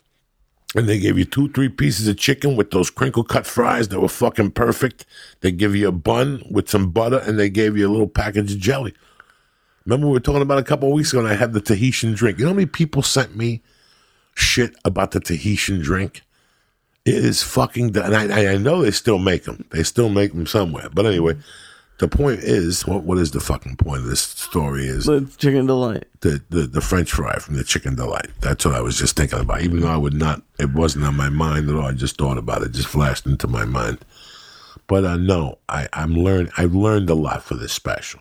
Speaker 2: and they gave you two, three pieces of chicken with those crinkle cut fries that were fucking perfect. They give you a bun with some butter, and they gave you a little package of jelly. Remember we were talking about a couple of weeks ago, and I had the Tahitian drink. You know how many people sent me shit about the Tahitian drink? It is fucking, and I, I know they still make them. They still make them somewhere. But anyway, the point is, what what is the fucking point of this story is
Speaker 1: the Chicken Delight.
Speaker 2: The, the, the French fry from the Chicken Delight. That's what I was just thinking about. Even though I would not, it wasn't on my mind at all. I just thought about it. It just flashed into my mind. But uh, no, I, I'm learn, I've learned a lot for this special.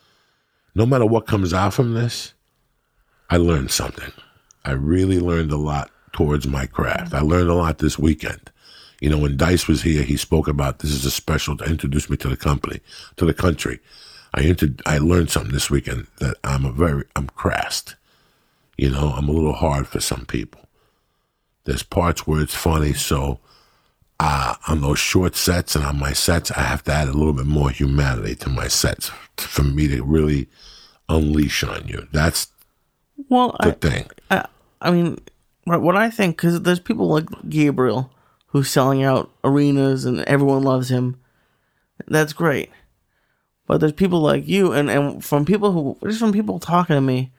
Speaker 2: No matter what comes out from this, I learned something. I really learned a lot towards my craft. I learned a lot this weekend. You know, when Dice was here, he spoke about this is a special to introduce me to the company, to the country. I inter- I learned something this weekend that I'm a very, I'm crassed. You know, I'm a little hard for some people. There's parts where it's funny, so uh, on those short sets and on my sets, I have to add a little bit more humanity to my sets for me to really unleash on you. That's
Speaker 1: well,
Speaker 2: the
Speaker 1: I,
Speaker 2: thing.
Speaker 1: I, I mean, what I think, because there's people like Gabriel who's selling out arenas and everyone loves him. That's great. But there's people like you, and, and from people who, just from people talking to me,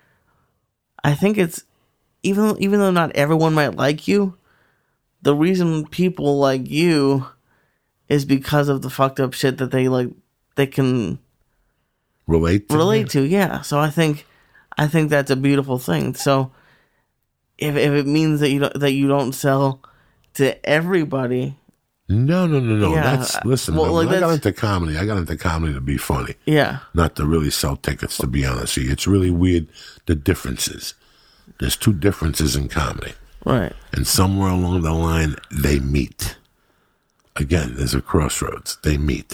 Speaker 1: I think it's, even even though not everyone might like you, the reason people like you is because of the fucked up shit that they like, they can
Speaker 2: relate to.
Speaker 1: Relate to, yeah. So I think, I think that's a beautiful thing. So if if it means that you don't, that you don't sell to everybody.
Speaker 2: No, no, no, no.
Speaker 1: Yeah.
Speaker 2: That's, listen,
Speaker 1: well, like
Speaker 2: when I got
Speaker 1: that's,
Speaker 2: into comedy, I got into comedy to be funny.
Speaker 1: Yeah.
Speaker 2: Not to really sell tickets, to be honest with you. It's really weird, the differences. There's two differences in comedy.
Speaker 1: Right.
Speaker 2: And somewhere along the line, they meet. Again, there's a crossroads. They meet.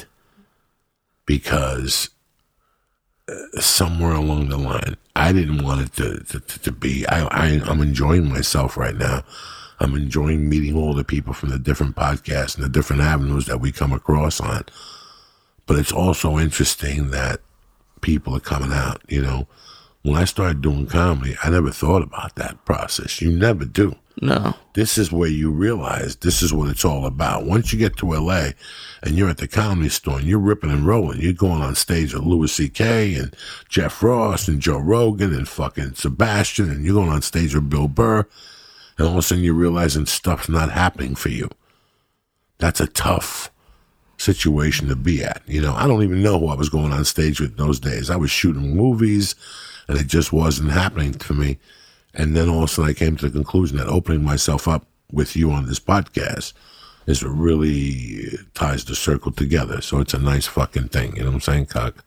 Speaker 2: Because uh, somewhere along the line, I didn't want it to, to, to, to be, I, I, I'm enjoying myself right now. I'm enjoying meeting all the people from the different podcasts and the different avenues that we come across on. But it's also interesting that people are coming out, you know. When I started doing comedy, I never thought about that process. You never do.
Speaker 1: No.
Speaker 2: This is where you realize this is what it's all about. Once you get to L A and you're at the Comedy Store and you're ripping and rolling, you're going on stage with Louis C K and Jeff Ross and Joe Rogan and fucking Sebastian, and you're going on stage with Bill Burr, and all of a sudden you're realizing stuff's not happening for you. That's a tough situation to be at. You know, I don't even know who I was going on stage with those days. I was shooting movies, and it just wasn't happening for me. And then all of a sudden I came to the conclusion that opening myself up with you on this podcast is what really ties the circle together. So it's a nice fucking thing. You know what I'm saying, cock?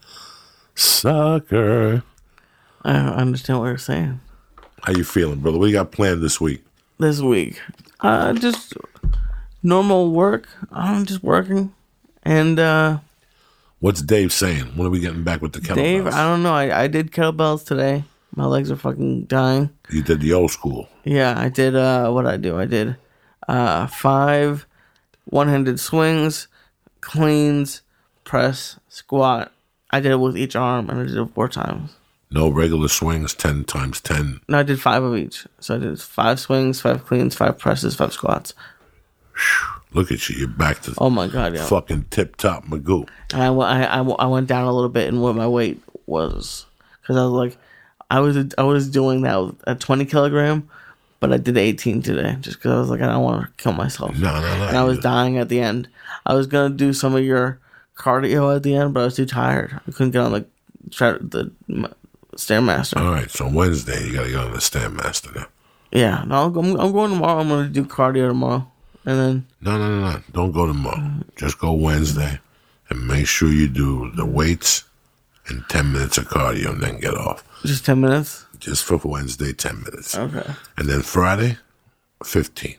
Speaker 2: Sucker.
Speaker 1: I understand what you're saying.
Speaker 2: How you feeling, brother? What do you got planned this week?
Speaker 1: This week? Uh, just normal work. I'm just working. And, uh...
Speaker 2: what's Dave saying? When are we getting back with the kettlebells?
Speaker 1: Dave, I don't know. I, I did kettlebells today. My legs are fucking dying.
Speaker 2: You did the old school.
Speaker 1: Yeah, I did, uh, what I do? I did, uh, five one-handed swings, cleans, press, squat. I did it with each arm, and I did it four times.
Speaker 2: No regular swings, ten times ten.
Speaker 1: No, I did five of each. So I did five swings, five cleans, five presses, five squats.
Speaker 2: Look at you. You're back to
Speaker 1: oh my God, yeah.
Speaker 2: fucking tip-top Magoo.
Speaker 1: And I, I, I, I went down a little bit in what my weight was. Because I was like, I was I was doing that at twenty kilogram, but I did eighteen today. Just because I was like, I don't want to kill myself.
Speaker 2: No, no, no.
Speaker 1: And I was dying at the end. I was going to do some of your cardio at the end, but I was too tired. I couldn't get on the try the Stairmaster.
Speaker 2: All right, so Wednesday you got to get on the Stairmaster now.
Speaker 1: Yeah, no, I'm, I'm going tomorrow. I'm going to do cardio tomorrow, and then
Speaker 2: No, no, no, no. Don't go tomorrow. Just go Wednesday, and make sure you do the weights and ten minutes of cardio, and then get off.
Speaker 1: just ten minutes.
Speaker 2: Just for Wednesday, ten minutes.
Speaker 1: Okay.
Speaker 2: And then Friday, fifteen.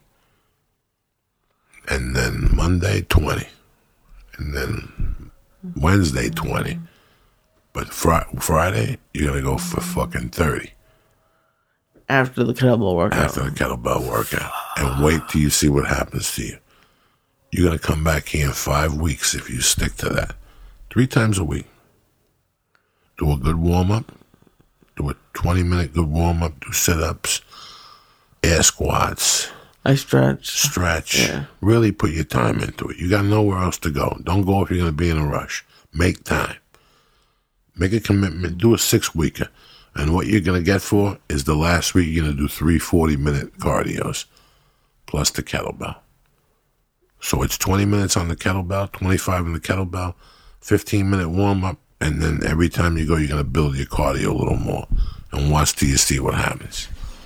Speaker 2: And then Monday, twenty. And then Wednesday, twenty. But fr- Friday, you're going to go for fucking thirty.
Speaker 1: After the kettlebell workout.
Speaker 2: After the kettlebell workout. And wait till you see what happens to you. You're going to come back here in five weeks if you stick to that. Three times a week. Do a good warm-up. Do a twenty-minute good warm-up. Do sit-ups. Air squats.
Speaker 1: I stretch.
Speaker 2: Stretch.
Speaker 1: Yeah.
Speaker 2: Really put your time into it. You got nowhere else to go. Don't go if you're going to be in a rush. Make time. Make a commitment. Do a six-weeker. And what you're going to get for is the last week you're going to do three forty-minute cardios plus the kettlebell. So it's twenty minutes on the kettlebell, twenty-five on the kettlebell, fifteen-minute warm-up, and then every time you go, you're going to build your cardio a little more. And watch till you see what happens.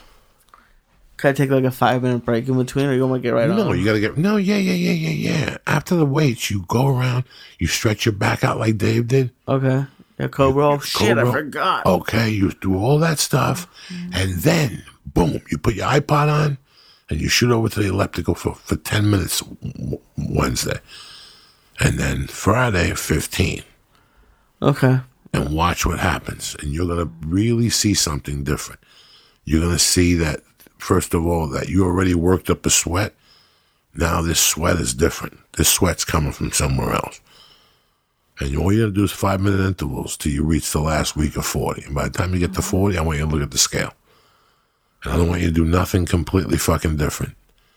Speaker 1: Can I take like a five minute break in between, or you want to get right on?
Speaker 2: No, you got to get... No, yeah, yeah, yeah, yeah, yeah. After the weights, you go around, you stretch your back out like Dave did.
Speaker 1: Okay. Yeah, Cobra. Oh, shit,
Speaker 2: Cobra.
Speaker 1: I forgot.
Speaker 2: Okay, you do all that stuff, and then, boom, you put your iPod on, and you shoot over to the elliptical for, for ten minutes w- Wednesday. And then Friday, fifteen.
Speaker 1: Okay.
Speaker 2: And watch what happens. And you're going to really see something different. You're going to see that, first of all, that you already worked up a sweat. Now this sweat is different. This sweat's coming from somewhere else. And all you got to do is five-minute intervals till you reach the last week of forty. And by the time you get to forty, I want you to look at the scale. And I don't want you to do nothing completely fucking different.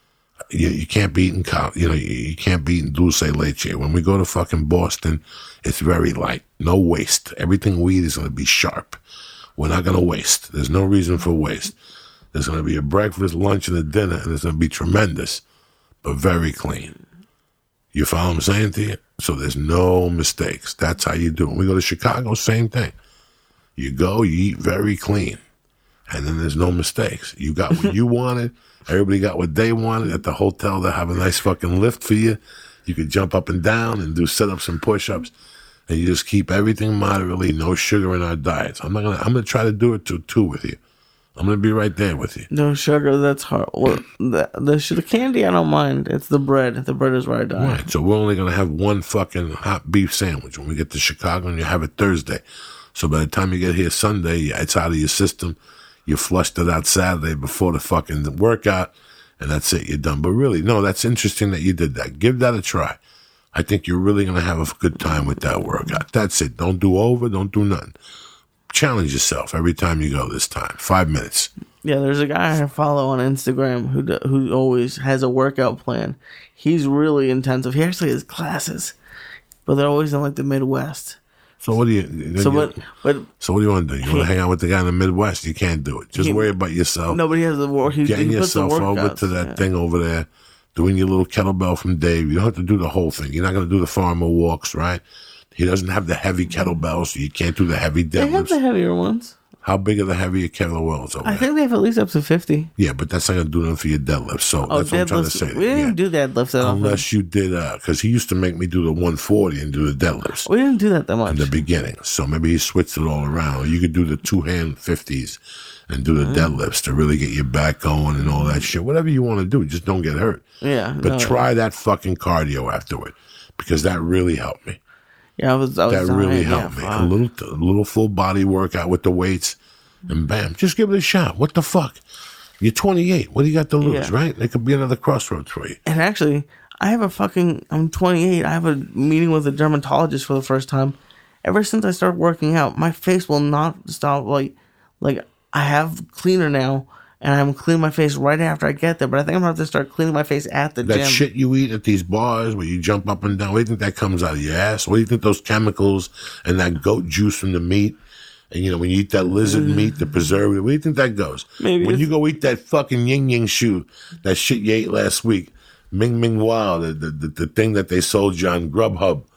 Speaker 2: You, you can't be eating, cow, you know, you, you can't be eating dulce leche. When we go to fucking Boston, it's very light. No waste. Everything we eat is going to be sharp. We're not going to waste. There's no reason for waste. There's going to be a breakfast, lunch, and a dinner, and it's going to be tremendous, but very clean. You follow what I'm saying to you? So there's no mistakes. That's how you do it. When we go to Chicago, same thing. You go, you eat very clean, and then there's no mistakes. You got what you wanted. Everybody got what they wanted. At the hotel, they have a nice fucking lift for you. You could jump up and down and do sit-ups and push-ups, and you just keep everything moderately, no sugar in our diets. I'm not gonna. I'm gonna try to do it too, too with you. I'm gonna be right there with you.
Speaker 1: No sugar, that's hard. Well, the, the the candy, I don't mind. It's the bread. The bread is where I die.
Speaker 2: Right. So we're only gonna have one fucking hot beef sandwich when we get to Chicago, and you have it Thursday. So by the time you get here Sunday, it's out of your system. You flushed it out Saturday before the fucking workout, and that's it. You're done. But really, no, that's interesting that you did that. Give that a try. I think you're really gonna have a good time with that workout. That's it. Don't do over. Don't do nothing. Challenge yourself every time you go this time. Five minutes.
Speaker 1: Yeah, there's a guy I follow on Instagram who do, who always has a workout plan. He's really intensive. He actually has classes, but they're always in like the Midwest.
Speaker 2: So what do you?
Speaker 1: So
Speaker 2: you,
Speaker 1: what? But
Speaker 2: so what do you want to do? You want to hang out with the guy in the Midwest? You can't do it. Just
Speaker 1: he,
Speaker 2: worry about yourself.
Speaker 1: Nobody has the work. He,
Speaker 2: Getting
Speaker 1: he puts the
Speaker 2: yourself over
Speaker 1: workouts,
Speaker 2: to that
Speaker 1: yeah.
Speaker 2: thing over there, doing your little kettlebell from Dave. You don't have to do the whole thing. You're not going to do the farmer walks, right? He doesn't have the heavy kettlebells, so you can't do the heavy deadlifts.
Speaker 1: They have the heavier ones.
Speaker 2: How big are the heavier kettlebells over
Speaker 1: I
Speaker 2: there?
Speaker 1: think they have at least up to fifty.
Speaker 2: Yeah, but that's not going to do them for your deadlifts. So
Speaker 1: Oh,
Speaker 2: that's what I'm trying to
Speaker 1: deadlifts.
Speaker 2: say.
Speaker 1: We didn't
Speaker 2: yeah.
Speaker 1: do deadlifts that often.
Speaker 2: Unless you did, because he used to make me do the one forty and do the deadlifts
Speaker 1: We didn't do that that much.
Speaker 2: in the beginning. So maybe he switched it all around. Or you could do the two-hand fifties and do the
Speaker 1: Mm.
Speaker 2: deadlifts to really get your back going and all that shit. Whatever you want to do, just don't get hurt.
Speaker 1: Yeah,
Speaker 2: But
Speaker 1: no.
Speaker 2: try that fucking cardio afterward, because that really helped me.
Speaker 1: Yeah, I was. I was
Speaker 2: That
Speaker 1: dying.
Speaker 2: really
Speaker 1: Yeah,
Speaker 2: helped me.
Speaker 1: fuck.
Speaker 2: A little, a little full body workout with the weights, and bam, just give it a shot. What the fuck? You're twenty-eight. What do you got to lose,
Speaker 1: Yeah.
Speaker 2: right? There could be another crossroads for you.
Speaker 1: And actually, I have a fucking. I'm twenty-eight. I have a meeting with a dermatologist for the first time. Ever since I started working out, my face will not stop. Like, like I have cleaner now, and I'm cleaning my face right after I get there. But I think I'm gonna have to start cleaning my face at the
Speaker 2: That
Speaker 1: gym.
Speaker 2: shit you eat at these bars where you jump up and down, what do you think that comes out of your ass? What do you think those chemicals and that goat juice from the meat? And, you know, when you eat that lizard meat, the preservative, where do you think that goes?
Speaker 1: Maybe
Speaker 2: when
Speaker 1: it's-
Speaker 2: you go eat that fucking yin yang shoe, that shit you ate last week, Ming Ming Wow, the, the, the, the thing that they sold you on Grubhub,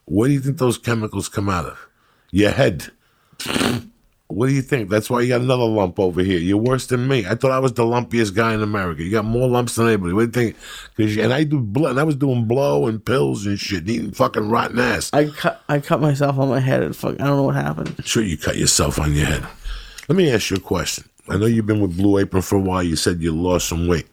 Speaker 2: Where do you think those chemicals come out of? Your head. What do you think? That's why you got another lump over here. You're worse than me. I thought I was the lumpiest guy in America. You got more lumps than anybody. What do you think? Cause you, and I do blow, and I was doing blow and pills and shit, eating fucking rotten ass.
Speaker 1: I cut I cut myself on my head and fuck I don't know what happened.
Speaker 2: Sure, you cut yourself on your head. Let me ask you a question. I know you've been with Blue Apron for a while. You said you lost some weight.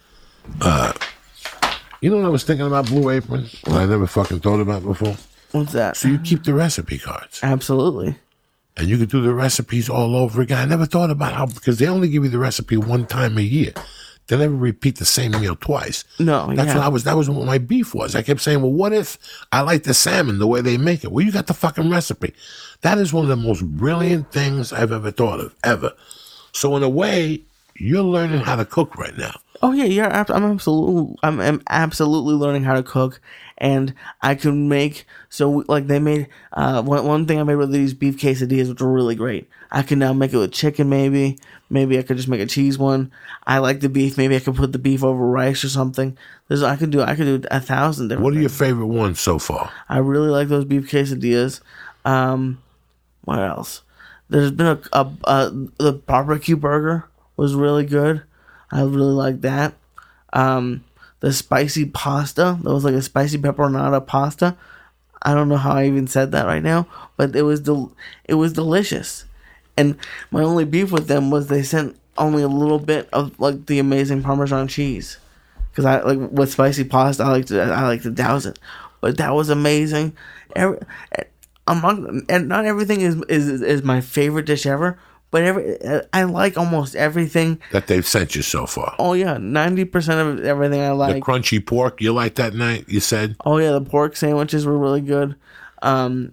Speaker 2: Uh, you know what I was thinking about Blue Apron? What I never fucking thought about before?
Speaker 1: What's that?
Speaker 2: So you keep the recipe cards.
Speaker 1: Absolutely.
Speaker 2: And you could do the recipes all over again. I never thought about how, because they only give you the recipe one time a year. They never repeat the same meal twice.
Speaker 1: No,
Speaker 2: That's
Speaker 1: yeah.
Speaker 2: what I was, that was what my beef was. I kept saying, well, what if I like the salmon the way they make it? Well, you got the fucking recipe. That is one of the most brilliant things I've ever thought of, ever. So in a way, you're learning how to cook right now.
Speaker 1: Oh yeah, yeah. I'm absolutely, I'm, I'm absolutely learning how to cook, and I can make. So like they made uh, one one thing I made with these beef quesadillas, which were really great. I can now make it with chicken, maybe. Maybe I could just make a cheese one. I like the beef. Maybe I could put the beef over rice or something. There's I could do I could do a thousand different.
Speaker 2: What are your
Speaker 1: things.
Speaker 2: favorite ones so far?
Speaker 1: I really like those beef quesadillas. Um, what else? There's been a, a, a the barbecue burger was really good. I really like that. Um, the spicy pasta, that was like a spicy pepperonata pasta. I don't know how I even said that right now, but it was del- it was delicious. And my only beef with them was they sent only a little bit of like the amazing Parmesan cheese, because I like with spicy pasta, I like to I like to douse it. But that was amazing. Every, I'm not, and not everything is, is is my favorite dish ever. But every, I like almost everything
Speaker 2: that they've sent you so far.
Speaker 1: Oh yeah, ninety percent of everything I like.
Speaker 2: The crunchy pork, you like that night? You said.
Speaker 1: Oh yeah, the pork sandwiches were really good. Um,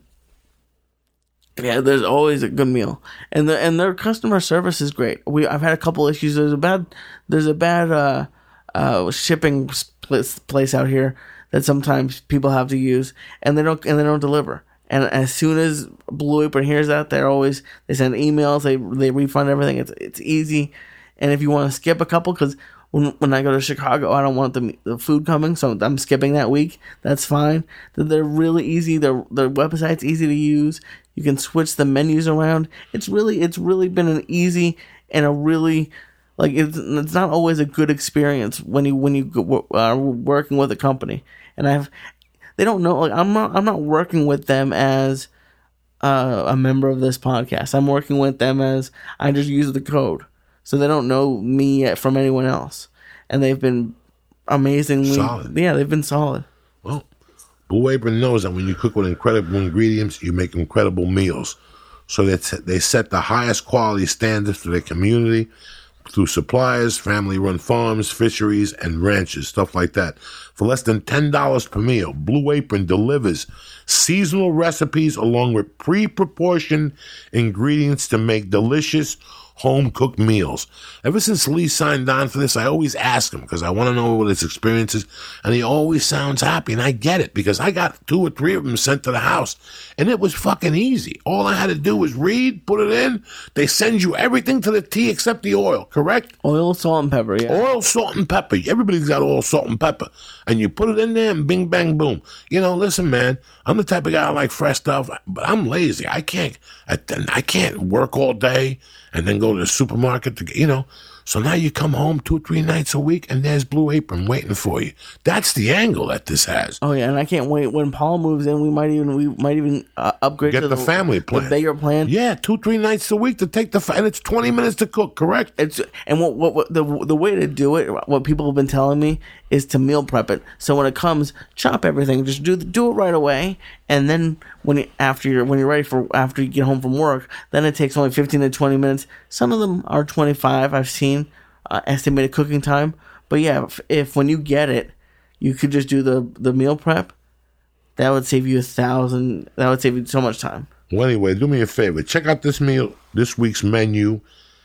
Speaker 1: yeah, there's always a good meal, and the and their customer service is great. We I've had a couple issues. There's a bad there's a bad uh, uh, shipping place, place out here that sometimes people have to use, and they don't and they don't deliver. And as soon as Blue Apron hears that, they're always they send emails, they they refund everything. It's it's easy, and if you want to skip a couple, because when when I go to Chicago, I don't want the the food coming, so I'm skipping that week. That's fine. They're really easy. Their their website's easy to use. You can switch the menus around. It's really it's really been an easy and a really like it's it's not always a good experience when you when you go, are working with a company. And I've They don't know. Like I'm not. I'm not working with them as uh, a member of this podcast. I'm working with them as I just use the code, so they don't know me from anyone else. And they've been amazingly
Speaker 2: solid.
Speaker 1: Yeah, they've been solid.
Speaker 2: Well, Blue Apron knows that when you cook with incredible ingredients, you make incredible meals. So that they set the highest quality standards for their community through suppliers, family-run farms, fisheries, and ranches, stuff like that. For less than ten dollars per meal, Blue Apron delivers seasonal recipes along with pre-proportioned ingredients to make delicious home-cooked meals. Ever since Lee signed on for this, I always ask him because I want to know what his experience is, and he always sounds happy, and I get it because I got two or three of them sent to the house, and it was fucking easy. All I had to do was read, put it in. They send you everything to the T except the oil, correct?
Speaker 1: Oil, salt, and pepper, yeah.
Speaker 2: Oil, salt, and pepper. Everybody's got oil, salt, and pepper. And you put it in there and bing, bang, boom. You know, listen, man, I'm the type of guy I like fresh stuff, but I'm lazy. I can't, I, I can't work all day and then go to the supermarket to get, you know. So now you come home two or three nights a week and there's Blue Apron waiting for you. That's the angle that this has.
Speaker 1: Oh yeah, and I can't wait when Paul moves in. We might even we might even uh, upgrade
Speaker 2: Get
Speaker 1: to
Speaker 2: the,
Speaker 1: the
Speaker 2: family plan,
Speaker 1: the bigger plan.
Speaker 2: Yeah, two three nights a week to take the fa- and it's twenty minutes to cook. Correct.
Speaker 1: It's and what, what what the the way to do it. What people have been telling me is to meal prep it. So when it comes, chop everything. Just do do it right away, and then when you, after you're when you're ready for after you get home from work, then it takes only fifteen to twenty minutes. Some of them are twenty-five. I've seen. Uh, estimated cooking time, but yeah, if, if when you get it, you could just do the the meal prep. That would save you a thousand. That would save you so much time.
Speaker 2: Well, anyway, do me a favor. Check out this meal, this week's menu,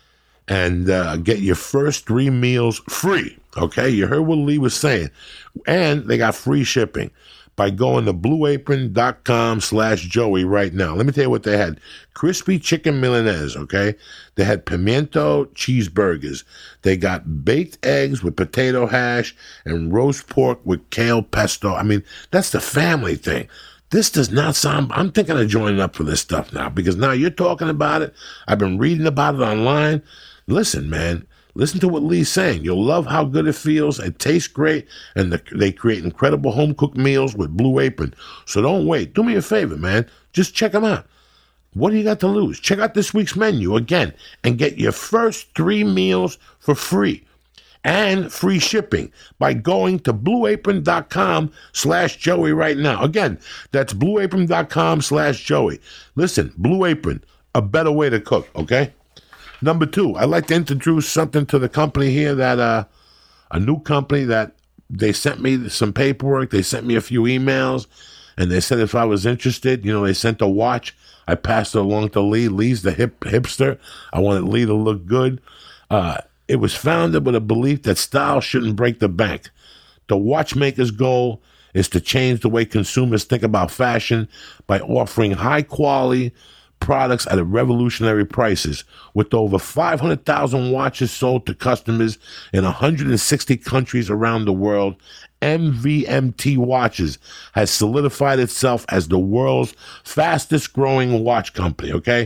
Speaker 2: and uh, get your first three meals free. Okay, you heard what Lee was saying, and they got free shipping by going to blueapron.com slash Joey right now. Let me tell you what they had. Crispy chicken milanese, okay? They had pimiento cheeseburgers. They got baked eggs with potato hash and roast pork with kale pesto. I mean, that's the family thing. this does not sound, I'm thinking of joining up for this stuff now because now you're talking about it. I've been reading about it online. Listen, man, listen to what Lee's saying. You'll love how good it feels. It tastes great. And the, they create incredible home-cooked meals with Blue Apron. So don't wait. Do me a favor, man. Just check them out. What do you got to lose? Check out this week's menu again and get your first three meals for free and free shipping by going to blueapron.com slash Joey right now. Again, that's blueapron.com slash Joey. Listen, Blue Apron, a better way to cook, okay? Number two, I'd like to introduce something to the company here that, uh, a new company that they sent me some paperwork. They sent me a few emails and they said if I was interested, you know, they sent a watch. I passed it along to Lee. Lee's the hip hipster. I wanted Lee to look good. Uh, it was founded with a belief that style shouldn't break the bank. The watchmaker's goal is to change the way consumers think about fashion by offering high-quality products at revolutionary prices. With over five hundred thousand watches sold to customers in one hundred sixty countries around the world, M V M T Watches has solidified itself as the world's fastest growing watch company, okay?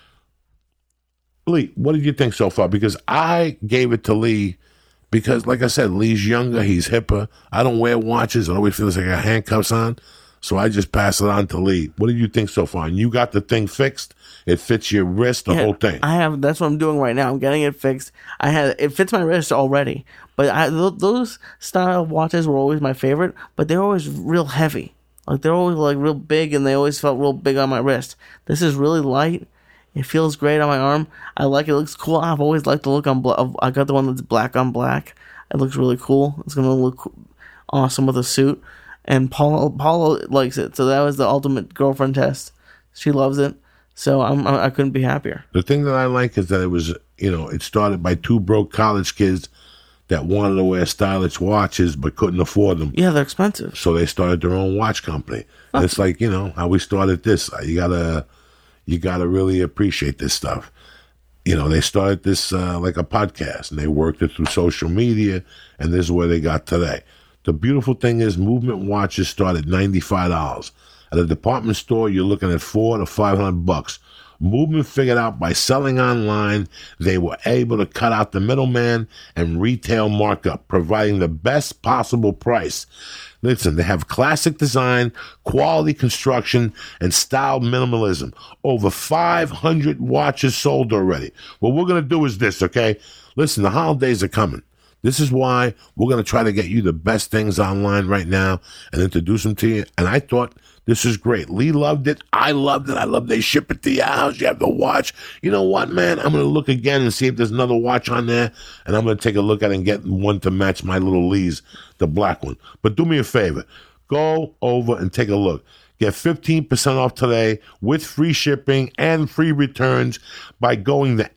Speaker 2: Lee, what did you think so far? Because I gave it to Lee because, like I said, Lee's younger, he's hipper. I don't wear watches. It always feels like I got handcuffs on. So I just pass it on to Lee. What did you think so far? And you got the thing fixed? It fits your wrist, the
Speaker 1: Yeah,
Speaker 2: whole thing?
Speaker 1: I have. That's what I'm doing right now. I'm getting it fixed. I had it fits my wrist already, but I, th- those style watches were always my favorite. But they're always real heavy. Like they're always like real big, and they always felt real big on my wrist. This is really light. It feels great on my arm. I like it. It looks cool. I've always liked the look on. Bla- I got the one that's black on black. It looks really cool. It's gonna look awesome with a suit. And Paula, Paula likes it, so that was the ultimate girlfriend test. She loves it, so I'm, I couldn't be happier.
Speaker 2: The thing that I like is that it was, you know, it started by two broke college kids that wanted to wear stylish watches but couldn't afford them.
Speaker 1: Yeah, they're expensive.
Speaker 2: So they started their own watch company. And it's like, you know, how we started this. You gotta, you gotta really appreciate this stuff. You know, they started this uh, like a podcast, and they worked it through social media, and this is where they got today. The beautiful thing is Movement watches start at ninety-five dollars. At a department store, you're looking at four to five hundred bucks. Movement figured out by selling online, they were able to cut out the middleman and retail markup, providing the best possible price. Listen, they have classic design, quality construction, and style minimalism. Over five hundred watches sold already. What we're going to do is this, okay? Listen, the holidays are coming. This is why we're going to try to get you the best things online right now and introduce them to you. And I thought this is great. Lee loved it. I loved it. I love they ship it to your house. You have the watch. You know what, man? I'm going to look again and see if there's another watch on there. And I'm going to take a look at it and get one to match my little Lee's, the black one. But do me a favor. Go over and take a look. Get fifteen percent off today with free shipping and free returns by going to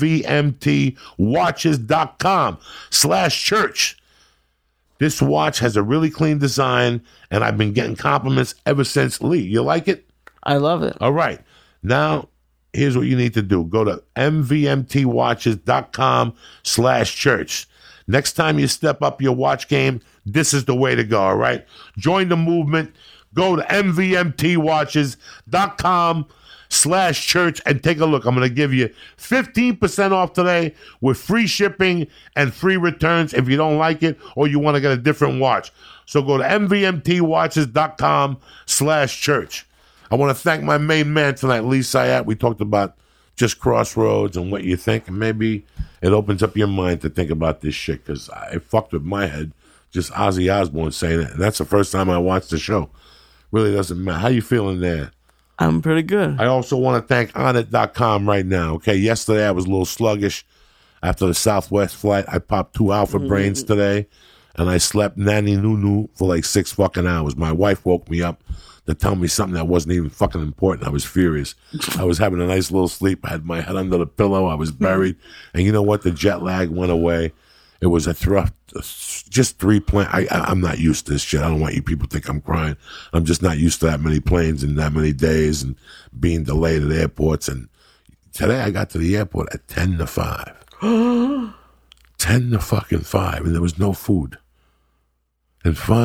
Speaker 2: mvmtwatches.com slash church. This watch has a really clean design, and I've been getting compliments ever since. Lee, you like it?
Speaker 1: I love it.
Speaker 2: All right. Now, here's what you need to do. Go to mvmtwatches.com slash church. Next time you step up your watch game, this is the way to go, all right? Join the movement. Go to mvmtwatches.com slash church and take a look. I'm going to give you fifteen percent off today with free shipping and free returns if you don't like it or you want to get a different watch. So go to mvmtwatches.com slash church. I want to thank my main man tonight, Lee Syatt. We talked about just Crossroads and what you think, and maybe it opens up your mind to think about this shit because I fucked with my head, just Ozzy Osbourne saying it, and that's the first time I watched the show. Really doesn't matter. How you feeling there?
Speaker 1: I'm pretty good.
Speaker 2: I also want to thank on it dot com right now. Okay, yesterday I was a little sluggish after the Southwest flight. I popped two alpha brains today, and I slept nanny noo-noo for like six fucking hours. My wife woke me up to tell me something that wasn't even fucking important. I was furious. I was having a nice little sleep. I had my head under the pillow. I was buried. And you know what? The jet lag went away. It was a thrust, just three planes. I, I, I'm not used to this shit. I don't want you people to think I'm crying. I'm just not used to that many planes and that many days and being delayed at airports. And today I got to the airport at ten to five. ten to fucking five. And there was no food. And finally,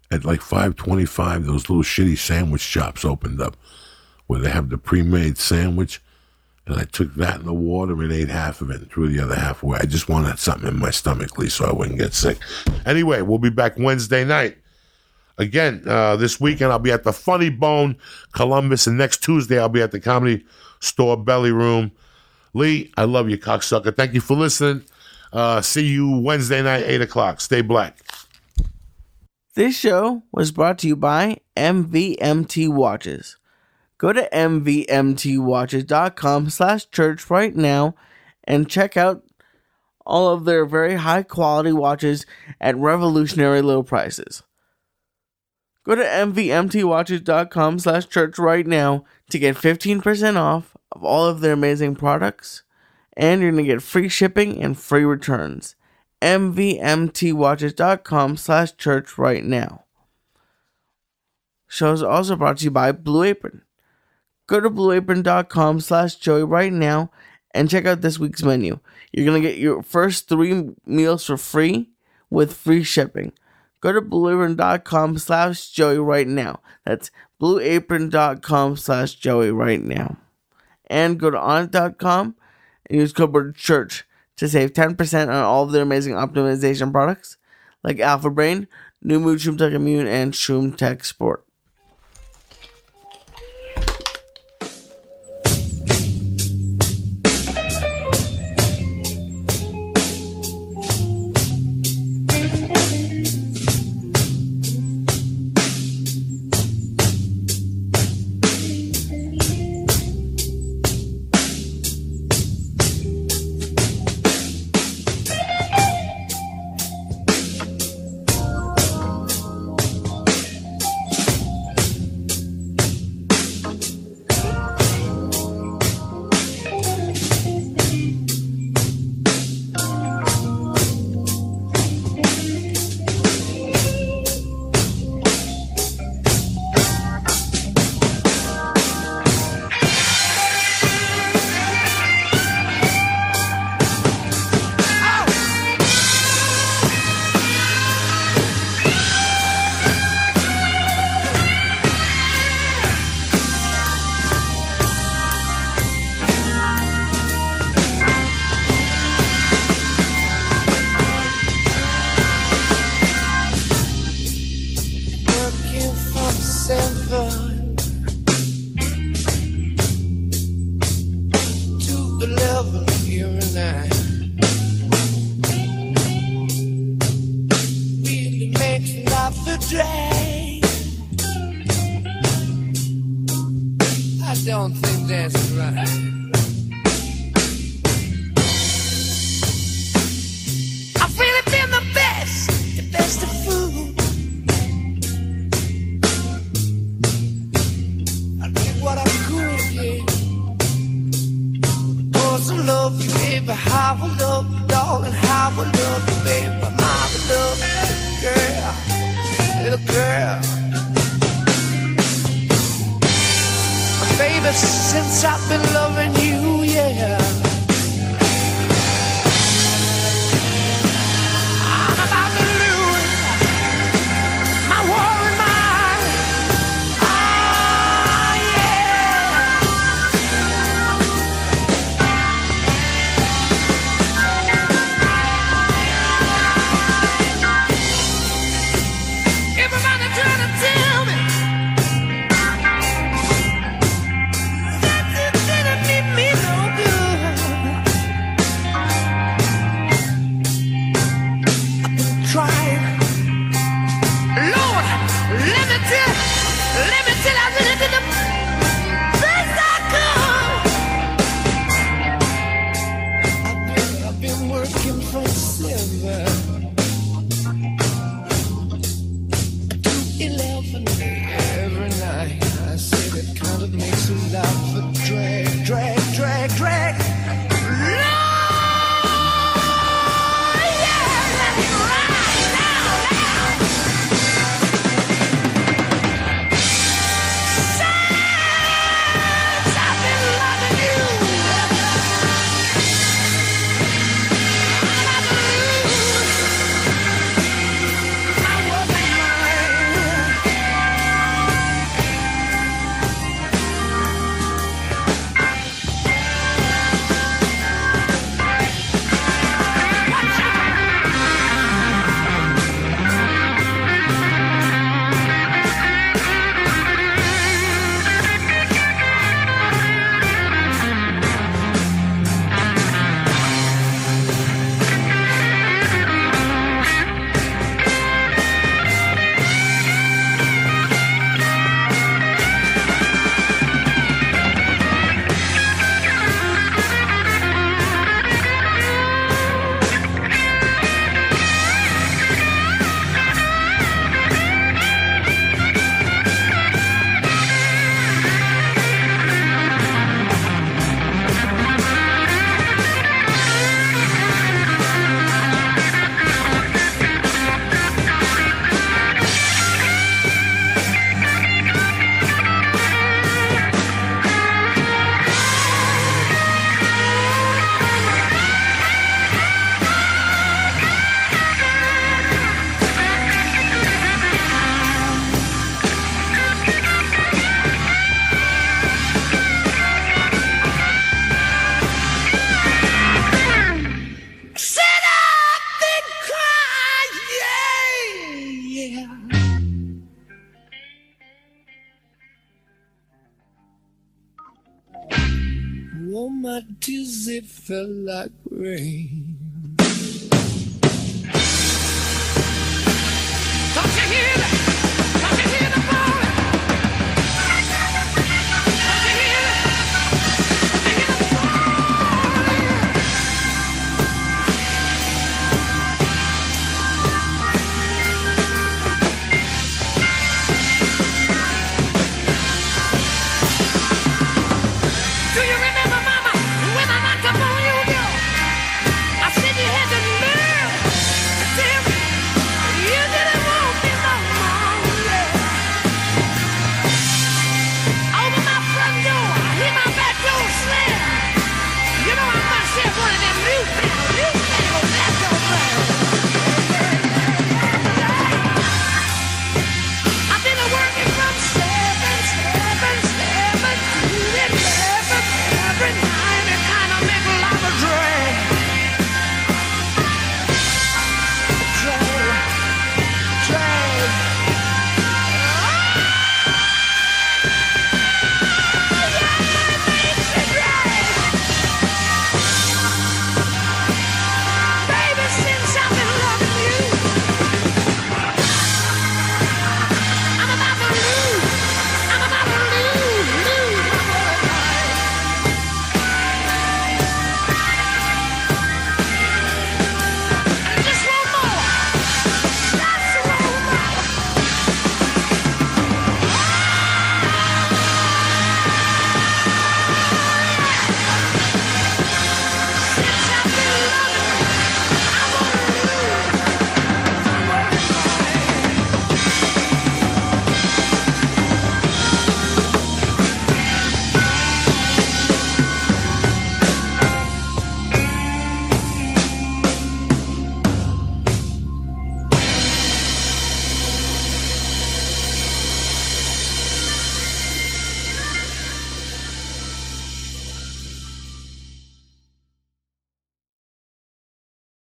Speaker 2: at like five twenty-five, those little shitty sandwich shops opened up where they have the pre-made sandwich. And I took that in the water and ate half of it and threw the other half away. I just wanted something in my stomach, Lee, so I wouldn't get sick. Anyway, we'll be back Wednesday night. Again, uh, this weekend I'll be at the Funny Bone, Columbus, and next Tuesday I'll be at the Comedy Store Belly Room. Lee, I love you, cocksucker. Thank you for listening. Uh, see you Wednesday night, eight o'clock. Stay black.
Speaker 1: This show was brought to you by M V M T Watches. Go to M V M T watches dot com slash church right now and check out all of their very high quality watches at revolutionary low prices. Go to M V M T watches dot com slash church right now to get fifteen percent off of all of their amazing products, and you're going to get free shipping and free returns. M V M T watches dot com slash church right now. Show is also brought to you by Blue Apron. Go to blue apron dot com slash joey right now and check out this week's menu. You're going to get your first three meals for free with free shipping. Go to blue apron dot com slash joey right now. That's blue apron dot com slash joey right now. And go to onnit dot com and use code word church to save ten percent on all of their amazing optimization products like Alpha Brain, New Mood, ShroomTech Immune, and ShroomTech Sport.
Speaker 5: don't think that's right. I've really been the best, the best of food. I did what I could, yeah. For some love, you baby, how I love you, darling, how I love you, baby, my love, little girl, little girl. Baby, since I've been loving you, yeah, I'm about to lose my worried mind. Ah, yeah. Everybody trying to tell me Say my tears, they fell like rain.